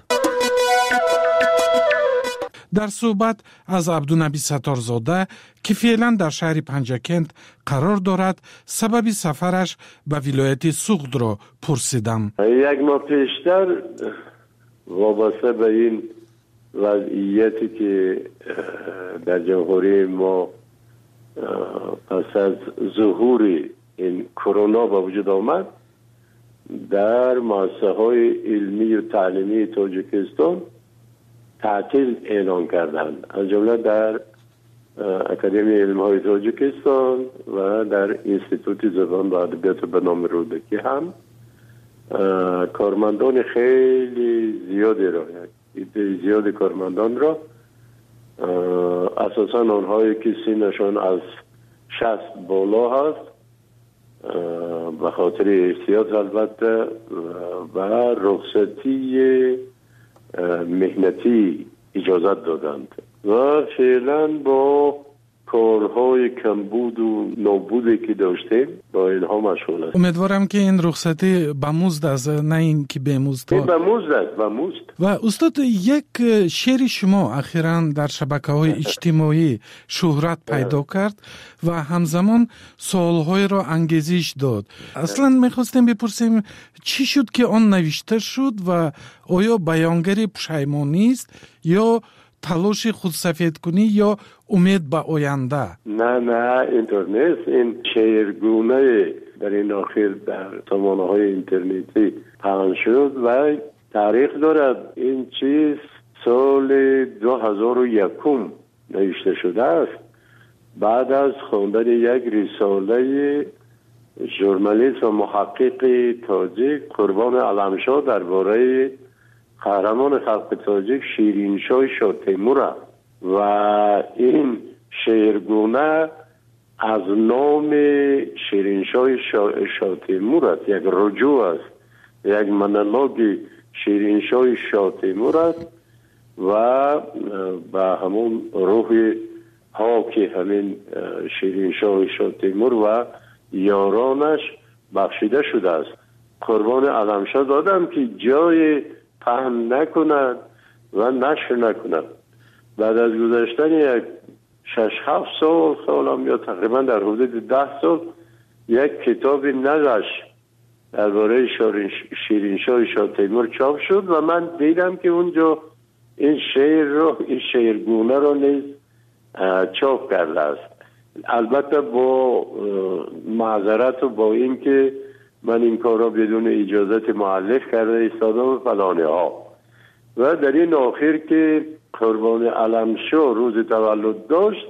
در صحبت از عبدالنبی ستارزاده که فعلا در شهر پنجکند قرار دارد سبب سفرش به ولایت سوغد را پرسیدم. یک ماه پیشتر وابسته به این وضعیتی که در جمهوری ما پس از ظهور این کرونا به وجود آمد، در مؤسسه‌های علمی و تعلیمی تاجیکستان تعطیل اعلان کردند، از جمله در اکادمی علم‌های تاجیکستان و در انستیتوت زبان و ادبیات به نام رودکی هم کارمندان خیلی زیادی را، زیاد کارمندان را، اساساً آنهایی که سنشان از 60 بالا هست، به خاطر احتیاط البته و رخصتی مهنتی اجازت دادند و فعلا با کارهای کمبود و نابودی که داشتیم با اینها مشغول است. امیدوارم که این رخصتی به مزد است، نه این که به مزد. به مزد است، به مزد. و استاد، یک شعر شما اخیراً در شبکه‌های اجتماعی شهرت پیدا کرد و همزمان سوال‌های را انگیزش داد. اصلاً می‌خواستیم بپرسیم چی شد که آن نوشته شد و آیا بیانگری پشیمانی است یا تلاش خودسفید کنی یا امید به آینده؟ نه اینطور نیست. این شعرگونه در این آخر در سامانه‌های اینترنتی پخش شد و تاریخ دارد. این چیز سال 2001 نوشته شده است، بعد از خواندن یک رساله ژورنالیست و محقق تاجیک قربان علمشاه درباره قهرمان خلق تاجیک شیرینشاه شاه تیمور و این شعرگونه از نام شیرینشاه شاه تیمور است، یک رجوع است، یک مونولوگ شیرینشاه شاه تیمور است و به همون روح پاک همین شیرینشاه شاه تیمور و یارانش بخشیده شده است. قربان علمشاه دادم که جای پهن نکنند و نشر نکنند. بعد از گذشتن یک 6-7 سال یا تقریبا در حدود 10 سال یک کتاب نگشت درباره شیرینشاه شاه تیمور چاپ شد و من دیدم که اونجا این شعرگونه رو نیز چاپ کرده است. البته با معذرت و با این که من این کار را بدون اجازت مؤلف کرده ایستادم فلانه ها. و در این آخر که قربان علمشاه روز تولد داشت،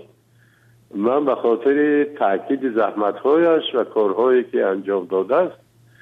من به خاطر تاکید زحمت‌هایش و کارهایی که انجام داده است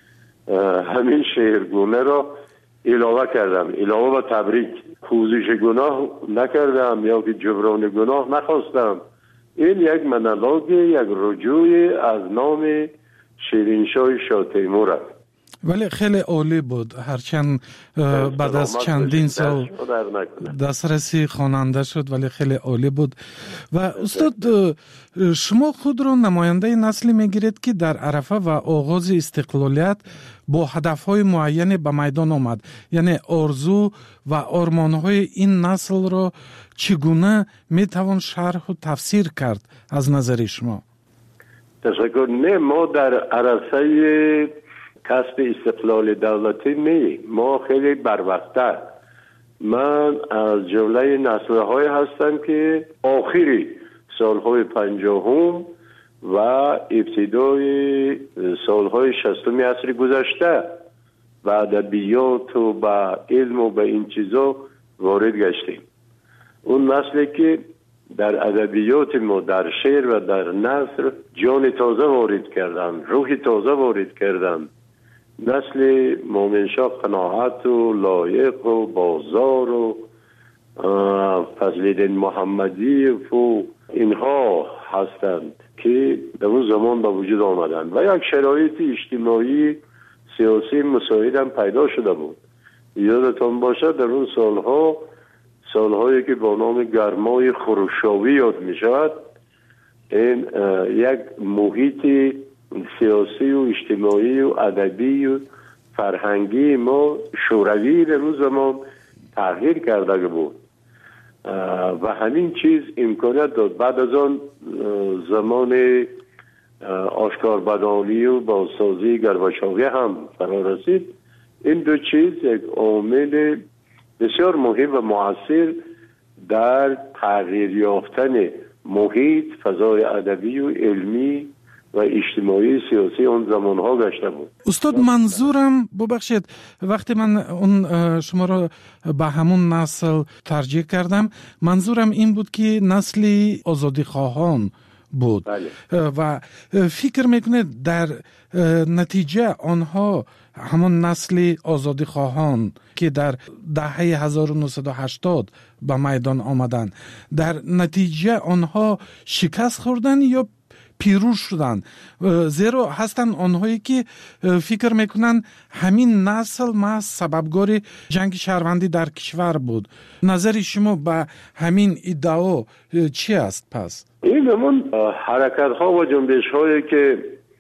همین شعرگونه را علاوه کردم، علاوه و تبریک. پوزش گناه نکردم یا که جبران گناه نخواستم. این یک مونولوگ، یک رجوع از نام شیرینشاه شاه تیمور است. ولی خیلی عالی بود، هرچند بعد از چندین سال دسترسی خواننده شد ولی خیلی عالی بود. و استاد، شما خود را نماینده نسلی میگیرید که در عرفه و آغاز استقلالیت با هدفهای معین به میدان آمد، یعنی آرزو و آرمانهای این نسل را چگونه میتوان شرح و تفسیر کرد از نظر شما؟ تشکر. نه، ما در عرصه کسب استقلال دولتی نیم، ما خیلی بروقته. من از جمله نسل‌های هستم که آخری سالهای 50 و ابتدای سالهای 60 عصر گذشته به ادبیات و به علم و به این چیزا وارد گشتیم. اون نسلی که در ادبیات ما، در شعر و در نثر جان تازه وارد کردن، روح تازه وارد کردن. نسل مومن شاه قناعت و لایق و بازار و فضل‌الدین محمدی و اینها هستند که در اون زمان به وجود آمدند و یک شرایط اجتماعی سیاسی مساعد هم پیدا شده بود. یادتان باشد در اون سالهایی که با نام گرمای خروشاوی یاد می شود، این یک محیط سیاسی و اجتماعی و ادبی و فرهنگی ما شوروی در اون زمان تغییر کرده بود و همین چیز امکانیت داد. بعد از آن زمان آشکار بدانی و بازسازی گرباچوی هم فرا رسید. این دو چیز یک عامل بسیار مهم و مؤثر در تغییر یافتن محیط، فضای ادبی و علمی و اجتماعی سیاسی اون زمانها گشته بود. استاد منظورم ببخشید وقتی من اون شما را به همون نسل ترجیح کردم، منظورم این بود که نسلی آزادی خواهان بود. بله. و فکر میکنه در نتیجه آنها همون نسل آزادی خواهان که در دهه 1980 به میدان آمدن، در نتیجه آنها شکست خوردن یا پیروز شدن؟ زیرا هستن آنهایی که فکر میکنن همین نسل ما سببگار جنگ شهروندی در کشور بود. نظر شما به همین ادعا چی است پس؟ این همون حرکت ها و جنبش هایی که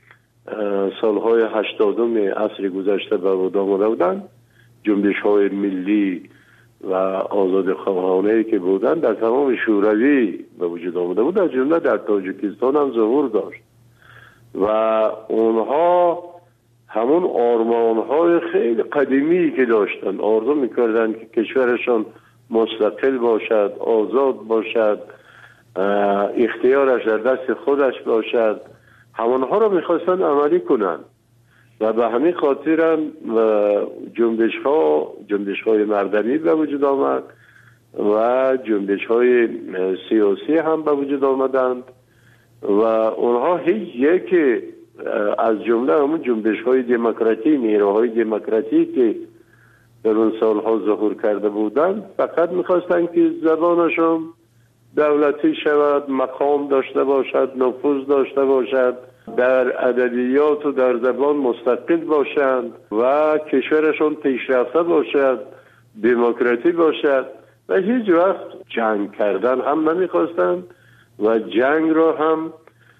سالهای 80 عصر گذشته به وجود آمده بودند، جنبش های ملی و آزاد خواهانه که بودند در تمام شوروی به وجود آمده بود، از جمله در تاجیکستان هم ظهور داشت و اونها همون آرمان های خیلی قدیمی که داشتن، آرزو میکردن که کشورشان مستقل باشد، آزاد باشد، اختیارش در دست خودش باشد، همونها رو میخواستن عملی کنن و به همین خاطر هم جنبش های مردمی به وجود آمد و جنبش های سیاسی هم به وجود آمدند و اونها هیچ یک از جمله همون جنبش های دموکراتی، نیروهای دموکراتی که در اون سالها ظهور کرده بودند فقط میخواستن که زبانشون دولتی شود، مقام داشته باشد، نفوذ داشته باشد، در ادبیات و در زبان مستقل باشند و کشورشون پیشرفته باشد، دموکراتی باشد و هیچ وقت جنگ کردن هم نمیخواستند و جنگ را هم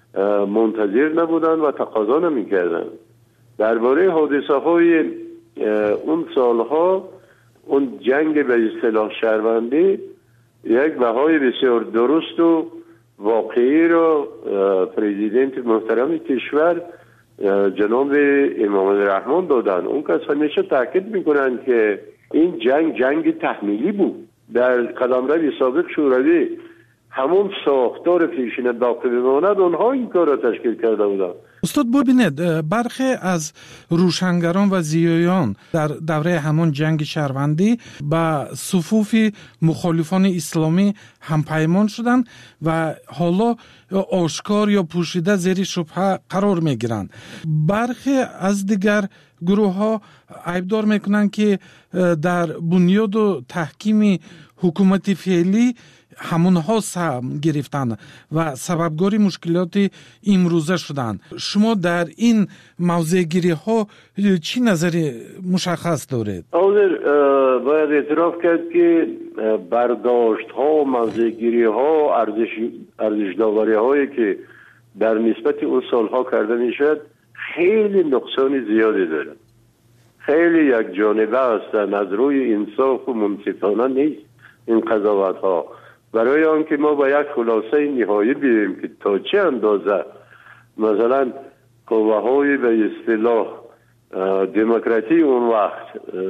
منتظر نبودند و تقاضا نمیکردند. درباره حادثه های اون سالها، اون جنگ به اصطلاح شهروندی یک بهای بسیار درست و واقعی را پرزیدنت محترم کشور جناب امام الرحمن دادن. اون کس همیشه تاکید میکنن که این جنگ تحمیلی بود. در قلمرو سابق شوروی همون ساختار پیشین باقی بماند، اونها این کار را تشکیل کرده بودن. استاد ببینید برخی از روشنگران و زیایان در دوره همون جنگ شهروندی به صفوف مخالفان اسلامی همپیمان شدند و حالا آشکار یا پوشیده زیر شبهه قرار میگیرند. برخی از دیگر گروه ها عیبدار میکنند که در بنیاد و تحکیم حکومت فعلی همونها سهم گرفتن و سببگاری مشکلات امروزه شدن. شما در این موضوع گیری ها چی نظری مشخص دارید؟ باید اعتراف کرد که برداشت ها و موضوع گیری ها، ارزش داوری هایی که در نسبت اون سالها کرده میشد خیلی نقصان زیادی دارد، خیلی یک جانبه هستند، از روی انصاف و منصفانه نیست این قضاوت ها. برای آنکه ما با یک خلاصه نهایی بیاییم که تا چه اندازه مثلا قوه های به اصطلاح دموکراتی اون وقت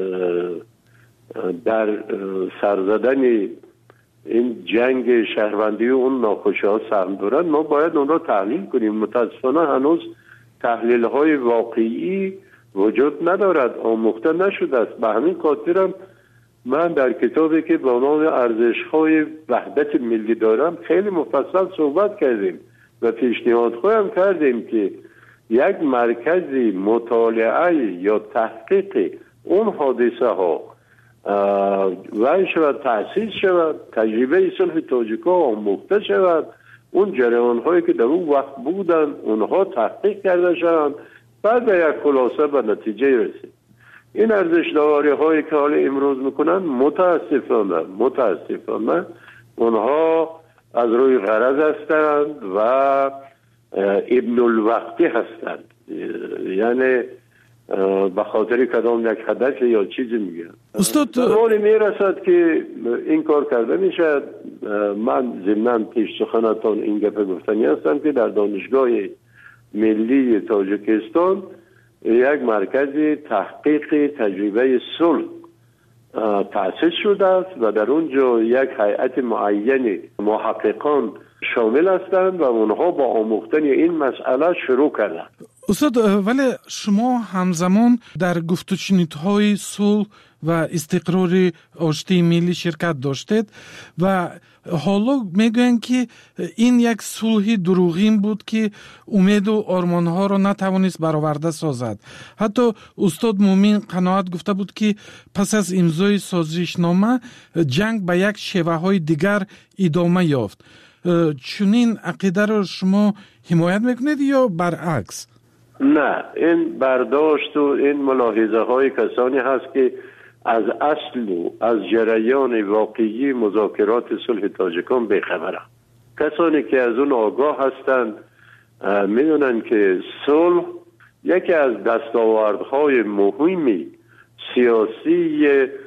در سرزدن این جنگ شهروندی و اون ناخوشی ها سهم دارن، ما باید اون را تحلیل کنیم. متاسفانه هنوز تحلیل های واقعی وجود ندارد، آموخته نشده است. به همین خاطرم من در کتابی که با نام ارزش‌های وحدت ملی دارم خیلی مفصل صحبت کردیم و پیشنهاد خواهم کردیم که یک مرکزی مطالعه یا تحقیق اون حادثه ها و شود تأسیس شود، تجربه صلح تاجیک‌ها آموخته شود، اون جریان هایی که در اون وقت بودن اونها تحقیق کرده شوند، بعد به یک خلاصه به نتیجه رسید. این ارزش داوری هایی که حالا امروز میکنن متاسفانه اونها از روی غرض هستند و ابن الوقتی هستند، یعنی به خاطر کدام یک هدف یا چیزی میگن. زمانی میرسد که این کار کرده میشد. من ضمناً پیش سخنتان این گپ گفتنی هستم که در دانشگاه ملی تاجیکستان یک مرکز تحقیق تجربه صلح تأسیس شده است و در اونجا یک هیئت معین محققان شامل هستند و اونها با آموختن این مسئله شروع کردند. استاد، ولی شما همزمان در گفت و شنودهای صلح و استقرار آشتی ملی شرکت داشتید و حالا میگوین که این یک صلح دروغین بود که امید و آرمانها را نتوانست برآورده سازد. حتی استاد مومن قناعت گفته بود که پس از امضای سازشنامه جنگ به یک شیوه های دیگر ادامه یافت. چنین عقیده را شما حمایت میکنید یا برعکس؟ نه، این برداشت و این ملاحظه های کسانی هست که از اصل و از جریان واقعی مذاکرات صلح تاجیکان بیخبرند. کسانی که از اون آگاه هستند میدونن که صلح یکی از دستاوردهای مهمی سیاسی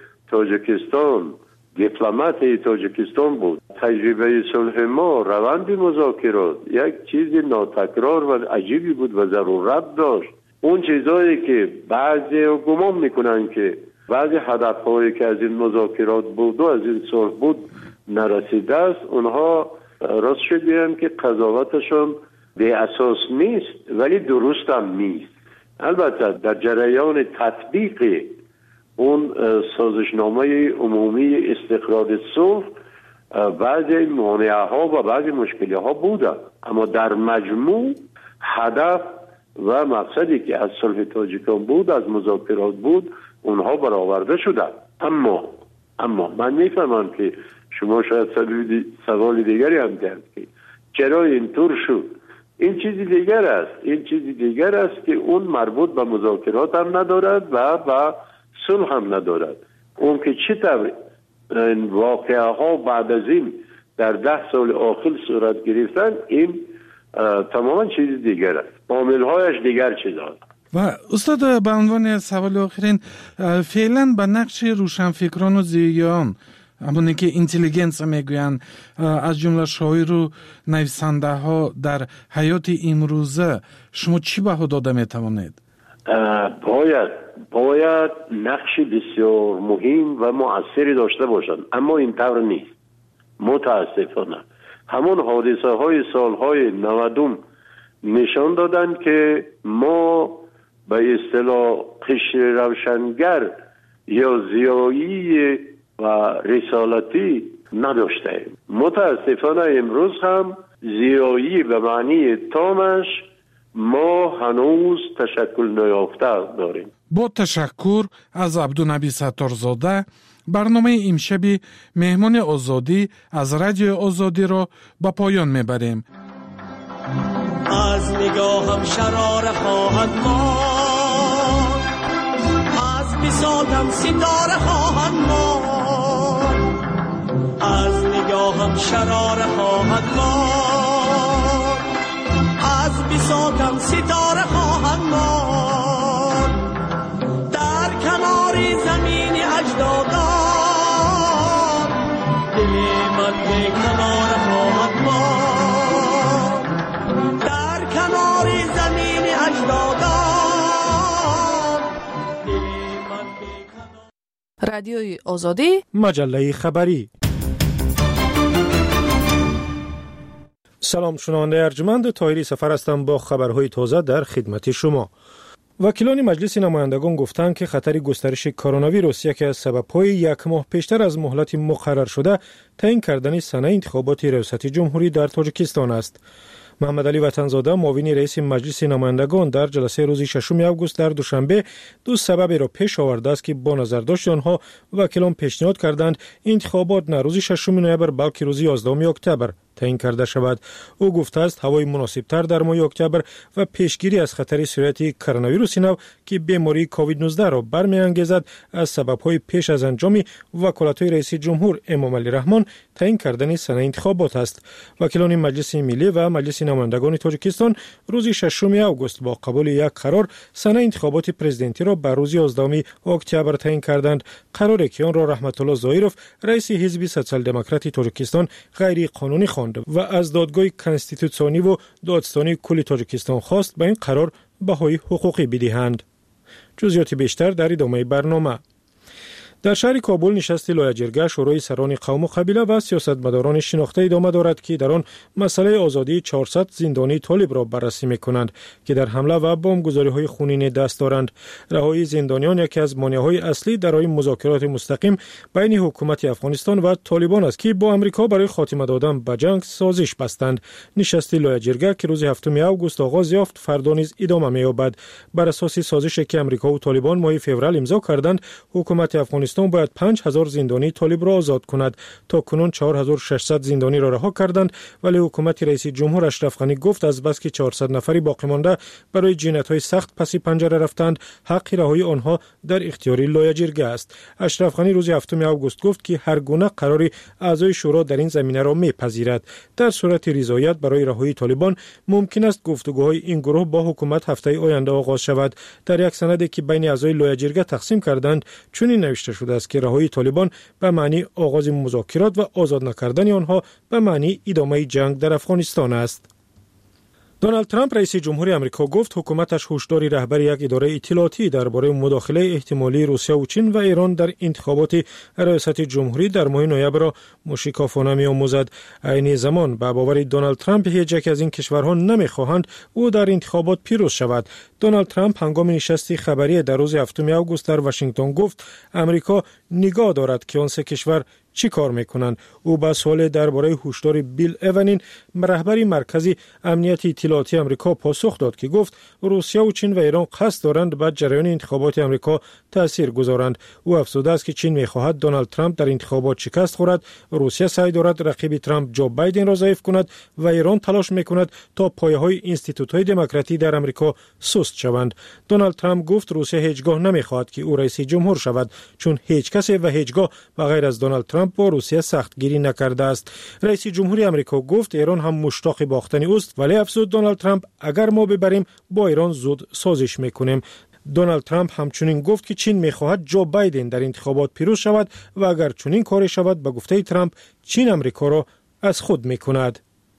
تاجیکستان، دیپلمات تاجیکستان بود. تجربه صلح ما، روند مذاکرات یک چیز ناتکرار و عجیبی بود و ضرورت داشت. اون چیزایی که بعضی گمان میکنن که بعضی هدفهایی که از این مذاکرات بود و از این صلح بود نرسیده است، اونها راست شد بیان که قضاوتشون بی اساس نیست ولی درست هم نیست. البته در جریان تطبیق اون سازشنامه عمومی استقرار صلح بعضی مانعه ها و بعضی مشکلی ها بوده، اما در مجموع هدف و مقصدی که از صلح تاجیکان بود، از مذاکرات بود، اونها برآورده شده. اما من میفهمم که شما شاید سوال دیگری هم کرد که چرا اینطور شد. این چیزی دیگر است که اون مربوط به مذاکرات هم ندارد و به صلح هم ندارد. اون که چطور این واقعه ها بعد از این در 10 سال آخر صورت گرفتن، این تماما چیز دیگر است. عامل‌هایش دیگر چیزاست. و استاد، به عنوان سوال آخرین، فعلا به نقش روشنفکران و زیان، همونی که اینتلیجنس میگوین، از جمله شاعر و نویسنده ها در حیات امروزه، شما چی بها داده میتوانید؟ باید نقش بسیار مهم و مؤثری داشته باشند، اما این طور نیست. متاسفانه همون حادثه های سالهای 90 نشان دادن که ما به اصطلاح قشر روشنگر یا زیایی و رسالتی نداشتیم. متاسفانه امروز هم زیایی به معنی تامش ما هنوز تشکل نیافته داریم. با تشکر از عبدالنبی ستارزاده، برنامه امشب مهمان آزادی از رادیو آزادی را به پایان میبریم. از نگاهم شرار خواهد ماند، از بساطم ستاره خواهد ماند، از نگاهم شرار خواهد ماند، از بساطم ستاره خواهد ماند، در کنار زمین اجدادان دل من به کنار خواهد ماند، در کنار زمین اجدادان دل من به کنار. رادیوی آزادی، مجله خبری. سلام، شنونده ارجمند، طاهری سفر هستم با خبرهای تازه در خدمت شما. وکیلان مجلس نمایندگان گفتند که خطر گسترش کرونا ویروس یکی از سبب‌های یک ماه پیشتر از مهلت مقرر شده تعیین کردن سنه انتخابات ریاست جمهوری در تاجیکستان است. محمد علی وطنزاده معاون رئیس مجلس نمایندگان در جلسه روز 6 آگوست در دوشنبه دو سبب را پیش آورده است که با نظرداشت آنها وکیلان پیشنهاد کردند انتخابات نه روز 6 نوامبر بلکه روز 11 اکتبر تعیین کرده شود. او گفته است هوای مناسبتر در ماه اکتبر و پیشگیری از خطر سرایت کرونا ویروس نو که بیماری کووید 19 را برمی‌انگیزد از سبب‌های پیش از انجام وکالت‌های رئیس جمهور امام علی رحمان تعیین کردن سنه انتخابات است. وکیلان مجلس ملی و مجلس نمایندگان تاجیکستان روز 6 آگوست با قبول یک قرار سنه انتخابات پرزیدنتی را بر روز 11 اکتبر تعیین کردند. قراری که آن را رحمت الله ظاهروف رئیس حزب سوسیال دموکرات تاجیکستان غیر قانونی خواند و از دادگاه کنستیتوسیونی و دادستانی کل تاجیکستان خواست به این قرار بهای حقوقی بدهند. جزئیات بیشتر در ادامه برنامه. در شهر کابل نشست لایجرگه شورای سران قوم و قبیله و سیاستمداران شناخته ادامه دارد که در آن مسئله آزادی 400 زندانی طالب را بررسی می‌کنند که در حمله و بمبگذاری‌های خونین دست دارند. رهایی زندانیان یکی از مانع‌های اصلی در راه مذاکرات مستقیم بین حکومت افغانستان و طالبان است که با آمریکا برای خاتمه دادن به جنگ سازش بستند. نشست لایجرگه که روز 7 آگوست آغاز یافت فردا نیز ادامه می‌یابد. بر اساس سازشی که آمریکا و طالبان ماه فوریه امضا کردند، حکومت افغانستان باید 5000 زندانی طالب را آزاد کند. تا کنون 4600 زندانی را رها کردند، ولی حکومت رئیس جمهور اشرف غنی گفت از بس که 400 نفری باقی مانده برای جنایت‌های سخت پس پنجره رفتند، حق رهایی آنها در اختیار لایجرگه است. اشرف غنی روز 7 آگوست گفت که هر گونه قراری اعضای شورا در این زمینه را می‌پذیرد. در صورت رضایت برای رهایی طالبان ممکن است گفتگوهای این گروه با حکومت هفته آینده آغاز شود. در یک سندی که بین اعضای لایجرگه تقسیم کردند چنین نوشته شده است که رهایی طالبان به معنی آغاز مذاکرات و آزاد نکردن آنها به معنی ادامه جنگ در افغانستان است. دونالد ترامپ رئیس جمهوری آمریکا گفت حکومتش هشدار رهبر یک اداره اطلاعاتی درباره مداخله احتمالی روسیه و چین و ایران در انتخابات ریاست جمهوری در ماه نوامبر را مشکافانه می‌آموزد. عین زمان به باور دونالد ترامپ هیچ یک از این کشورها نمی‌خواهند او در انتخابات پیروز شود. دونالد ترامپ هنگام نشست خبری در روز 7 آگوست در واشنگتن گفت آمریکا نگاه دارد که آن سه کشور چی کار میکنند. او با سوال درباره هشدار بیل ایونین رهبر مرکز امنیت اطلاعاتی آمریکا پاسخ داد که گفت روسیه و چین و ایران قصد دارند بر جریان انتخابات آمریکا تاثیر گذارند. او افزوده است که چین میخواهد دونالد ترامپ در انتخابات شکست خورد، روسیه سعی دارد رقیب ترامپ جو بایدن را ضعیف کند و ایران تلاش میکند تا پایه‌های اینستیتوت‌های دموکراتی در آمریکا سست شوند. دونالد ترامپ گفت روسیه هیچگاه نمیخواهد که او رئیس جمهور شود، چون هیچ کس و هیچگاه بغیر از دونالد ترامپ با روسیه سختگیری نکرده است. رئیس جمهوری آمریکا گفت ایران هم مشتاق باختن اوست، ولی افزود دونالد ترامپ اگر ما ببریم با ایران زود سازش میکنیم. دونالد ترامپ همچنین گفت که چین میخواهد جو بایدن در انتخابات پیروز شود و اگر چنین کاری شود به گفته ترامپ چین آمریکا را از خود میکند.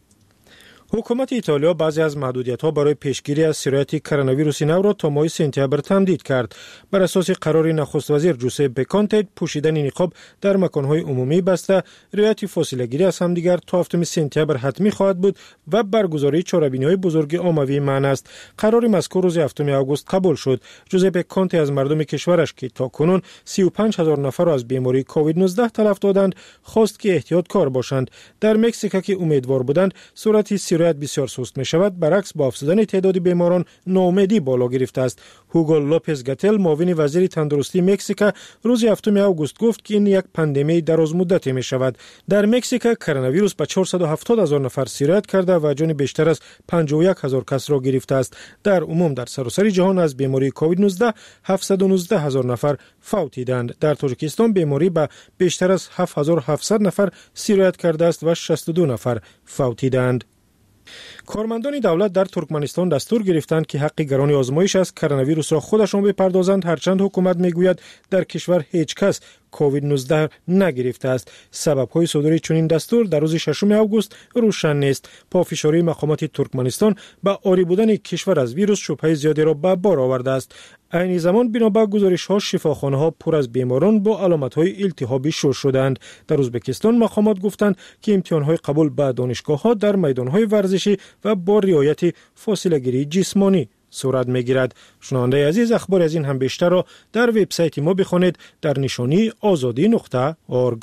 حکومت ایتالیا بعضی از محدودیت‌ها برای پیشگیری از سرایت کرونا ویروس نو را تا ماه سپتامبر تمدید کرد. بر اساس قرار نخست وزیر جوزپه کانته پوشیدن نقاب در مکان‌های عمومی بسته، رعایت فاصله‌گیری از همدیگر تا 7 سپتامبر حتمی خواهد بود و برگزاری چهاربینی‌های بزرگ عمومی منع است. قرار مذکور روز 7 آگوست قبول شد. جوزپه کانته از مردم کشورش که تاکنون 35000 نفر را از بیماری کووید 19 تلف دادند، خواست که احتیاطکار باشند. در مکزیک که امیدوار بودند سرعت سرایت بسیار سست می شود، برعکس با افزودن تعداد بیماران ناامیدی بالا گرفته است. هوگو لوپز گاتل معاون وزیر تندرستی مکزیک روز 7 آگوست گفت که این یک پاندمی دراز مدتی می شود. در مکزیک کرونا ویروس به 470,000 نفر سرایت کرده و جان بیشتر از 51,000 کس را گرفته است. در عموم در سراسر جهان از بیماری کووید 19 719,000 نفر فوتیدند. در تاجیکستان بیماری به بیشتر از 7700 نفر سرایت کرده است و 62 نفر فوتیدند. کارمندان دولت در ترکمنستان دستور گرفتند که حق گرانی آزمایش از کرونا ویروس را خودشان بپردازند، هرچند حکومت میگوید در کشور هیچ کس کووید 19 نگرفته است. سبب‌های صدور چنین دستور در روز 6 آگوست روشن نیست. پافشاری مقامات ترکمنستان به عاری بودن کشور از ویروس شبهه زیادی را به بار آورده است. عین زمان بنابر گزارش‌ها شفاخانه‌ها پر از بیماران با علامت‌های التهابی شور شدند. در ازبکستان مقامات گفتند که امتحان‌های قبول به دانشگاه‌ها در میدان‌های ورزشی و با رعایت فاصله‌گیری جسمانی صورت میگیرد. شنونده عزیز، اخبار از این هم بیشتر را در وبسایت ما بخونید در نشانی azadi.org.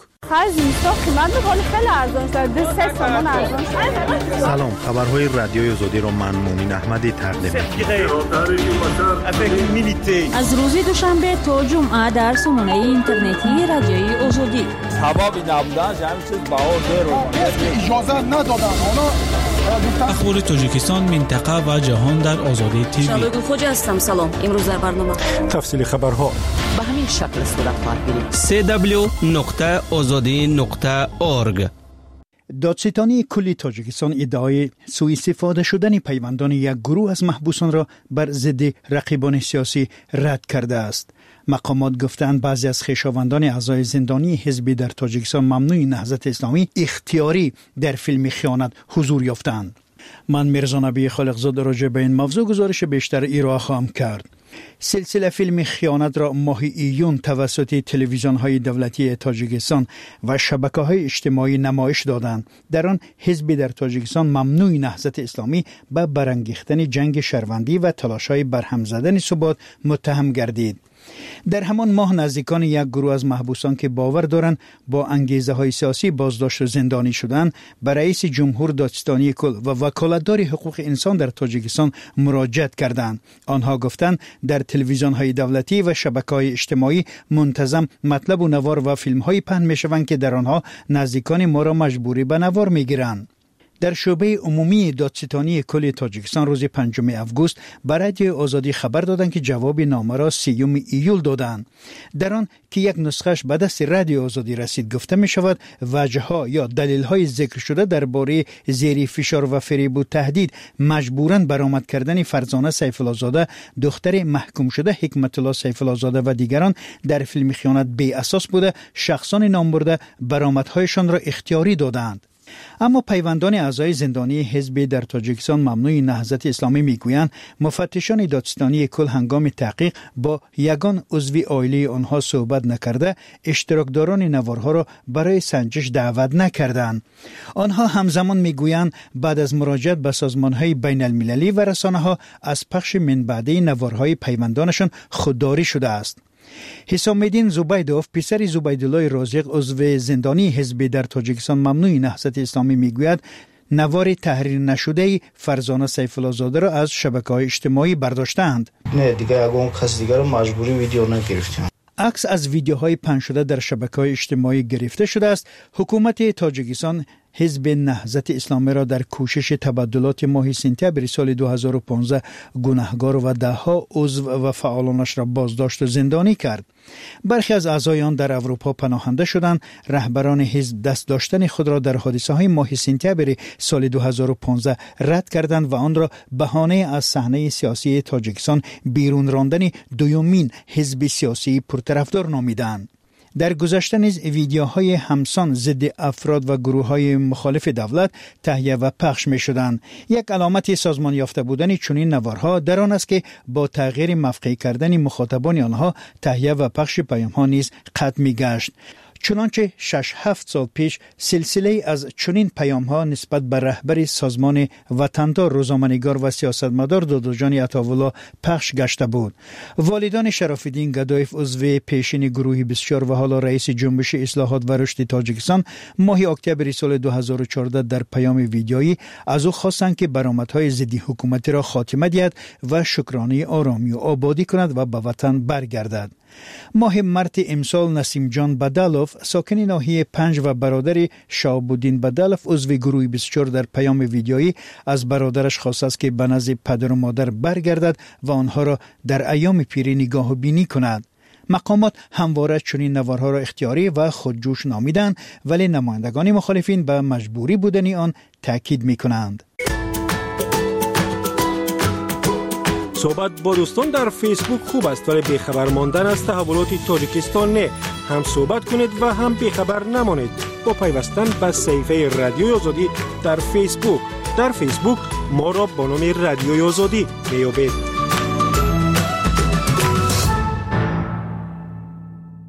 سلام، خبرهای رادیوی آزادی را من مومین احمدی تقدیم می‌کنم. از روز دوشنبه تا جمعه در سامانه اینترنتی رادیوی آزادی. هوا نبودن همین چیز بهار رو اجازه ندادن. اخبار تاجیکستان، منطقه و جهان در آزادی تیوی. شباب خوش هستم. سلام. امروز در برنامه تفصیل خبرها به همین شکل صورت خواهد گرفت. www.azadi.org. دادستانی کلی تاجیکستان ادعای سوء استفاده شدن پیوندان یک گروه از محبوسان را بر ضد رقیبان سیاسی رد کرده است. مقامات گفتند بعضی از خویشاوندان اعضای زندانی حزبی در تاجیکستان ممنوع نهضت اسلامی اختیاری در فیلم خیانت حضور یافتند. من میرزا نبی خالقزاد راجع به این موضوع گزارش بیشتر ارائه خواهم کرد. سلسله فیلم خیانت را ماه ایون توسط تلویزیون‌های دولتی تاجیکستان و شبکه‌های اجتماعی نمایش دادند. در آن حزبی در تاجیکستان ممنوع نهضت اسلامی به برانگیختن جنگ شهروندی و تلاش‌های برهم زدن ثبات متهم گردید. در همان ماه نزدیکان یک گروه از محبوسان که باور دارند با انگیزه‌های سیاسی بازداشت و زندانی شدند به رئیس جمهور دادستانی کل و وکالتدار حقوق انسان در تاجیکستان مراجعت کردند. آنها گفتند در تلویزیون‌های دولتی و شبکه‌های اجتماعی منتظم مطلب و نوار و فیلم‌های پهن می‌شوند که در آنها نزدیکان ما را مجبوری به نوار می‌گیرند. در شعبه عمومی دادستانی کل تاجیکستان روز 5 آگوست به رادیو آزادی خبر دادند که جواب نامه را 30 ایول دادند. در آن که یک نسخه‌اش به دست رادیو آزادی رسید گفته می شود وجه‌ها یا دلیل‌های ذکر شده درباره زیر فشار و فریب و تهدید مجبوراً برآمد کردن فرزانه سیف الله زاده دختر محکوم شده حکمت الله سیف الله زاده و دیگران در فیلم خیانت بی اساس بوده شخصان نامبرده برآمدهایشان را اختیاری دادند. اما پیوندان اعضای زندانی حزب در تاجیکستان ممنوع نهضت اسلامی میگویند مفتشان دادستانی کل هنگام تحقیق با یگان عضو عائله آنها صحبت نکرده اشتراکداران نوارها را برای سنجش دعوت نکردند. آنها همزمان میگویند بعد از مراجعت به سازمان‌های بین المللی و رسانه‌ها از پخش من بعده نوارهای پیوندانشان خودداری شده است. حسام الدین زبیدوف پسر زبیدالله رازق عضو زندانی حزب در تاجیکستان ممنوع نهضت اسلامی میگوید نوار تحریر نشده فرزانه سیف الله زاده را از شبکه‌های اجتماعی برداشتند. نه دیگه اون کس دیگه رو مجبوری ویدیو نگرفتیم. عکس از ویدیوهای پخش شده در شبکه‌های اجتماعی گرفته شده است. حکومت تاجیکستان حزب نهضت اسلامی را در کوشش تبادلات ماه سپتامبر سال 2015 گناهکار و دهها عضو و فعالانش را بازداشت و زندانی کرد. برخی از اعضای آن در اروپا پناهنده شدند. رهبران حزب دست داشتن خود را در حادثه‌های ماه سپتامبر سال 2015 رد کردند و آن را بهانه از صحنه سیاسی تاجیکستان بیرون راندن دومین حزب سیاسی پرطرفدار نامیدند. در گذشته نیز ویدیوهای همسان ضد افراد و گروه‌های مخالف دولت تهیه و پخش می‌شدند. یک علامت سازمان یافته بودن چنین نوارها در آن است که با تغییر مفقود کردن مخاطبان آنها تهیه و پخش پیام‌ها نیز قطع می‌گشت. چنانچه 6-7 سال پیش سلسله از چنین پیام‌ها نسبت به رهبر سازمان وطندار روزنامه‌نگار و سیاستمدار داداجان عطاالله پخش گشته بود. والدان شرف الدین گدایف عضو پیشین گروه 24 و حالا رئیس جنبش اصلاحات و رشد تاجیکستان ماه اکتبر سال 2014 در پیام ویدیویی از او خواستند که برآمدهای ضد حکومتی را خاتمه دهد و شکرانه آرامی و آبادی کند و به وطن برگردد. ماه مارس امسال نسیم جان بدالوف ساکن ناحیه 5 و برادر شهاب‌الدین بدالوف عضو گروه 24 در پیام ویدیویی از برادرش خواست است که به نزد پدر و مادر برگردد و آنها را در ایام پیری نگاه و بینی کند. مقامات همواره چنین نوارها را اختیاری و خودجوش نامیدند ولی نمایندگان مخالفین به مجبوری بودن آن تاکید می‌کنند. صحبت با دوستان در فیسبوک خوب است ولی بیخبر ماندن از تحولات تاجیکستان نه. هم صحبت کنید و هم بیخبر نمانید با پیوستن به صفحه رادیوی آزادی در فیسبوک. در فیسبوک ما را با نام رادیوی آزادی بیابید.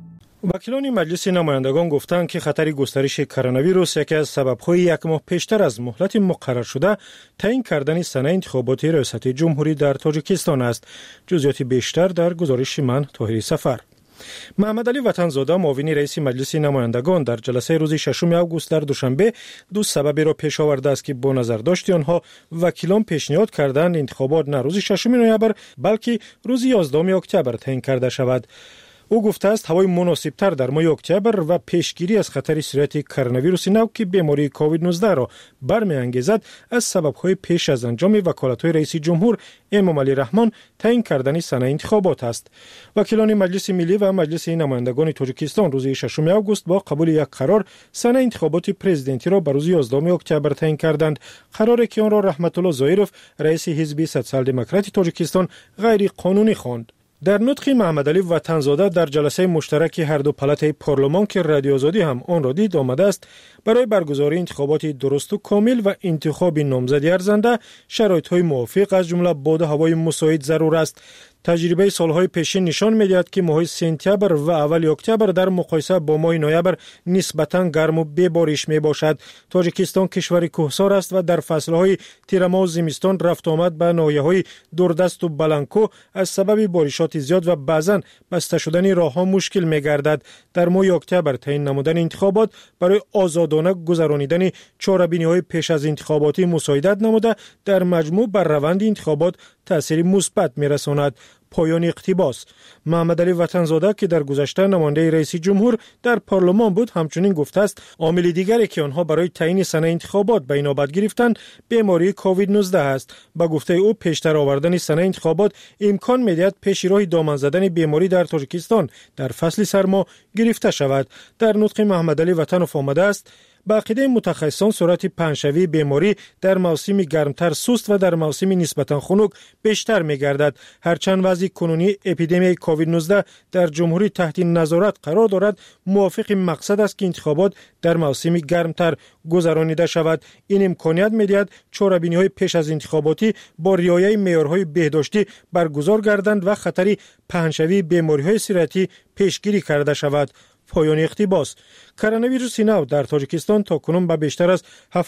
وکیلان مجلس نمایندگان گفتند که خطر گسترش کرونا ویروس یکی از سبب‌های یک ماه پیشتر از مهلت مقرر شده تعیین کردن سنه انتخاباتی ریاست جمهوری در تاجیکستان است. جزئیات بیشتر در گزارش من طاهری سفر. محمد علی وطنزاده معاون رئیس مجلس نمایندگان در جلسه روز 6 آگوست در دوشنبه دو سببی را پیش آورده است که با نظر داشت آنها وکیلان پیشنهاد کردند انتخابات نه روز 6 نوامبر بلکه روز 11 اکتبر تعیین کرده شود. او گفته است هوای مناسبتر در ماه اکتبر و پیشگیری از خطر سرایت کرونا ویروس نو که بیماری کووید 19 را برمی‌انگیزد از سبب‌های پیش از انجام وکالت‌های رئیس جمهور امام علی رحمان تعیین کردن سنه انتخابات است. وکیلان مجلس ملی و مجلس نمایندگان تاجیکستان روز 6 آگوست با قبول یک قرار سنه انتخابات پرزیدنتی را بر روز 11 اکتبر تعیین کردند. قراری که آن را رحمت الله زایروف رئیس حزب سوسیال دموکرات تاجیکستان غیر قانونی خواند. در نطق محمد علی وطنزاده در جلسه مشترک هر دو پالات پارلمان که رادیو آزادی هم آن را دید آمده است برای برگزاری انتخابات درست و کامل و انتخاب نامزد ارزنده شرایط‌های موافق از جمله باد و هوای مساعد ضرور است. تجربه سالهای پیشین نشان می‌دهد که ماه سپتامبر و اول اکتبر در مقایسه با ماه نوامبر نسبتاً گرم و بی‌بارش میباشد. تاجیکستان کشور کوهسار است و در فصل‌های تیرماه و زمستان رفت آمد به ناحیه‌های دوردست و بلنکو از سبب بارشات زیاد و بعضاً بسته شدن راه‌ها مشکل می‌گردد. در ماه اکتبر تعیین نمودن انتخابات برای آزادانه گذرانیدن چاره‌بینی‌های پیش از انتخاباتی مساعدت نموده در مجموع بر روند انتخابات تأثیر مثبت می‌رساند. پایان اقتباس. محمد علی وطنزاده که در گذشته نماینده رئیس جمهور در پارلمان بود همچنین گفته است عامل دیگری که آنها برای تعیین سنه انتخابات به نوبت گرفتند بیماری کووید 19 است. با گفته او پیشتر آوردن سنه انتخابات امکان می‌دهد پیش راه دامن زدن بیماری در تاجیکستان در فصل سرما گرفته شود. در نطق محمد علی وطنوف آمده است با عقیده متخصصان سرعت پنجشوی بیماری در موسم گرمتر سست و در موسم نسبتا خنک بیشتر می‌گردد. هرچند وضع کنونی اپیدمی کووید 19 در جمهوری تحت نظارت قرار دارد موافق مقصد است که انتخابات در موسم گرمتر گذرانیده شود. این امکانیت می‌دهد چاره‌بینی‌های پیش از انتخاباتی با رعایت معیارهای بهداشتی برگزار گردند و خطر پنجشوی بیماری‌های سرطانی پیشگیری کرده شود. پایان اقتباس. کرونا ویروس نو در تاجیکستان تا کنون به بیشتر از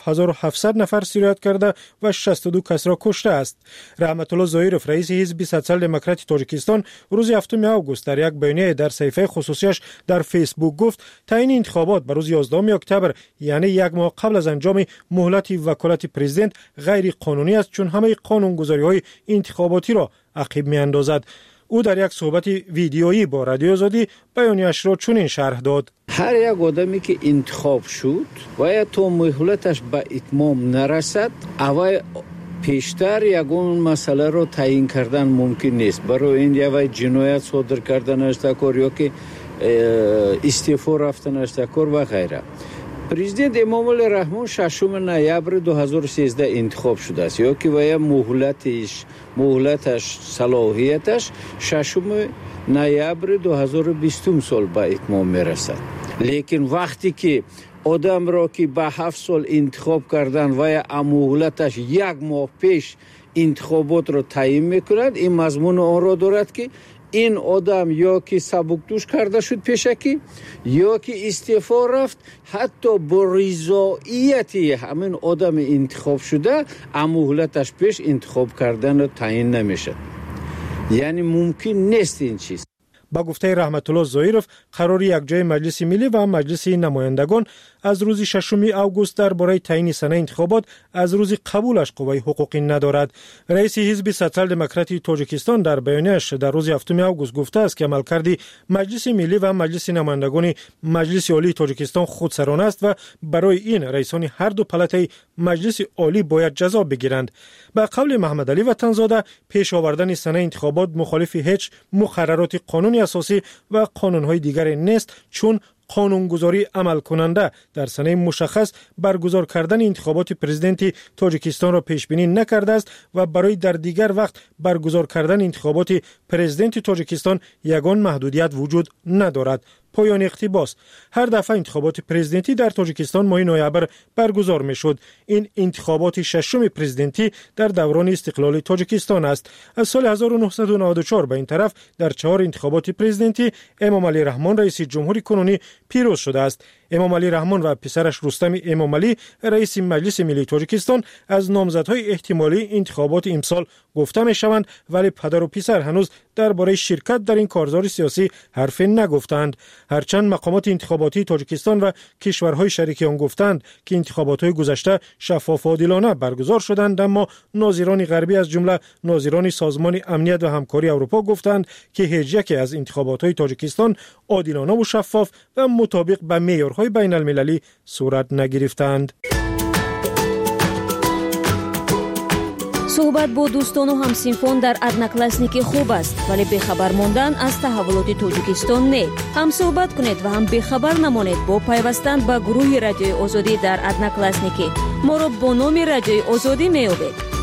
7700 نفر سرایت کرده و 62 کس را کشته است. رحمت الله زایروف رئیس حزب سوسیال دموکرات تاجیکستان روز 7 آگوست در یک بیانیه در صفحه خصوصیش در فیسبوک گفت تعیین انتخابات بر روز 11 اکتبر یعنی یک ماه قبل از انجام مهلت وکالت پرزیدنت غیر قانونی است چون همه قانونگذاری‌های انتخاباتی را عقب می‌اندازد. او در یک صحبت ویدیویی با رادیو آزادی بیانیه‌اش را چنین شرح داد: هر یک آدمی که انتخاب شد و یا تا مهلتش به اتمام نرسد اول پیشتر یگان مسئله را تعیین کردن ممکن نیست. برای این یا جنایت صادر کردن اشتکار یا که استعفا رفتن اشتکار و غیره. پرزیدنت امام علی رحمان 6 نوامبر 2013 انتخاب شده است یا که ویا مهلتش صلاحیتش 6 نوامبر 2020 سال به اتمام میرسد. لیکن وقتی که آدم را که به 7 سال انتخاب کردن و یا مهلتش یک ماه پیش انتخابات را تعیین میکنند این مضمون آن را دارد که این آدم یا که سبکدوش کرده شد پیشکی یا که استعفا رفت حتی با رضایت همین آدم انتخاب شده مهلتش پیش انتخاب کردن تعیین نمیشه. یعنی ممکن نیست این چیز. با گفته رحمت الله زایروف قرار یک جای مجلس ملی و مجلس نمایندگان از روز 6 آگوست درباره تعیین سنه انتخابات از روز قبولش قوه حقوقی ندارد. رئیس حزب سوسیال دموکراتی تاجیکستان در بیانیه‌اش در روز 7 آگوست گفته است که عملکرد مجلس ملی و مجلس نمایندگان مجلس عالی تاجیکستان خودسرانه است و برای این رئیسان هر دو پالات مجلس عالی باید جزا بگیرند. با قول محمد علی وطنزاده پیش آوردن سنه انتخابات مخالف هیچ مقررات قانون اساسی و قانون‌های دیگر نیست چون قانونگذاری عمل کننده در سنه مشخص برگزار کردن انتخابات پرزیدنتی تاجیکستان را پیش بینی نکرده است و برای در دیگر وقت برگزار کردن انتخابات پرزیدنتی تاجیکستان یگان محدودیت وجود ندارد. پایان اقتباس. هر دفعه انتخابات پرزیدنتی در تاجیکستان ماه نوامبر برگزار میشد. این انتخابات ششم پرزیدنتی در دوران استقلال تاجیکستان است. از سال 1994 به این طرف در 4 انتخابات پرزیدنتی امام علی رحمان رئیس جمهوری کنونی پیروز شده است. امام علی رحمان و پسرش رستم امام علی رئیس مجلس ملی تاجیکستان از نامزدهای احتمالی انتخابات امسال گفته میشوند، ولی پدر و پسر هنوز درباره شرکت در این کارزار سیاسی حرفی نگفتند. هرچند مقامات انتخاباتی تاجیکستان و کشورهای شریک آن گفتند که انتخابات‌های گذشته شفاف و عادلانه برگزار شدند، اما ناظران غربی از جمله ناظران سازمان امنیت و همکاری اروپا گفتند که هیچ یکی از انتخابات‌های تاجیکستان عادلانه و شفاف و مطابق به معیارهای بین‌المللی صورت نگرفتند. صحبت با دوستان و همسینفون در ادناکلاسنیکی خوب است، ولی بخبر ماندن از تحولات تاجیکستان نه. هم صحبت کنید و هم بخبر نمانید با پیوستن به گروه رادیوی آزادی در ادناکلاسنیکی. ما را با نام رادیوی آزادی می‌یابید.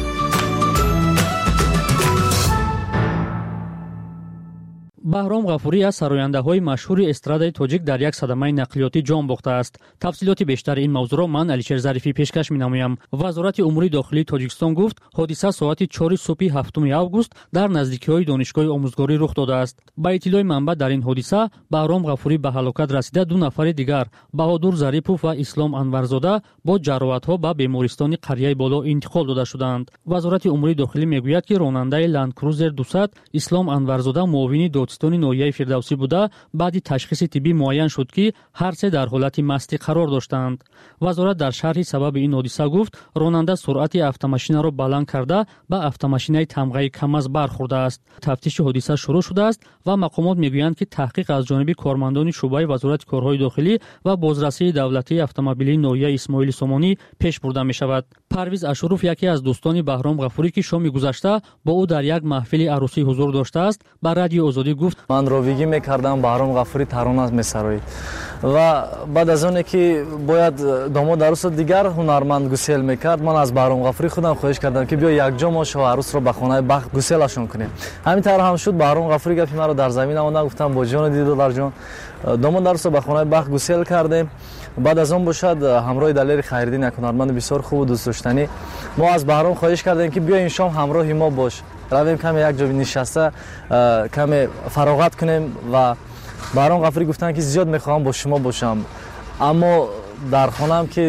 баҳром ғафурӣ аз сарояндаҳои машҳури эстрадаи тоҷик дар як садамаи нақлиётӣ ҷон бохтааст. тафсилоти бештари ин мавзӯъро ман алишер зарифӣ пешкаш менамоям. вазорати умурии дохилии тоҷикистон гуфт, ҳодиса соати 4 субҳи 7 август дар наздикиҳои донишгоҳи омӯзгорӣ рух додааст. ба иттилои манбаъ дар ин ҳодиса баҳром ғафурӣ ба ҳалокат расида, 2 нафари дигар баҳодур зарипов ва ислом анварзода бо ҷароҳатҳо ба бемористони қарияи боло интиқол дода шуданд. вазорати умурии дохилӣ мегӯяд, ки ронандаи Land Cruiser 200 ислом анварзода муовини додистони ноҳияи фирдавсӣ буда, баъди ташхиси тиббӣ муайян шуд, ки ҳар се дар ҳолати мастӣ қарор доштанд. вазорат дар шарҳи сабаби ин ҳодиса гуфт, ронанда суръати автомашинаро баланд карда ба автомашинаи тамғаи камаз бархӯрдааст. тафтиши ҳодиса шурӯъ шудааст ва мақомот мегӯянд, ки таҳқиқ аз ҷониби кормандони шуъбаи вазорати корҳои дохилӣ ва бозрасии давлатии автомобилии ноҳияи Исмоили Сомонӣ пеш бурда мешавад. Парвиз Ашуров, яке аз дӯстони Баҳром Ғафурӣ, ки шоми гузашта бо ӯ дар як маҳфили арӯсӣ ҳузур доштааст, ба радиои Озодӣ гуфт: ман ровигӣ мекардам Баҳром Ғафурӣ тарона месароид ва баъд аз оне ки бояд домод арӯсро дигар ҳунарманд гусел мекард, ман аз Баҳром Ғафурӣ худам хоҳиш кардам, ки биё якҷо мо шоҳ арӯсро ба хонаи бахт гуселашон кунем. ҳамин тавр ҳам шуд. Баҳром Ғафурӣ гапи маро дар замин намонда, гуфтам бо ҷони дидоларҷон домод арӯсро ба хонаи бахт гусел кардем. баъд аз он бошад ҳамроҳи Далери Хайриддин, як ҳунарманди бисёр хубу дӯстдоштанӣ, мо аз Баҳром хоҳиш кардем, ки биё ин шом ҳамроҳи мо бош, равем каме як ҷо нишаста каме фароғат кунем. ва Баҳром Ғафурӣ гуфтанд, ки зиёд мехоҳам бо шумо бошам, аммо дар хонам ки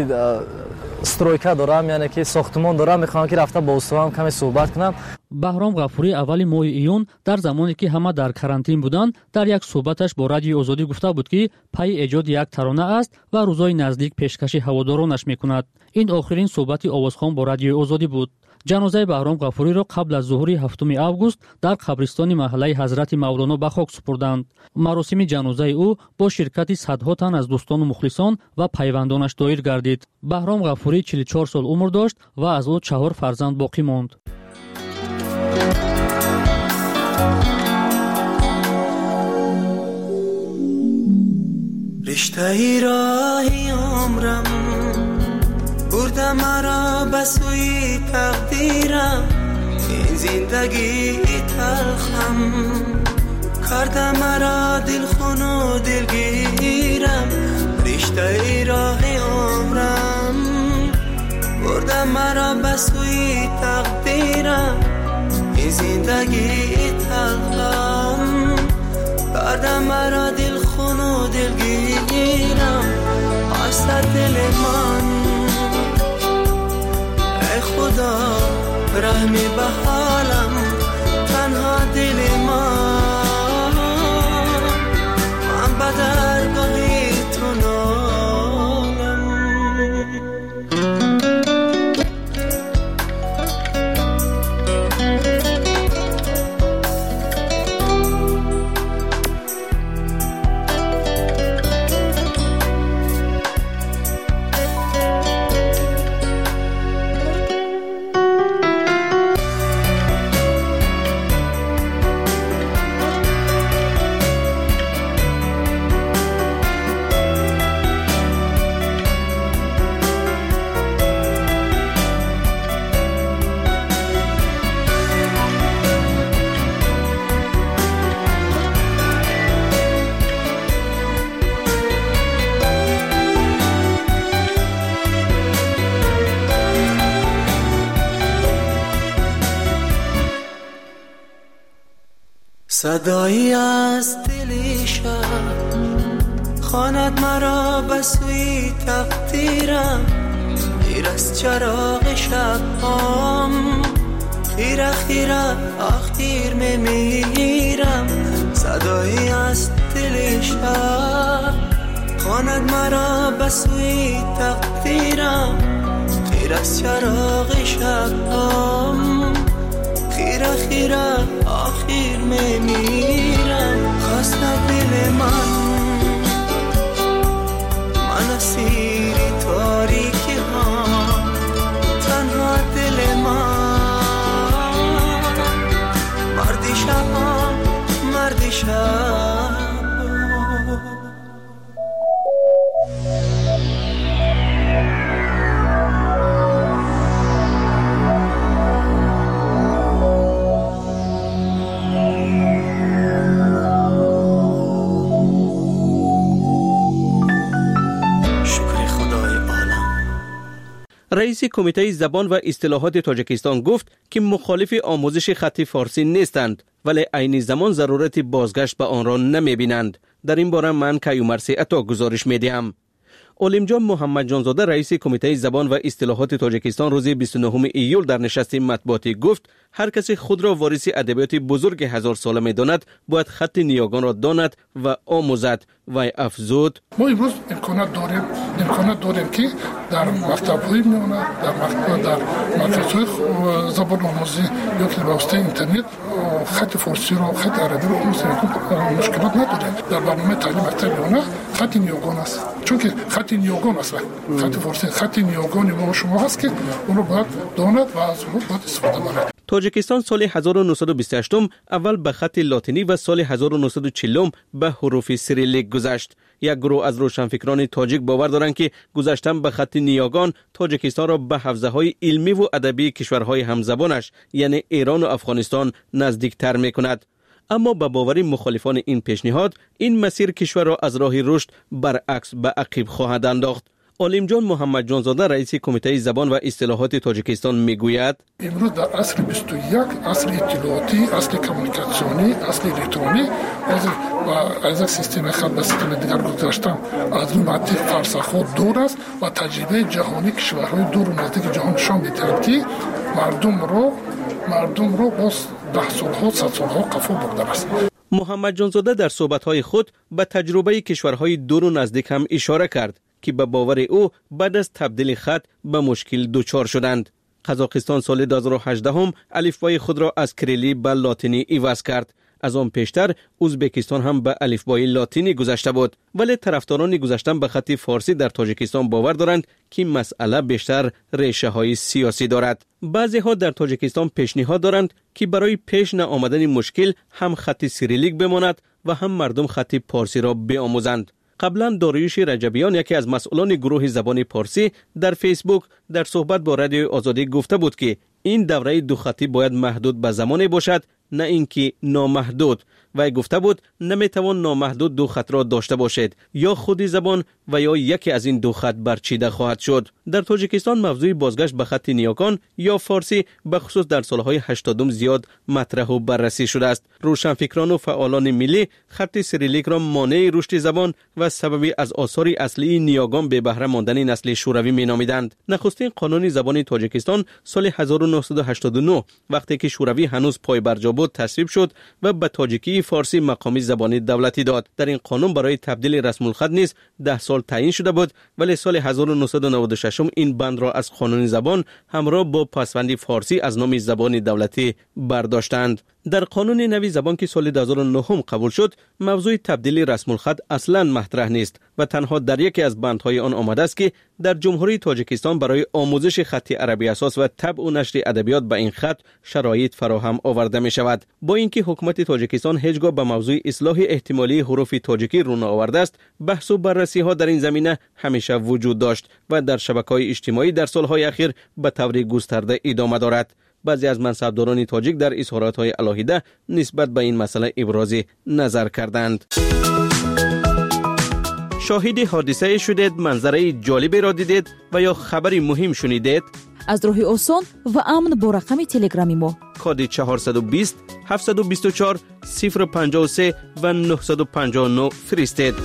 стройка дорам, яъне ки сохтмон дорам, мехоҳам ки рафта бо устовам каме суҳбат кунам. баҳром ғафурӣ аввали моҳи июн, дар замоне ки ҳама дар карантин буданд, дар як суҳбаташ бо радиои Озодӣ гуфта буд, ки пайи эҷоди як тарона аст ва рӯзои наздик пешкаши ҳаводоронаш мекунад. ин охирин суҳбати овозхон бо радиои Озодӣ буд. ҷанозаи Баҳром Ғафуриро қабл аз зуҳури 7 август дар қабристони маҳаллаи Ҳазрати Мавлоно ба хок супурданд. маросими ҷанозаи ӯ бо ширкати садҳо тан аз дӯстону мухлисон ва пайвандонаш доир гардид. Баҳром Ғафурӣ 44 сол умр дошт ва аз ӯ 4 фарзанд боқӣ монд. риштаи роҳи умрам бурда маро ба сӯи тақдирам, ин зиндагии талхам карда маро дилхуну дилгирам. риштаи роҳи умрам бурда маро ба сӯи тақдирам, ин зиндагии талхам карда маро дилхуну дилгирам. خسته دل من ای خدا رحمی به حالم، تنها دل من به درگاهی تو نالم. صدایی از دل شب خواند مرا به سوی تقدیرم، خیر از چراغ شبام، خیره خیره آخر میمیرم. صدایی از دل شب خواند مرا به سوی تقدیرم، خیر از چراغ شبام، خیره خیره آخر میمیرم. خواست دل من اسیر تاریکی ها، تنها دل من مردی شب، مردی شب. رئیس کمیته زبان و اصطلاحات تاجیکستان گفت که مخالف آموزش خط فارسی نیستند، ولی عین زمان ضرورت بازگشت به آن را نمی‌بینند. در این باره من کیومرثی عطا گزارش می‌دهم. عالمجان محمد جانزاده رئیس کمیته زبان و اصطلاحات تاجیکستان روز 29 ایول در نشست مطبوعاتی گفت هر کسی خود را وارث ادبیات بزرگ هزار ساله می‌داند باید خط نیاگان را داند و آموزد. و افزود ما امروز امکانات داریم که در مکتب‌های میانه، در مرکزهای زبان آموزی یا که به واسطه اینترنت خط فارسی رو، خط عربی رو آموزی مشکلات نداریم. در برنامه تعلیم مکتب میانه خط نیاگان است، چون که خط نیاگان است. خط فارسی خط نیاگان ما شما هست که اون رو باید داند و از اون باید استفاده کنه. تاجیکستان سال 1928 اول به خط لاتینی و سال 1940 به حروف سیریلیک گذشت. یک گروه از روشنفکران تاجیک باور دارند که گذاشتن به خط نیاگان تاجیکستان را به حوزه‌های علمی و ادبی کشورهای همزبانش یعنی ایران و افغانستان نزدیکتر می‌کند. اما به باور مخالفان این پیشنهاد این مسیر کشور را از راه رشد برعکس به عقب خواهد انداخت. عالمجان محمد جانزاده رئیس کمیته زبان و اصطلاحات تاجیکستان میگوید امروز در عصر 21 عصر اطلاعاتی، عصر کمیونیکاسیونی، عصر الکترونی از سیستم خط به سیستم دیگر گذاشتن از این منطق فلسفه دور است و تجربه جهانی کشورهای دور و نزدیک جهان نشان می‌دهد که مردم رو باز 10 سالها 100 سالها قفو برده است. محمد جانزاده در صحبت‌های خود به تجربه کشورهای دور و نزدیک هم اشاره کرد که به باور او بعد از تبدیل خط به مشکل دچار شدند. قزاقستان سال 2018 الفبای خود را از کریلی به لاتینی عوض کرد. از آن پیشتر ازبکستان هم به الفبای لاتینی گذشته بود، ولی طرفداران گذشتن به خط فارسی در تاجیکستان باور دارند که مسئله بیشتر ریشه های سیاسی دارد. بعضی ها در تاجیکستان پیشنهاد دارند که برای پیش نآمدن مشکل هم خط سیریلیک بماند و هم مردم خط پارسی را بیاموزند. قبلا داریوش رجبیان یکی از مسئولان گروه زبان پارسی در فیسبوک در صحبت با رادیو آزادی گفته بود که این دوره دو خطی باید محدود به زمانی باشد نه اینکه نامحدود. و گفته بود نمیتوان نامحدود دو خط را داشته باشد، یا خودی زبان و یا یکی از این دو خط برچیده خواهد شد. در تاجیکستان موضوع بازگشت به خط نیاگان یا فارسی به خصوص در سالهای 80 زیاد مطرح و بررسی شده است. روشنفکران و فعالان ملی خط سیریلیک را مانع رشد زبان و سببی از آثار اصلی نیاگان به بهره ماندن نسل شوروی مینامیدند. نخستین قانون زبان تاجیکستان سال 1989 وقتی که شوروی هنوز پای برجا بود تصویب شد و به تاجیکی فارسی مقامی زبانی دولتی داد. در این قانون برای تبدیل رسم الخط نیز 10 سال تعیین شده بود، ولی سال 1996 این بند را از قانون زبان همراه با پسوند فارسی از نام زبان دولتی برداشتند. در قانون نوی زبان که سال 2009 قبول شد، موضوع تبدیل رسم الخط اصلاً مطرح نیست و تنها در یکی از بندهای آن آمده است که در جمهوری تاجیکستان برای آموزش خط عربی اساس و طبع و نشر ادبیات به این خط شرایط فراهم آورده می شود. با اینکه حکومت تاجیکستان هیچگاه به موضوع اصلاح احتمالی حروف تاجیکی رو نآورده است، بحث و بررسی ها در این زمینه همیشه وجود داشت و در شبکه‌های اجتماعی در سالهای اخیر به طور گسترده ادامه دارد. بعضی از منصبداران تاجیک در اظهارات‌های علاهیده نسبت به این مسئله ابراز نظر کردند. شاهد حادثه شدید، منظره جالبی را دیدید و یا خبری مهم شنیدید؟ аз роҳи осон ва амн бо рақами телеграми мо. کد 420 724 053 و 959 فرستید.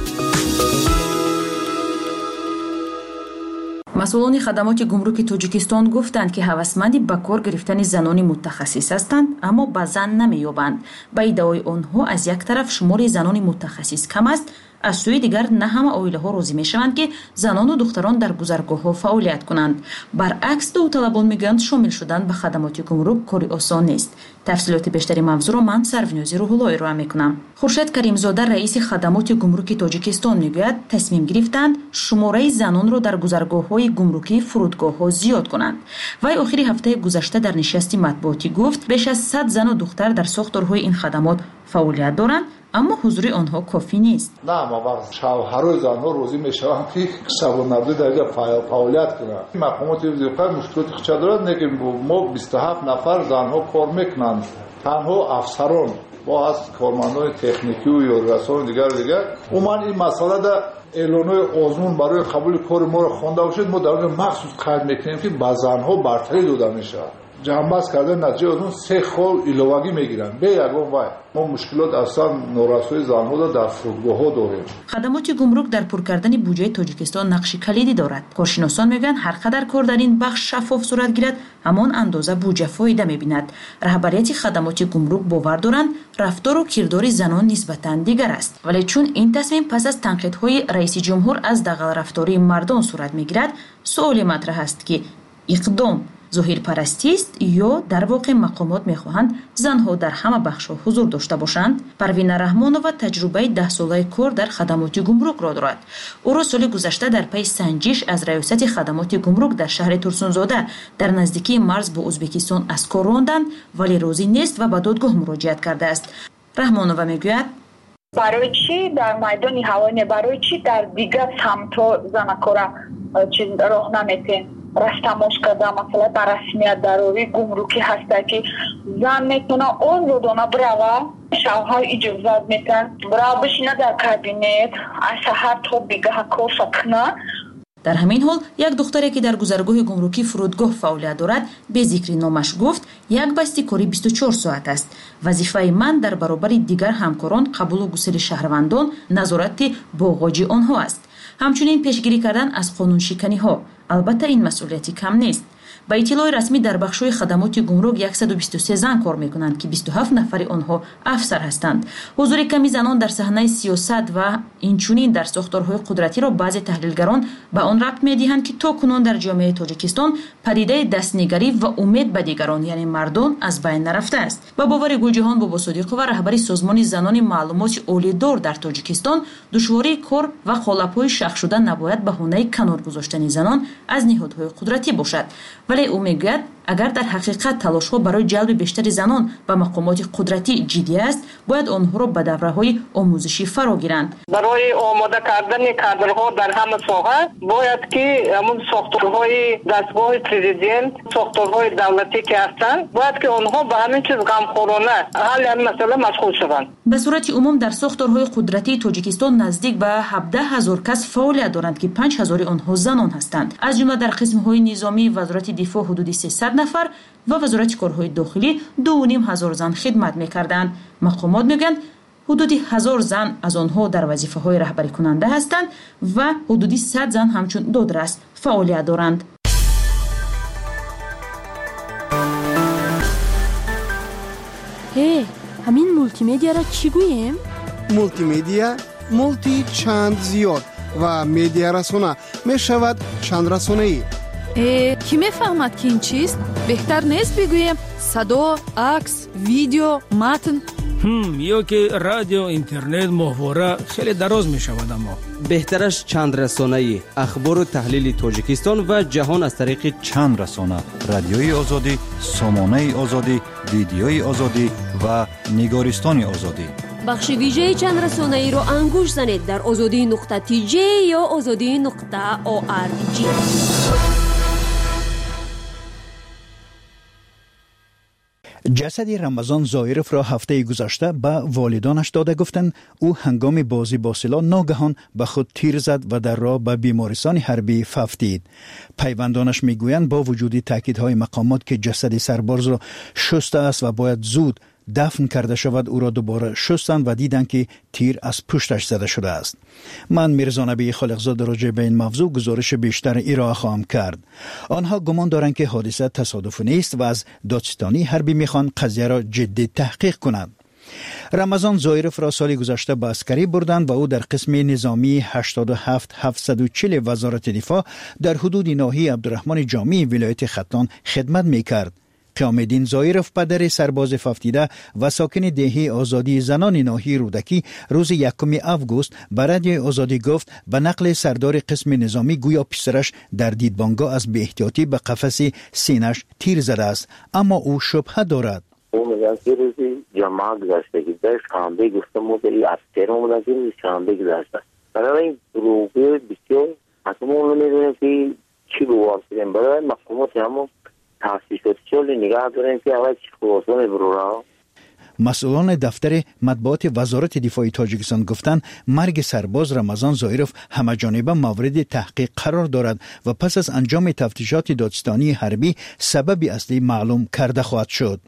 масъулони хадамоти гумруки тоҷикистон гуфтанд ки ҳавасманди ба кор гирифтани занони мутахассис ҳастанд, аммо ба зан намеёбанд. ба иддаои онҳо аз як тараф шумори занони мутахассис кам аст, аз сӯи дигар на ҳама оилаҳо розӣ мешаванд ки занону духтарон дар гузаргоҳҳо фаъолият кунанд. баръакс довталабон мегӯянд шомил шудан ба хадамоти гумрук кори осон нест. тафсилоти бештари мавзӯъро ман сарвинози рӯҳуллоҳ ироа мекунам. хуршед каримзода раиси хадамоти гумруки тоҷикистон мегӯяд тасмим гирифтанд шумораи занонро дар гузаргоҳҳои гумрукӣ фурудгоҳҳо зиёд кунанд. вай охири ҳафтаи гузашта дар нишасти матбуотӣ гуфт беш аз 100 зану духтар дар сохторҳои ин хадамот фаъолият доранд, аммо ҳузури онҳо кофӣ нест. на мавақт шавҳарои занҳо розӣ мешаванд ки 190 дарҷа фаъолият кунанд. мақомоти вазифаи мушкилоти худша дорад, не ки мо 27 нафар занҳо кор мекунанд. танҳо афсарон бо аз кормандони техникию ё расони дигар умуман ин масъалада эълонои озмун барои қабули кори моро хонда бошед, мо дар онҷо махсус қайд мекунем ки ба занҳо бартарӣ дода мешавад. ҷамъбаст кардан натиҷаи озмун 3 хол иловагӣ мегиранд бе ягон вай. мо мушкилот асlan норасои занҳоро дар фурудгоҳҳо дорем. хадамоти гумрук дар пур кардани буҷаи тоҷикистон нақши калидӣ дорад. коршиносон мегӯянд ҳар қадар кор дар ин бахш шаффоф сурат гирад, ҳамон андоза буҷа фоида мебинад. раҳбарияти хадамоти гумрук бовар доранд рафтору кирдори занон нисбатан дигар аст. вале чун ин тасмим пас аз танқидҳои раиси ҷумҳур аз дағалрафтории мардон сурат мегирад, суоле матраҳ аст ки иқдом зоҳирпарастист ё дар воқеъ мақомот мехоҳанд занҳо дар ҳама бахшҳо ҳузур дошта бошанд. парвина раҳмонова таҷрубаи 10-солаи кор дар хадамоти гумрукро дорад. ӯро соли гузашта дар пайи санҷиш аз раёсати хадамоти гумрук дар шаҳри турсунзода дар наздикии марз бо ӯзбекистон аз кор ронданд, вале розӣ нест ва ба додгоҳ муроҷиат кардааст. раҳмонова мегӯяд барои чӣ дар майдони ҳавои барои чӣ дар дигар самтҳо занакора чиз роҳ наметем растамош карда масалан ба расмият дарорӣ гумрукӣ ҳаста ки зан метавона озодона бирава шавҳар иҷозат метан бирава бишина дар кабинет аз саҳар то бигаҳа кофа кна. дар ҳамин ҳол як духтаре ки дар гузаргоҳи гумрукӣ фурудгоҳ фаъолият дорад бе зикри номаш гуфт як басти кори 24 соат аст. вазифаи ман дар баробари дигар ҳамкорон қабулу гусели шаҳрвандон назорати боғоҷи онҳо аст. ҳамчунин пешгирӣ кардан аз қонуншиканиҳо. албатта ин масъулияти кам нест. ба иттилои расмӣ дар бахшҳои хадамоти гумрук 123 зан кор мекунанд ки 27 нафари онҳо афсар ҳастанд. ҳузури ками занон дар саҳнаи сиёсат ва инчунин дар сохторҳои қудратиро баъзе таҳлилгарон ба он рабт медиҳанд ки то кунун дар ҷомеаи тоҷикистон падидаи дастнигарӣ ва умед ба дигарон яъне мардон аз байн нарафтааст. ба бовари гулҷиҳон бобосодиқова раҳбари созмони занони маълумоти олидор дар тоҷикистон душвории кор ва қолабҳои шахшуда набояд баҳонаи канор гузоштани занон аз ниҳодҳои қудратӣ бошад. вале ӯ мегӯяд агар дар ҳақиқат талошҳо барои ҷалби бештари занон ба мақомоти қудратӣ ҷиддӣ аст, бояд онҳоро ба давраҳои омӯзишӣ фаро гиранд. барои омода кардани кадрҳо дар ҳама соҳа бояд ки ҳамун сохторҳои дастгоҳи президент, сохторҳои давлатӣ ки ҳастанд, бояд ки онҳо ба ҳамин чиз ғамхорона ҳалли ҳамин масъала машғул шаванд. ба сурати умум дар сохторҳои қудратии тоҷикистон наздик ба 17 000 кас фаъолият доранд ки 5 000 онҳо занон ҳастанд. аз ҷумла дар қисмҳои низомӣ вазорати дифоъ ҳудуди 300 нафар ва вазорати корҳои дохилӣ 2500 зан хидмат мекарданд. мақомот мегӯянд ҳудуди 1000 зан аз онҳо дар вазифаҳои раҳбарикунанда ҳастанд ва ҳудуди 100 зан ҳамчун додрас фаъолият доранд. ҳамин мултимедиаро чӣ гӯем? мултимедия мулти чанд зиёд ва медиарасона мешавад чандрасонаӣ. кӣ мефаҳмад ки ин чист? беҳтар нест бигӯем садо, акс, видео, матн? ё ки радио, интернет, моҳвора хеле дароз мешавад. аммо беҳтараш чандрасонаӣ ахбору таҳлили тоҷикистон ва ҷаҳон аз тариқи чандрасона, радиои озодӣ, сомонаи озодӣ, видеои озодӣ ва нигористони озодӣ. бахши вижаи чандрасонаиро ангуш занед дар озодӣ.tj ё озодӣ.org. جسد رمضان زایرف را هفته گذشته به والدانش داده گفتند او هنگام بازی با سلاح ناگهان به خود تیر زد و در راه به بیمارستان حربی ففتید. پیوندانش میگویند با وجود تاکیدهای مقامات که جسد سرباز را شسته است و باید زود دفن کرده شود، او را دوباره شستند و دیدند که تیر از پشتش زده شده است. من میرزا نبی خالقزاده راجع به این موضوع گزارش بیشتر ارائه خواهم کرد. آنها گمان دارند که حادثه تصادفی نیست و از دادستانی حربی میخوان قضیه را جدی تحقیق کنند. رمضان زایرف را سال گذشته به عسکری بردند و او در قسم نظامی 87740 وزارت دفاع در حدود ناحیه عبدالرحمن جامی ولایت ختلان خدمت میکرد. قیام‌الدین زایرف پدر سرباز ففتیده و ساکن دهه آزادی زنان ناحیه رودکی روز 1 آگوست به رادیوی آزادی گفت به نقل سردار قسم نظامی گویا پسرش در دیدبانگاه از بی‌احتیاطی به قفس سینه‌اش تیر زده است، اما او شبهه دارد. او میگن که روزی جماعت گذاشته که در شنبه گفتم مدلی افسر اومدن که روز شنبه گذاشته. برای این گروه بسیار حتما اونو میدونیم که چی بواسطیم برای مقامات همون تاسیساتی نگاه داریم که اول چی خواستن برورا. مسئولان دفتر مطبوعات وزارت دفاع تاجیکستان گفتند مرگ سرباز رمضان زایرف همه‌جانبه مورد تحقیق قرار دارد و پس از انجام تفتیشات دادستانی حربی سبب اصلی معلوم کرده خواهد شد.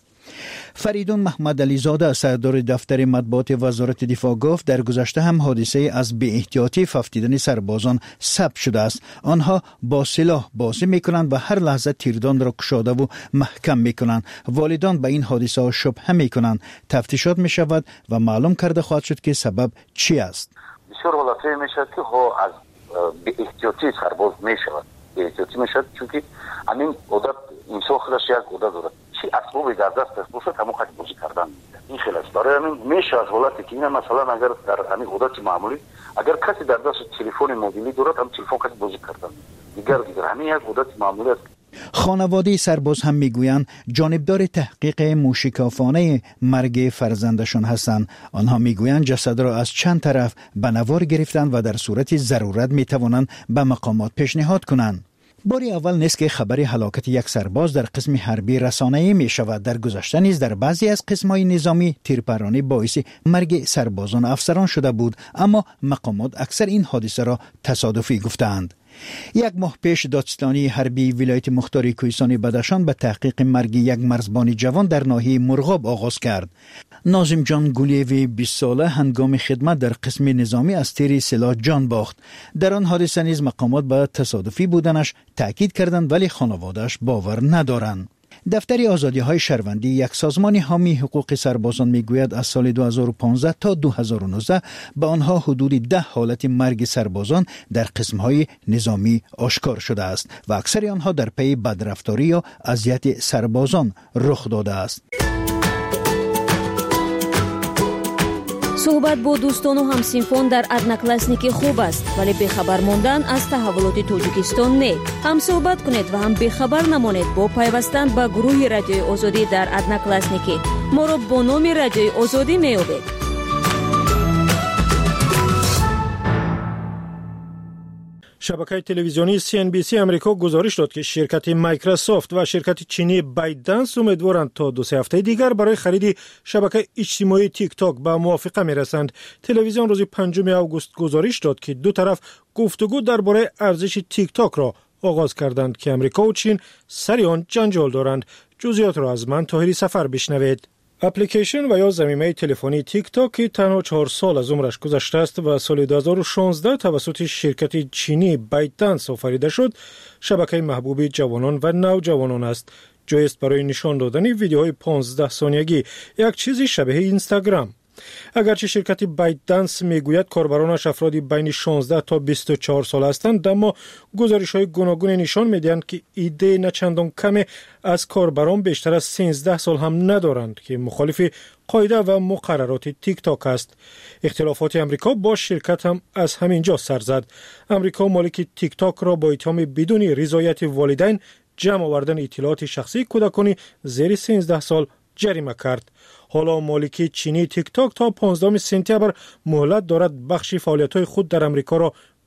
فریدون محمد علی زاده سردار دفتر مطبوعات وزارت دفاع گفت در گذشته هم حادثه از بی‌احتیاطی ففتیدن سربازان ثبت شده است. آنها با سلاح بازی میکنند و هر لحظه تیردان را کشاده و محکم میکنند. والدان به این حادثه شبهه میکنند. تفتیشات میشود و معلوم کرده خواهد شد که سبب چی است. بسیار حالتی میشد که از بی‌احتیاطی سرباز میشود. بی‌احتیاطی میشود چون که همین عادت انسان خودش یک عادت دارد. چی اسبابی در دست باشد همون خیلی بازی کردن این خیلی است. برای همین میشه از حالتی که این مثلا اگر در همین عادت معمولی اگر کسی در دست تلفن موبیلی دارد هم تلفن کسی بازی کردن دیگر همین یک عادت معمولی است. خانواده سرباز هم میگویند جانبدار تحقیق موشکافانه مرگ فرزندشان هستند. آنها میگویند جسد را از چند طرف به نوار گرفتند و در صورت ضرورت میتوانند به مقامات پیشنهاد کنند. باری اول نیست که خبر هلاکت یک سرباز در قسم حربی رسانه‌ای می شود. در گذشته نیز در بعضی از قسم‌های نظامی تیرپرانی باعث مرگ سربازان افسران شده بود، اما مقامات اکثر این حادثه را تصادفی گفتند. 1 ماه پیش دادستانی حربی ولایت مختار کوهستان بدخشان به تحقیق مرگ یک مرزبان جوان در ناحیه مرغاب آغاز کرد. ناظم جان گلیوی 20 ساله هنگام خدمت در قسم نظامی از تیر سلاح جان باخت. در آن حادثه نیز مقامات به تصادفی بودنش تاکید کردند ولی خانواده‌اش باور ندارند. دفتر آزادی‌های شهروندی یک سازمان حامی حقوق سربازان میگوید از سال 2015 تا 2019 به آنها حدود 10 حالت مرگ سربازان در قسم‌های نظامی آشکار شده است و اکثر آنها در پی بدرفتاری یا اذیت سربازان رخ داده است. صحبت با دوستان و همسینفون در ادناکلاسنیکی خوب است، ولی بخبر موندن از تحولات توجیکستان نه. هم صحبت کنید و هم بخبر نمانید با پیوستن به گروه رادیوی آزادی در ادناکلاسنیکی. ما را با نام رادیوی آزادی میابید. شبکه تلویزیونی CNBC امریکا گزارش داد که شرکت مایکروسافت و شرکت چینی بایتدنس امیدوارند تا 2-3 هفته دیگر برای خرید شبکه اجتماعی تیک تاک به موافقه میرسند. تلویزیون روز 5 آگوست گزارش داد که دو طرف گفتگو درباره ارزش تیک تاک را آغاز کردند که امریکا و چین سر آن جنجال دارند. جزئیات را از من طاهری سفر بشنوید. اپلیکیشن و یا ضمیمه تلفنی تیک تاک که تنها 4 سال از عمرش گذشته است و سال 2016 توسط شرکت چینی بایتدنس آفریده شد، شبکه محبوب جوانان و نوجوانان است. جای است برای نشان دادن ویدیوهای 15 ثانیه‌ای، یک چیزی شبیه اینستاگرام. اگرچه شرکت بایتدنس میگوید کاربرانش افرادی بین 16 تا 24 سال هستند، اما گزارش‌های گوناگون نشان می‌دهند که ایده نچندان کمی از کاربران بیشتر از 13 سال هم ندارند که مخالف قاعده و مقررات تیک تاک است. اختلافات امریکا با شرکت هم از همین جا سر زد. امریکا مالک تیک تاک را با اتهام بدون رضایت والدین جمع آوردن اطلاعات شخصی کودکان زیر 13 سال جریمه کرد. حالا مالک چینی تیک تاک تا 15 سپتامبر مهلت دارد بخش فعالیت‌های خود در امریکا را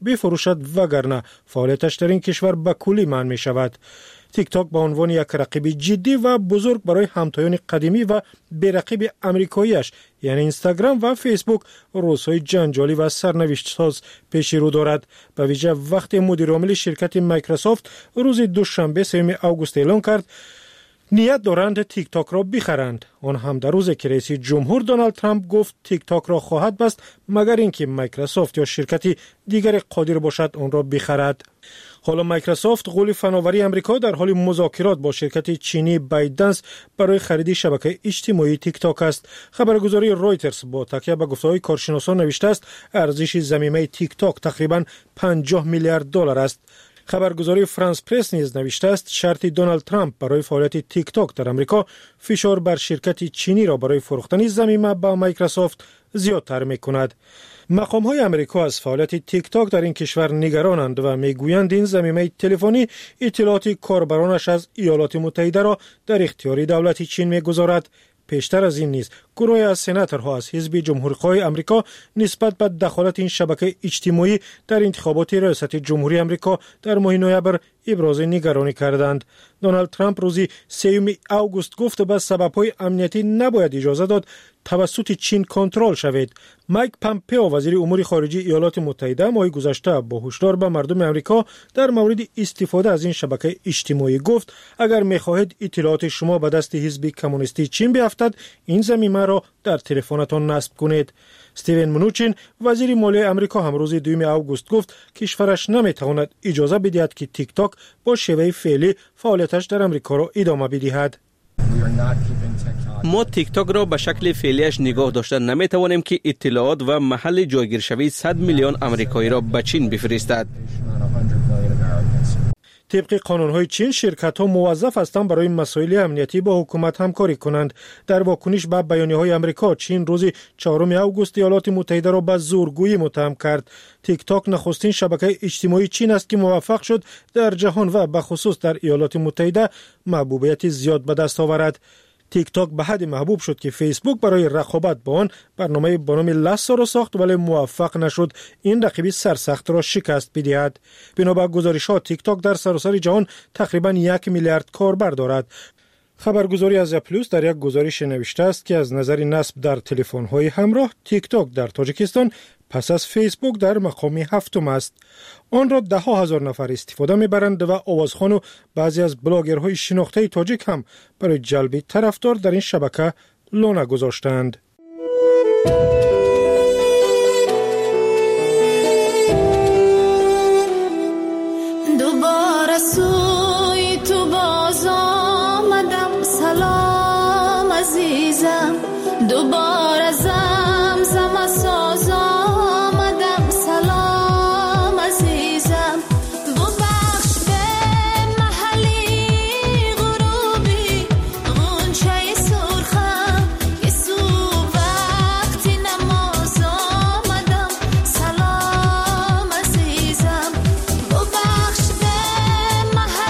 بفروشد وگرنه فعالیتش در این کشور به کلی منع می شود. تیک تاک به عنوان یک رقیب جدی و بزرگ برای همتایان قدیمی و بی‌رقیب آمریکایی‌اش یعنی اینستاگرام و فیسبوک روزهای جنجالی و سرنوشت ساز پیش رو دارد. به ویژه وقتی مدیر عامل شرکت مایکروسافت روز دوشنبه 3 آگوست اعلام کرد نیت دارند تیک تاک را بخرند. آن هم در روزی که رئیس جمهور دونالد ترامپ گفت تیک تاک را خواهد بست مگر اینکه مایکروسافت یا شرکتی دیگر قادر باشد آن را بخرد. حالا مایکروسافت قول فناوری آمریکا در حال مذاکرات با شرکت چینی بایدنس برای خرید شبکه اجتماعی تیک تاک است. خبرگزاری رویترز با تکیه به گفته‌های کارشناسان نوشته است ارزش ضمیمه تیک تاک تقریباً 50 میلیارد دلار است. خبرگزاری فرانس پرس نیز نوشته است شرط دونالد ترامپ برای فعالیت تیک تاک در آمریکا فشار بر شرکت چینی را برای فروختن ضمیمه به مایکروسافت زیادتر می‌کند. مقام‌های آمریکا از فعالیت تیک تاک در این کشور نگرانند و میگویند این ضمیمه تلفنی اطلاعات کاربرانش از ایالات متحده را در اختیار دولت چین می‌گذارد. پیشتر از این نیز گروهی از سناتورها از حزب جمهوری‌خواه آمریکا نسبت به دخالت این شبکه اجتماعی در انتخابات ریاست جمهوری آمریکا در ماه نوامبر ابراز نگرانی کردند. دونالد ترامپ روزی 3 آگوست گفت به سبب‌های امنیتی نباید اجازه داد توسط چین کنترل شود. مایک پامپئو وزیر امور خارجه ایالات متحده ماه گذشته با هشدار به مردم آمریکا در مورد استفاده از این شبکه اجتماعی گفت اگر می‌خواهید اطلاعات شما به دست حزب کمونیستی چین بیفتد این ضمیمه را در تلفنتان نصب کنید. استیون منوچین وزیر مالیه آمریکا هم روز 2 آگوست گفت کشورش نمی‌تواند اجازه بدهد که تیک تاک با شیوه فعلی فعالیتش در آمریکا را ادامه بدهد. ما تیک تاک را به شکل فعلیش نگاه داشته نمی‌توانیم که اطلاعات و محل جایگیر شوی 100 میلیون آمریکایی را به چین بفرستد. طبق قانون‌های چین شرکت‌ها موظف هستند برای مسائل امنیتی با حکومت همکاری کنند. در واکنش به بیانیه‌های آمریکا چین روز 4 آگوست ایالات متحده را به زورگویی متهم کرد. تیک تاک نخستین شبکه اجتماعی چین است که موفق شد در جهان و به خصوص در ایالات متحده محبوبیت زیاد به دست آورد. تیک تاک به حد محبوب شد که فیسبوک برای رقابت با آن برنامه به نام لاسا را ساخت ولی موفق نشد این رقیب سرسخت را شکست بدهد. بنابر گزارش‌ها تیک تاک در سراسر جهان تقریباً 1 میلیارد کاربر دارد. خبرگزاری از پلوس در یک گزارش نوشته است که از نظر نصب در تلفن‌های همراه تیک تاک در تاجیکستان پس از فیسبوک در مقام 7 است. آن را 10,000 نفر استفاده می‌برند و آوازخوان و بعضی از بلاگرهای شناخته تاجیک هم برای جلب طرفدار در این شبکه لانه گذاشتند. دوباره سوی تو باز آمدم سلام عزیزم دوباره زمزم ساز آمدم سلام عزیزم ببخش به محلی غروبی غنچه سرخم که صبح وقتی نماز آمدم سلام عزیزم ببخش به محلی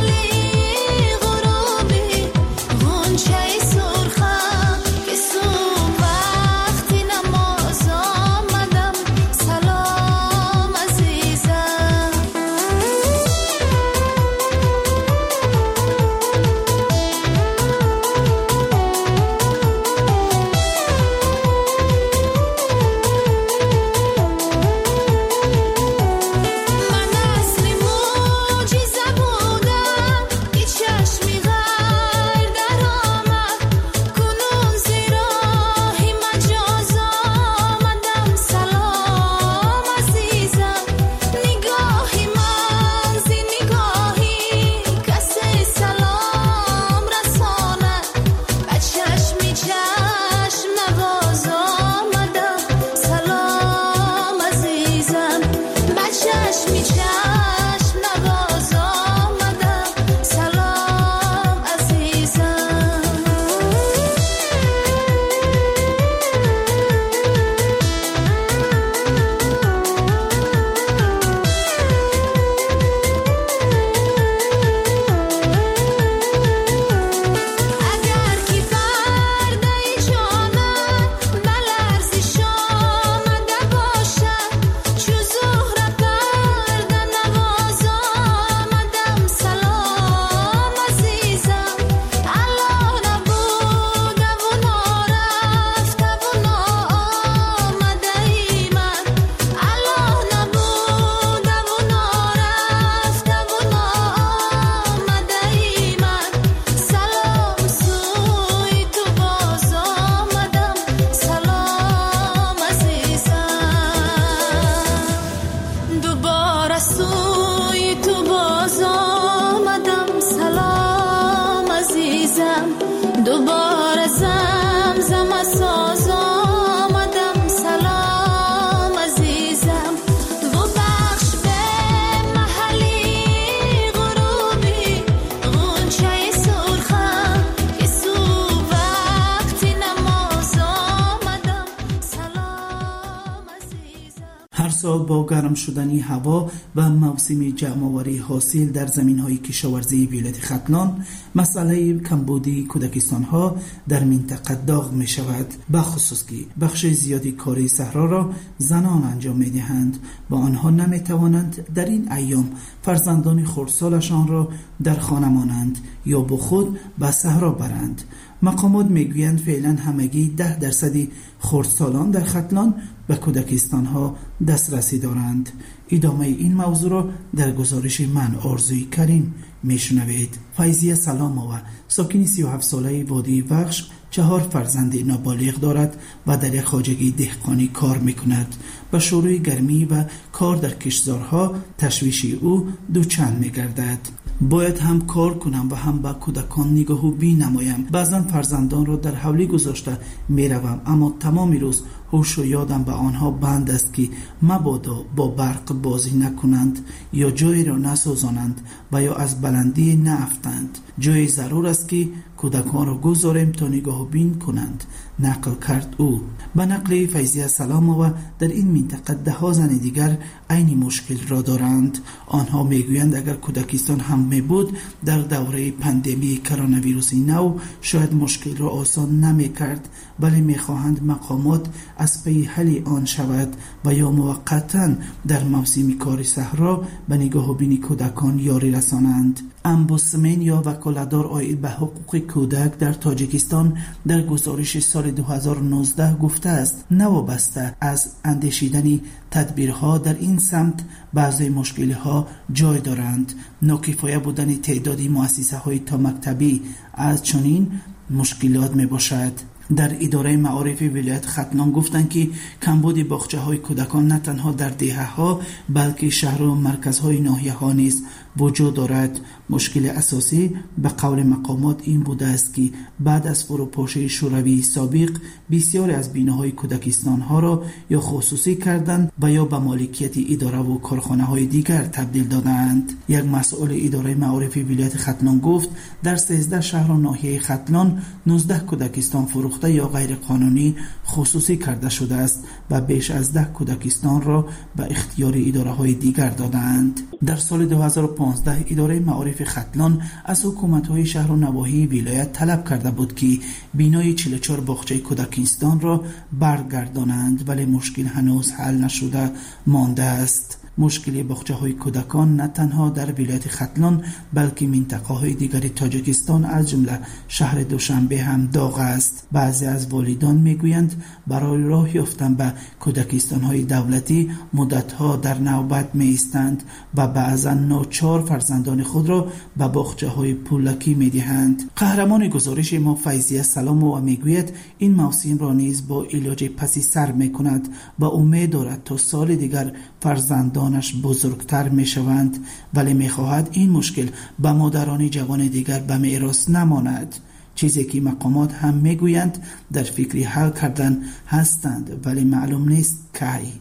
سال با گرم شدنی هوا و موسم جمع‌آوری حاصل در زمین‌های کشاورزی ولایت ختلان، مسئله کمبودی کودکستان‌ها در منطقه داغ می‌شود، بخصوص که بخش زیادی کار صحرا را زنان انجام می‌دهند و آنها نمی‌توانند در این ایام فرزندان خردسالشان را در خانه مانند یا با خود به صحرا برند. مقامات میگویند فعلا همگی 10% خردسالان در ختلان به کودکستان‌ها دسترسی دارند. ادامه این موضوع را در گزارش من آرزوی کریم میشنوید. فیضیه سلامова ساکن 37 ساله وادی وخش 4 فرزند نابالغ دارد و در یک خواجگی دهقانی کار میکند. به شروع گرمی و کار در کشتزارها تشویش او دوچند میگردد. باید هم کار کنم و هم به کودکان نگاه و بین نمایم. بعضا فرزندان را در حولی گذاشته میروم، اما تمام روز هوش و یادم به آنها بند است که مبادا با برق بازی نکنند یا جایی را نسازانند و یا از بلندی نافتند. جای ضرور است که کودکان را گذاریم تا نگاه و بین کنند، نقل کرد او. به نقل فیضیه سلامова در این منطقه 10 زن دیگر عین مشکل را دارند. آنها میگویند اگر کودکستان هم میبود در دوره پاندمی کرونا ویروس نو شاید مشکل را آسان نمیکرد، ولی میخواهند مقامات از پی حل آن شود و یا موقتا در موسم کار صحرا به نگاه و بین کودکان یاری رسانند. امبوسمن یا وکالتدار عاید به حقوق کودک در تاجیکستان در گزارش سال 2019 گفته است نوابسته از اندیشیدن تدبیرها در این سمت بعضی مشکل‌ها جای دارند. ناکفایه بودن تعدادی مؤسسه‌های تا مکتبی از چنین مشکلات می باشد. در اداره معارف ولایت ختلان گفتند که کمبود باغچه‌های کودکان نه تنها در دهه‌ها بلکه شهر و مرکزهای ناحیه‌ها نیز وجود دارد. مشکل اساسی به قول مقامات این بوده است که بعد از فروپاشی شوروی سابق بسیاری از بیناهای کودکستان‌ها را یا خصوصی کردند و یا به مالکیت اداره و کارخانه‌های دیگر تبدیل دادند. یک مسئول اداره معارف ولایت ختلان گفت در 13 شهر و ناحیه ختلان 19 کودکستان فروخته یا غیر قانونی خصوصی کرده شده است و بیش از 10 کودکستان را به اختیار اداره‌های دیگر دادند. در سال 2015 اداره معارف ختلان از حکومت‌های شهر و نواحی ولایت طلب کرده بود که بینای 44 باغچه کودکستان را برگردانند، ولی مشکل هنوز حل نشده مانده است. مشکل باغچه‌های کودکان نه تنها در ولایت ختلان بلکه منطقه‌های دیگر تاجیکستان از جمله شهر دوشنبه هم داغ است. بعضی از والدان میگویند برای راه یافتن به کودکستان‌های دولتی مدت‌ها در نوبت می‌ایستند و بعضا ناچار فرزندان خود را به باغچه‌های پولکی می‌دهند. قهرمان گزارش ما فیضیه سلامова میگوید این موسم را نیز با علاج پسی سر می‌کند و امید دارد تا سال دیگر فرزندانش بزرگتر می شوند، ولی می خواهد این مشکل به مادران جوان دیگر به میراث نماند. چیزی که مقامات هم می گویند در فکر حل کردن هستند، ولی معلوم نیست کی.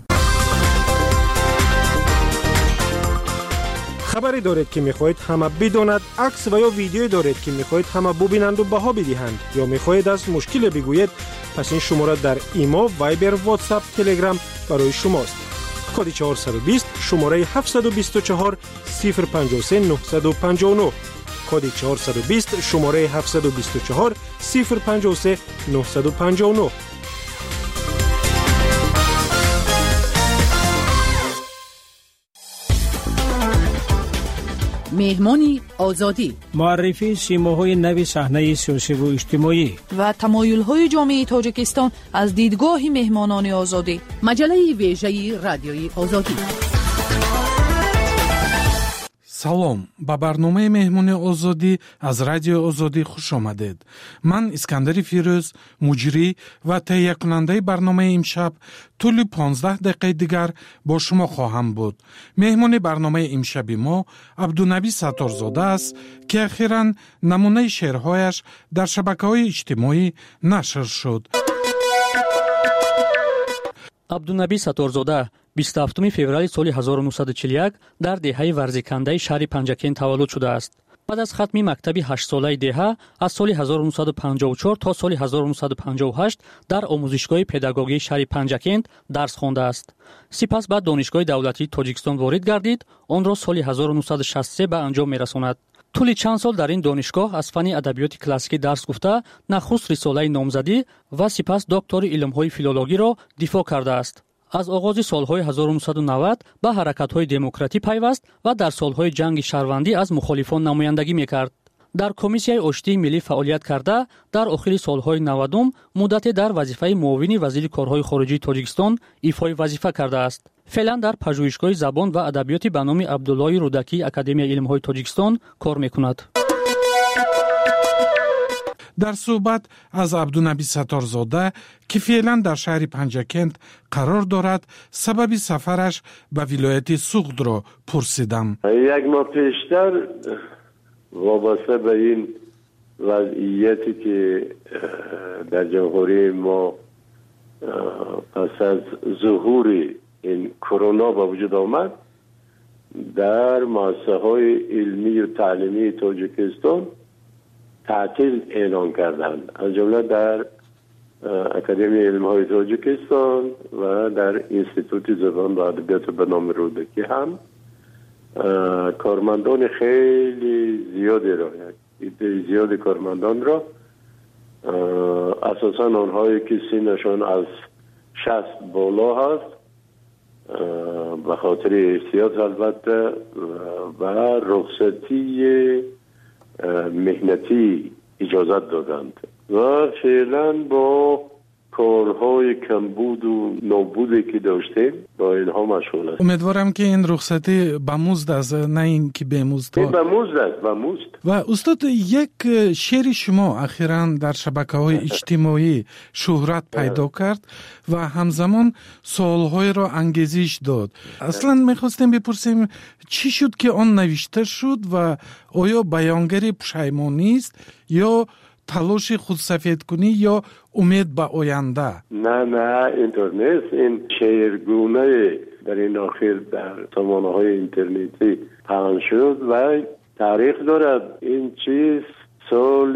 خبری دارید که میخواهید همه بداند، عکس و یا ویدیویی دارید که میخواهید همه ببینند و بها بدهند، یا میخواهید از مشکل بگویید، پس این شماره در ایما، وایبر، واتساپ، تلگرام برای شماست. کد 420 شماره 724 053 959 کد 420 شماره 724 053 959. مهمانی آزادی، معرفی سیماهای نو صحنه سیاسی و اجتماعی و تمایل‌های جامعه تاجیکستان از دیدگاه مهمانان آزادی. مجله ویژه رادیوی آزادی. салом ба барномаи меҳмони озодӣ аз радиои озодӣ хуш омадед. ман искандари фирӯз, муҷрӣ ва таҳиякунандаи барномаи имшаб тӯли 15 дақиқаи дигар бо шумо хоҳам буд. меҳмони барномаи имшаби мо абдунаби сатторзода аст ки ахиран намунаи шеърҳояш дар шабакаҳои иҷтимоӣ нашр шуд. абдунаби сатторзода 27 феврали соли 1941 дар деҳаи варзикандаи шаҳри Панҷакен таваллуд шудааст. بعد از ختم مکتب 8 ساله دهه از سال 1954 تا سال 1958 در آموزشگاه پداگوژی شهر پنجکند درس خوانده است. سپس بعد دانشگاه دولتی تاجیکستان وارد گردید، آن را سال 1963 به انجام می‌رساند. طول چند سال در این دانشگاه از فن ادبیات کلاسیکی درس گفته، نخست رساله نامزدی و سپس دکتر علوم‌های فیلولوژی را دفاع کرده است. از آغاز سالهای 1990 به حرکت‌های دموکراتی پیوست و در سالهای جنگ شهروندی از مخالفان نمایندگی می‌کرد. در کمیسیای آشتی ملی فعالیت کرده، در آخر سالهای 90 مدتی در وظیفه معاون وزیر کارهای خارجی تاجیکستان ایفای وظیفه کرده است. فعلا در پژوهشگاه زبان و ادبیات به نام عبدالله رودکی اکادمی علم‌های تاجیکستان کار می‌کند. در صحبت از عبدالنبی ستارزاده که فعلا در شهر پنجکند قرار دارد، سبب سفرش به ولایت سوغد را پرسیدم. یک ماه پیشتر وابسته به این وضعیتی که در جمهوری ما پس از ظهور این کرونا به وجود آمد، در مؤسسه‌های علمی و تعلیمی تاجیکستان تعطیل اعلان کردند، از جمله در اکادمی علم‌های تاجیکستان و در انستیتوت زبان و ادبیات به نام رودکی هم کارمندان خیلی زیادی کارمندان را، اساساً آنهایی که سنشان از 60 بالا هست، به خاطر احتیاط البته و رخصتی مهنتی اجازت دادند و فعلا با کارهای کمبود و نابودی که داشتیم با اینها مشغول است. امیدوارم که این رخصتی به مزد است، نه این که به مزد. به مزد است، به مزد. و استاد، یک شعر شما اخیراً در شبکه‌های اجتماعی شهرت پیدا کرد و همزمان سوال‌های را انگیزش داد. اصلاً می‌خواستیم بپرسیم چی شد که آن نوشته شد و آیا بیانگر پشیمانی است یا تلاش خودسفید کنی یا امید به آینده؟ نه اینطور نیست. این شعرگونه در این آخر در سامانه‌های اینترنتی پخش شد و تاریخ دارد. این چیز سال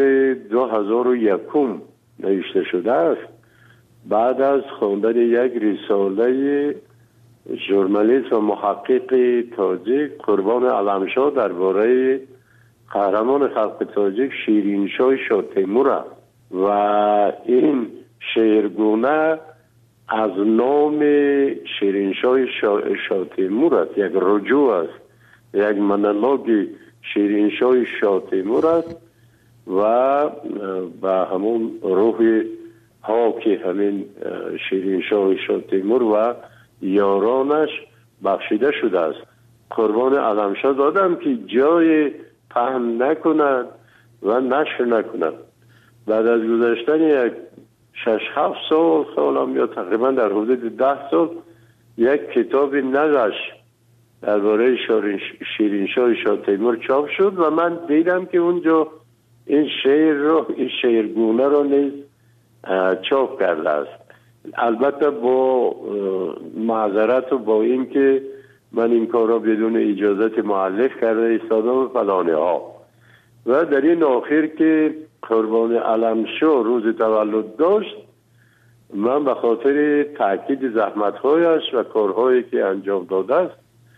2001 نوشته شده است، بعد از خواندن یک رساله ژورنالیست و محقق تاجیک قربان علمشاه درباره قهرمان خلق تاجیک شیرینشاه شاه تیمور است و این شعرگونه از نام شیرینشاه شاه تیمور است، یک رجوع است، یک مونولوگ شیرینشاه شاه تیمور است و به همون روح ها که همین شیرینشاه شاه تیمور و یارانش بخشیده شده است. قربان علمشاه دادم که جای پهن نکنند و نشر نکنند. بعد از گذشتن یک 6-7 سال یا تقریبا در حدود 10 سال یک کتاب نقش درباره شیرینشاه شاه تیمور چاپ شد و من دیدم که اونجا این شعرگونه رو نیز چاپ کرده است. البته با معذرت و با این که من این کار را بدون اجازت مؤلف کرده ایستادم فلانه ها. و در این آخر که قربان علمشاه روز تولد داشت، من به خاطر تاکید زحمت‌هایش و کارهایی که انجام داده است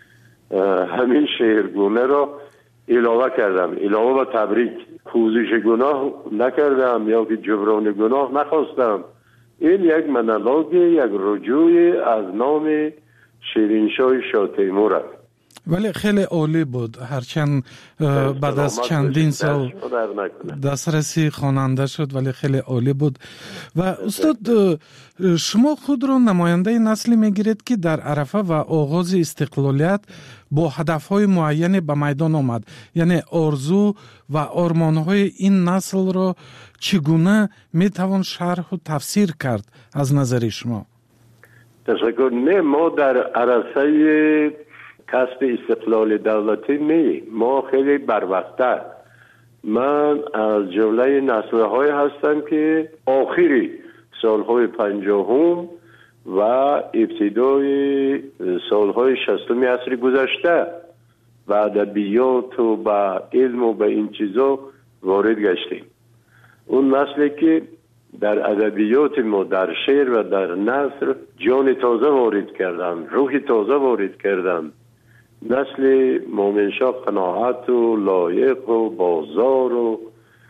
همین شعرگونه را علاوه کردم، علاوه به تبریک. پوزش گناه نکردم یا که جبران گناه نخواستم. این یک مونولوگ، یک رجوع از نام شیرینشاه شاه تیمور است. ولی خیلی عالی بود، هرچند بعد از چندین سال دسترسی خواننده شد، ولی خیلی عالی بود. و استاد، شما خود را نماینده نسلی میگیرید که در عرفه و آغاز استقلالیت با هدفهای معین به میدان آمد، یعنی آرزو و آرمانهای این نسل را چگونه میتوان شرح و تفسیر کرد از نظر شما؟ تشکر. نه، ما در عرصه کسب استقلال دولتی نه، ما خیلی بروقت‌تر. من از جمله نسل‌های هستم که آخری سالهای 50 و ابتدای سالهای 60 عصر گذشته به ادبیات و به علم و به این چیزا وارد گشتیم. اون نسلی که در ادبیات ما، در شعر و در نثر جان تازه وارد کردن، روح تازه وارد کردن. نسل مومنشاه قناعت و لایق و بازار و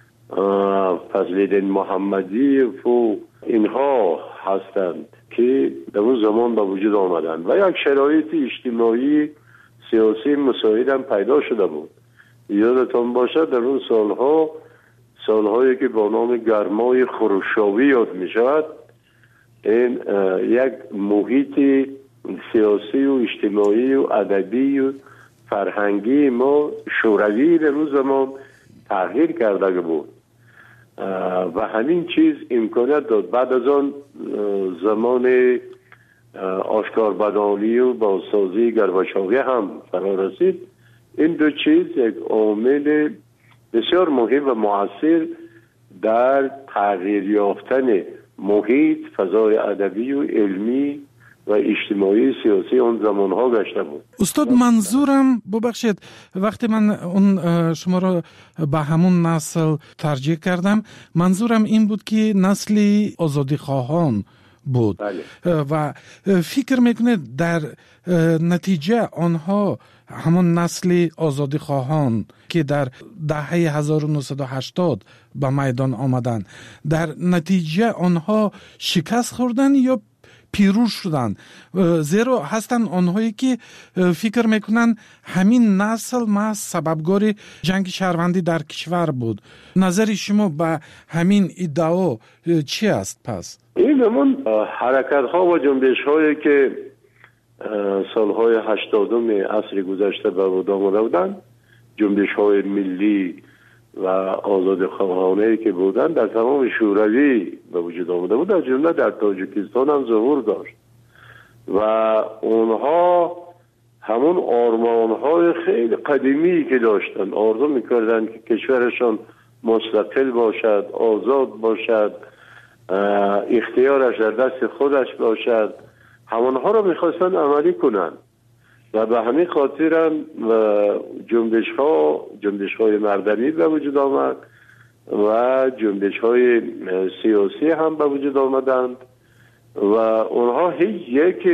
فضل‌الدین محمدی و اینها هستند که در اون زمان به وجود آمدند و یک شرایط اجتماعی سیاسی مساعد هم پیدا شده بود. یادتان باشد در اون سالهایی که با نام گرمای خروشاوی یاد می شود، این یک محیط سیاسی و اجتماعی و ادبی و فرهنگی ما شوروی در اون زمان تغییر کرده بود و همین چیز امکانیت داد. بعد از آن زمان آشکاربدانی و بازسازی گرباچوی هم فرا رسید. این دو چیز یک عامل بسیار مهم و مؤثر در تغییر یافتن محیط، فضای ادبی و علمی و اجتماعی سیاسی اون زمانها گشته بود. استاد منظورم ببخشید وقتی من اون شما را به همون نسل ترجیح کردم، منظورم این بود که نسلی آزادی خواهان بود. بله. و فکر میکنید در نتیجه آنها همون نسل آزادی خواهان که در دهه 1980 به میدان آمدن، در نتیجه آنها شکست خوردن یا پیروز شدن؟ زیرا هستن آنهایی که فکر میکنن همین نسل محض سببگار جنگ شهروندی در کشور بود. نظر شما به همین ادعا چی است پس؟ این همون حرکت ها و جنبش هایی که سالهای 80 عصر گذشته به وجود آمده بودند، جنبش های ملی و آزادی خواهانه که بودند در تمام شوروی به وجود آمده بود، از جمله در تاجیکستان هم ظهور داشت و اونها همون آرمان های خیلی قدیمی که داشتن، آرزو میکردن که کشورشان مستقل باشد، آزاد باشد، اختیارش در دست خودش باشد، همونها رو میخواستن عملی کنن و به همین خاطر هم جنبش های مردمی به وجود آمد و جنبش های سیاسی هم به وجود آمدند و اونها هیچ یک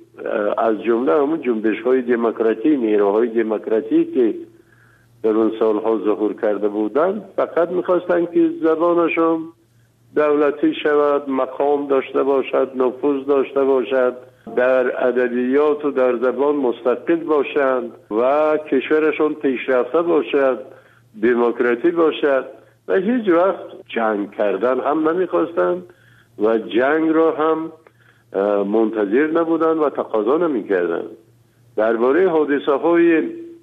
از جمله همون جنبش های دموکراتی، نیروهای دموکراتی که در اون سالها ظهور کرده بودند فقط میخواستن که زبانشون دولتی شود، مقام داشته باشد، نفوذ داشته باشد، در ادبیات و در زبان مستقل باشند و کشورشون پیشرفته باشد، دموکراتی باشد و هیچ وقت جنگ کردن هم نمیخواستند و جنگ را هم منتظر نبودند و تقاضا نمیکردند. درباره حادثه های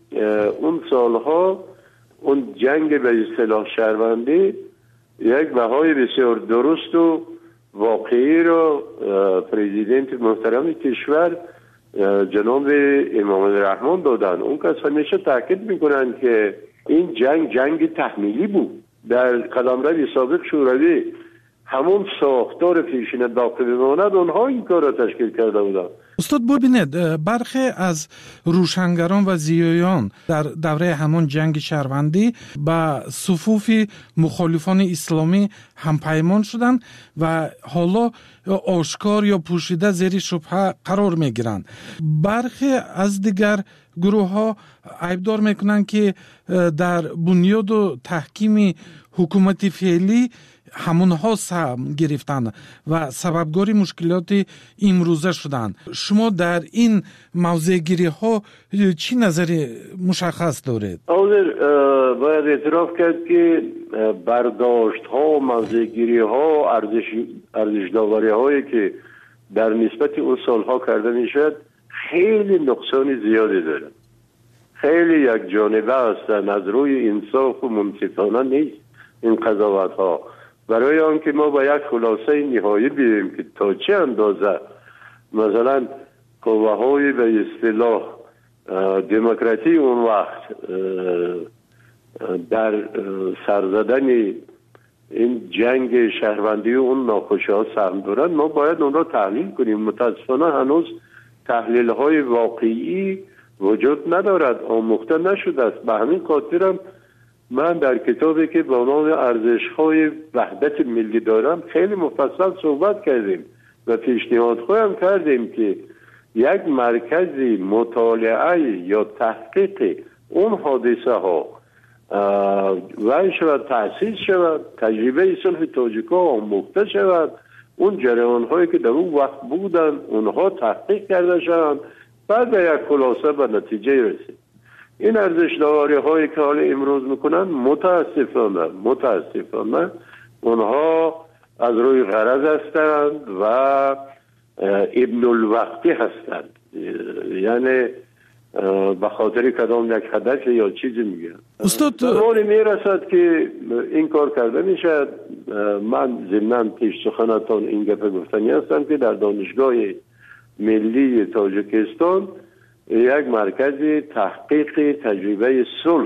اون سالها، اون جنگ به اصطلاح شهروندی یک بهای بسیار درست و واقعی را پرزیدنت محترم کشور جناب امام الرحمن دادن. اون کس همیشه تاکید میکنن که این جنگ تحمیلی بود. در قلمرو سابق شوروی همون ساختار پیشین باقی بماند، اونها این کار را تشکیل کرده بودن. استاد ببینید برخی از روشنگران و زیایان در دوره همون جنگ شهروندی به صفوف مخالفان اسلامی هم پیمان شدند و حالا آشکار یا پوشیده زیر شبهه قرار می گیرند. برخی از دیگر گروه ها عیبدار میکنند که در بنیاد و تحکیم حکومت فعلی همونها سهم گرفتن و سببگار مشکلات امروزه شدن. شما در این موضع گیری ها چی نظری مشخص دارید؟ باید اعتراف کرد که برداشت ها، موضع گیری ها، ارزش داوری هایی که در نسبت اون سالها کرده میشد خیلی نقصان زیادی داره، خیلی یک جانبه هستن، از روی انصاف و منصفانه نیست این قضاوت ها. برای آنکه ما با یک خلاصه نهایی بیاییم که تا چه اندازه مثلا قوه های به اصطلاح دموکراتی اون وقت در سرزدن این جنگ شهروندی و اون ناخوشی ها سهم دارن، ما باید اون را تحلیل کنیم. متاسفانه هنوز تحلیل های واقعی وجود ندارد، آموخته نشده است. به همین خاطرم من در کتابی که با نام ارزش‌های وحدت ملی دارم خیلی مفصل صحبت کردیم و پیشنهاد خواهم کردیم که یک مرکزی مطالعه یا تحقیق اون حادثه ها وای شود، تأسیس شود، تجربه صلح تاجیک‌ها آموخته شود، اون جریان هایی که در اون وقت بودن اونها تحقیق کرده شوند، بعد به یک خلاصه به نتیجه رسید. این ارزش داوری هایی که حال امروز میکنن متاسفانه اونها از روی غرض هستند و ابن الوقتی هستند، یعنی به خاطر کدام یک هدف یا چیزی میگن. استاد زمانی میرسد که این کار کرده میشد. من ضمناً پیش سخنتان این گپ گفتنی هستم که در دانشگاه ملی تاجیکستان یک مرکز تحقیق تجربه صلح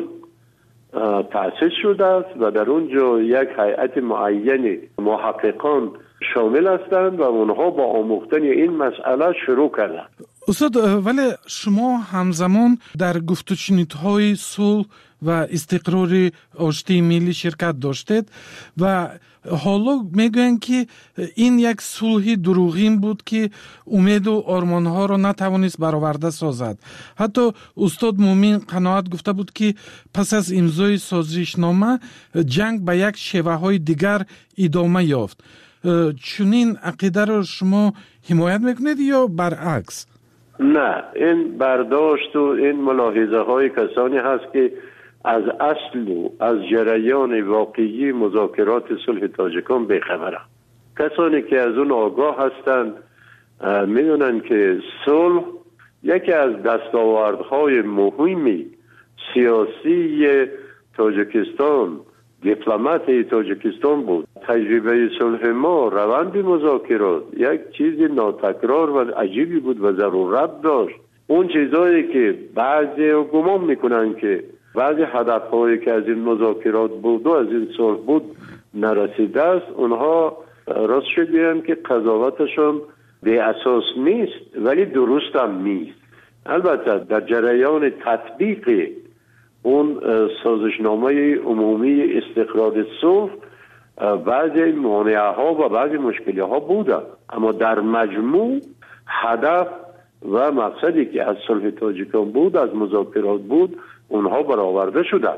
تأسیس شده است و در اونجا یک هیئت معین محققان شامل هستند و اونها با آموختن این مسئله شروع کردند. استاد، ولی شما همزمان در گفت و شنودهای صلح و استقرار آشتی ملی شرکت داشتید و حالا میگویند که این یک صلح دروغین بود که امید و آرمانها را نتوانست برآورده سازد. حتی استاد مومین قناعت گفته بود که پس از امضای سازشنامه جنگ به یک شیوه های دیگر ادامه یافت. چنین عقیده را شما حمایت میکنید یا برعکس؟ نه، این برداشت و این ملاحظه های کسانی هست که از اصل و از جریان واقعی مذاکرات صلح تاجیکان بیخبرند. کسانی که از اون آگاه هستند میدونن که صلح یکی از دستاوردهای مهمی سیاسی تاجیکستان، دیپلمات تاجیکستان بود. تجربه صلح ما، روند مذاکرات یک چیز ناتکرار و عجیبی بود و ضرورت داشت. اون چیزایی که بعضی گمان میکنن که بعضی هدفهایی که از این مذاکرات بود و از این صلح بود نرسیده است، اونها راست شدیم که قضاوتشون به اساس نیست ولی درست هم نیست. البته در جریان تطبیق اون سازشنامه عمومی استقرار صلح بعضی مانعه ها و بعضی مشکلی ها بوده، اما در مجموع هدف و مقصدی که از صلح تاجیکان بود، از مذاکرات بود، اونها برآورده شدند.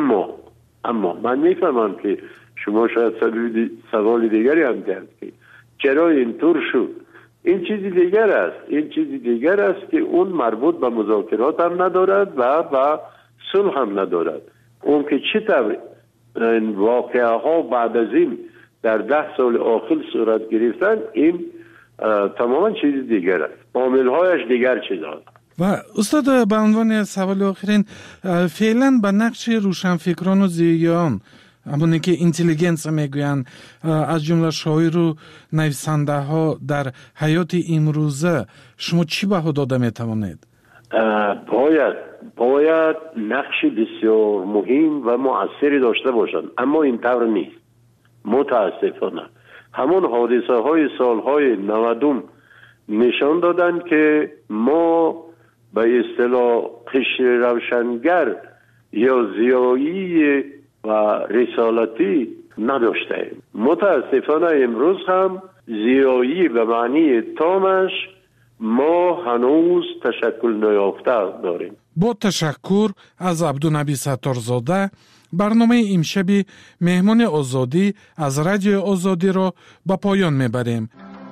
اما من میفهمم که شما شاید سوال دیگری هم دارید که چرا اینطور شد. این چیزی دیگر است که اون مربوط به مذاکرات هم ندارد و به صلح هم ندارد. اون که چطور این واقعه ها بعد از این در 10 سال آخر صورت گرفتن، این تماما چیز دیگر است. عامل‌هایش دیگر چیزاست. و استاد، به عنوان سوال آخرین، فعلا به نقش روشنفکران و زیان، همونی که اینتلیجنس میگوین، از جمله شاعر و نویسنده ها در حیات امروزه شما چی بها داده میتوانید؟ باید نقش بسیار مهم و مؤثری داشته باشند، اما این طور نیست. متاسفانه همون حادثه های سالهای 90 نشان دادن که ما به اصطلاح قشر روشنگر یا زیایی و رسالتی نداشتیم. متاسفانه امروز هم زیایی به معنی تامش ما هنوز تشکل نیافته داریم. با تشکر از عبدالنبی ستارزاده، برنامه امشب مهمان آزادی از رادیو آزادی را به پایان میبریم.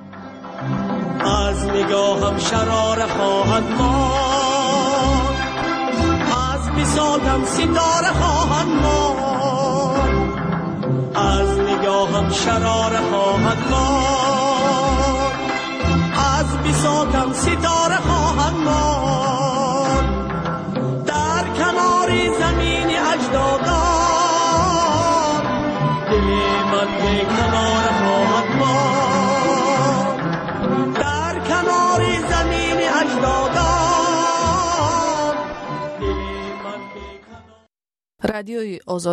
از نگاهم شراره خواهد ماند، از بساطم ستاره خواهد ماند، از نگاهم شراره خواهد ماند، از بساطم ستاره خواهد ماند، در کنار زمین اجدادان دل من به کنار خواهد ماند، در کنار زمین اجدادان دل من به کنار. رادیوی آزادی